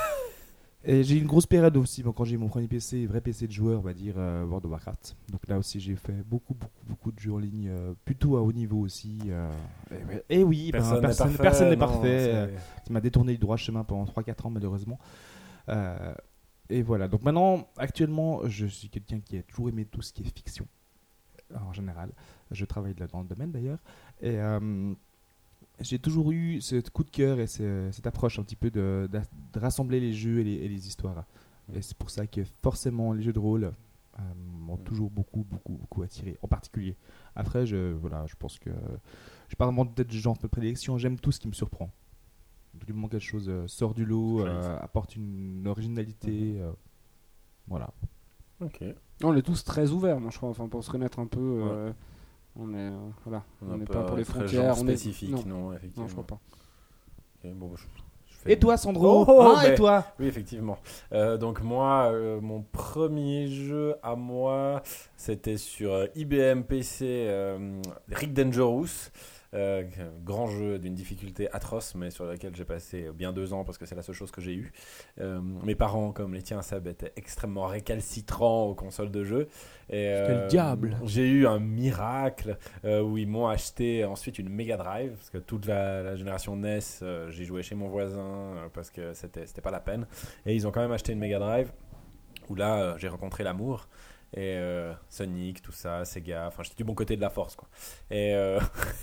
[SPEAKER 4] Et j'ai eu une grosse période aussi, bon, quand j'ai eu mon premier P C, vrai P C de joueur, on va dire euh, World of Warcraft. Donc là aussi, j'ai fait beaucoup, beaucoup, beaucoup de jeux en ligne, euh, plutôt à haut niveau aussi. Euh, et, et oui,
[SPEAKER 1] Personne
[SPEAKER 4] ben,
[SPEAKER 1] n'est
[SPEAKER 4] personne,
[SPEAKER 1] parfait,
[SPEAKER 4] personne n'est
[SPEAKER 1] non,
[SPEAKER 4] parfait.
[SPEAKER 1] c'est-
[SPEAKER 4] euh, qui m'a détourné du droit chemin pendant trois quatre ans, malheureusement. Euh, et voilà. Donc maintenant, actuellement, je suis quelqu'un qui a toujours aimé tout ce qui est fiction, en général. Je travaille là dans le domaine d'ailleurs. Et. Euh, J'ai toujours eu ce coup de cœur et ce, cette approche un petit peu de, de, de rassembler les jeux et les, et les histoires. Et c'est pour ça que forcément les jeux de rôle euh, m'ont toujours beaucoup, beaucoup, beaucoup attiré, en particulier. Après, je, voilà, je pense que je n'ai pas vraiment peut-être de genre de prédilection, j'aime tout ce qui me surprend. Du moment que quelque chose euh, sort du lot, euh, apporte une originalité, euh, voilà.
[SPEAKER 1] Ok.
[SPEAKER 2] On est tous très ouverts, moi, je crois, enfin, pour se connaître un peu. Euh, on est, euh, voilà, on n'est pas pour les frontières. On est
[SPEAKER 1] spécifique,
[SPEAKER 2] non.
[SPEAKER 1] non, effectivement.
[SPEAKER 2] Non, je crois pas.
[SPEAKER 1] Ok, bon, je, je fais
[SPEAKER 4] Et toi, Sandro?
[SPEAKER 1] Oh, oh,
[SPEAKER 4] ah,
[SPEAKER 1] mais-
[SPEAKER 4] Et toi?
[SPEAKER 1] Oui, effectivement. Euh, donc moi, euh, mon premier jeu à moi, c'était sur euh, I B M P C euh, Rick Dangerous. Euh, grand jeu d'une difficulté atroce, mais sur lequel j'ai passé bien deux ans parce que c'est la seule chose que j'ai eue. Euh, mes parents, comme les tiens, Seb, étaient extrêmement récalcitrants aux consoles de jeu. Et,
[SPEAKER 3] C'était le diable.
[SPEAKER 1] J'ai eu un miracle euh, où ils m'ont acheté ensuite une Mega Drive parce que toute la, la génération N E S, euh, j'ai joué chez mon voisin euh, parce que c'était, c'était pas la peine. Et ils ont quand même acheté une Mega Drive où là, euh, j'ai rencontré l'amour. Et euh, Sonic, tout ça, Sega, enfin j'étais du bon côté de la force quoi. Et euh...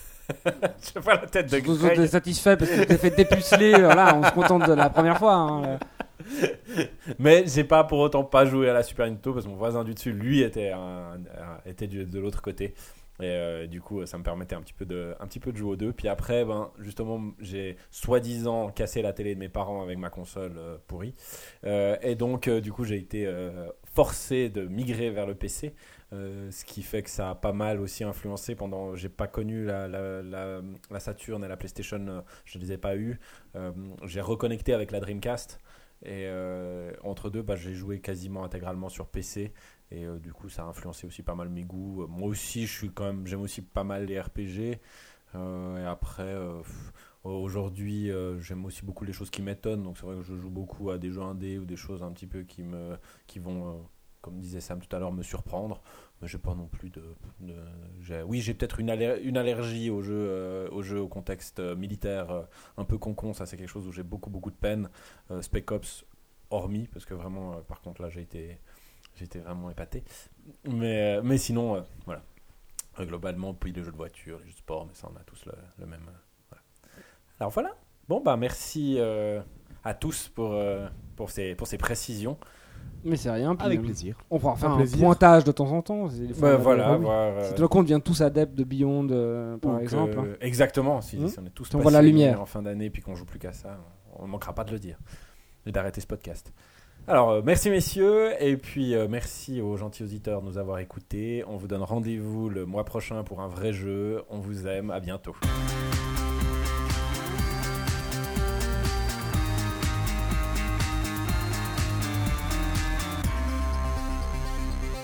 [SPEAKER 1] je vois la tête de
[SPEAKER 2] Vous
[SPEAKER 1] Greg.
[SPEAKER 2] êtes satisfait parce que tu t'es fait dépuceler. Voilà, on se contente de la première fois. Hein.
[SPEAKER 1] Mais j'ai pas pour autant pas joué à la Super Nintendo parce que mon voisin du dessus, lui, était, un, un- était du- de l'autre côté. Et euh, du coup, ça me permettait un petit peu de, un petit peu de jouer aux deux. Puis après, ben, justement, j'ai soi-disant cassé la télé de mes parents avec ma console euh, pourrie. Euh, et donc, euh, du coup, j'ai été euh, forcé de migrer vers le P C. Euh, ce qui fait que ça a pas mal aussi influencé pendant. J'ai pas connu la, la, la, la Saturn et la PlayStation, euh, je les ai pas eu. Euh, j'ai reconnecté avec la Dreamcast. Et euh, entre deux, bah, j'ai joué quasiment intégralement sur P C. Et euh, du coup, ça a influencé aussi pas mal mes goûts. Euh, moi aussi, je suis quand même, j'aime aussi pas mal les R P G. Euh, et après, euh, pff, aujourd'hui, euh, j'aime aussi beaucoup les choses qui m'étonnent. Donc c'est vrai que je joue beaucoup à des jeux indés ou des choses un petit peu qui me, qui vont, euh, comme disait Sam tout à l'heure, me surprendre. Mais j'ai pas non plus de, de j'ai, oui, j'ai peut-être une, aller- une allergie aux jeux, euh, aux jeux au contexte euh, militaire, euh, un peu concon. Ça, c'est quelque chose où j'ai beaucoup, beaucoup de peine. Euh, Spec Ops, hormis, parce que vraiment, euh, par contre, là, j'ai été, j'ai été vraiment épaté. Mais, euh, mais sinon, euh, voilà. Euh, globalement, puis les jeux de voiture, les jeux de sport, mais ça, on a tous le, le même. euh, voilà. Alors voilà. Bon, bah merci euh, à tous pour, euh, pour, ces, pour ces précisions.
[SPEAKER 2] Mais c'est rien. Puis,
[SPEAKER 4] Avec
[SPEAKER 2] euh,
[SPEAKER 4] plaisir.
[SPEAKER 2] On pourra faire
[SPEAKER 3] Un
[SPEAKER 2] un
[SPEAKER 3] plaisir.
[SPEAKER 2] pointage de temps en temps. c'est-
[SPEAKER 1] Bah,
[SPEAKER 2] enfin,
[SPEAKER 1] voilà,
[SPEAKER 2] euh, oui.
[SPEAKER 1] voir, euh,
[SPEAKER 2] Si tout d'un coup on devient tous adeptes de Beyond, euh, par
[SPEAKER 1] ou
[SPEAKER 2] exemple.
[SPEAKER 1] que-
[SPEAKER 2] hein.
[SPEAKER 1] Exactement, si,
[SPEAKER 2] Hmm.
[SPEAKER 1] si on est tous
[SPEAKER 2] Si on voit la
[SPEAKER 1] passionnés
[SPEAKER 2] lumière.
[SPEAKER 1] en fin d'année puis qu'on joue plus qu'à ça, on ne manquera pas de le dire et d'arrêter ce podcast. Alors, euh, merci messieurs, et puis euh, merci aux gentils auditeurs de nous avoir écoutés. On vous donne rendez-vous le mois prochain pour un vrai jeu. On vous aime, à bientôt.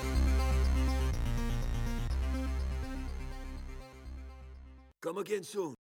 [SPEAKER 5] Come again soon.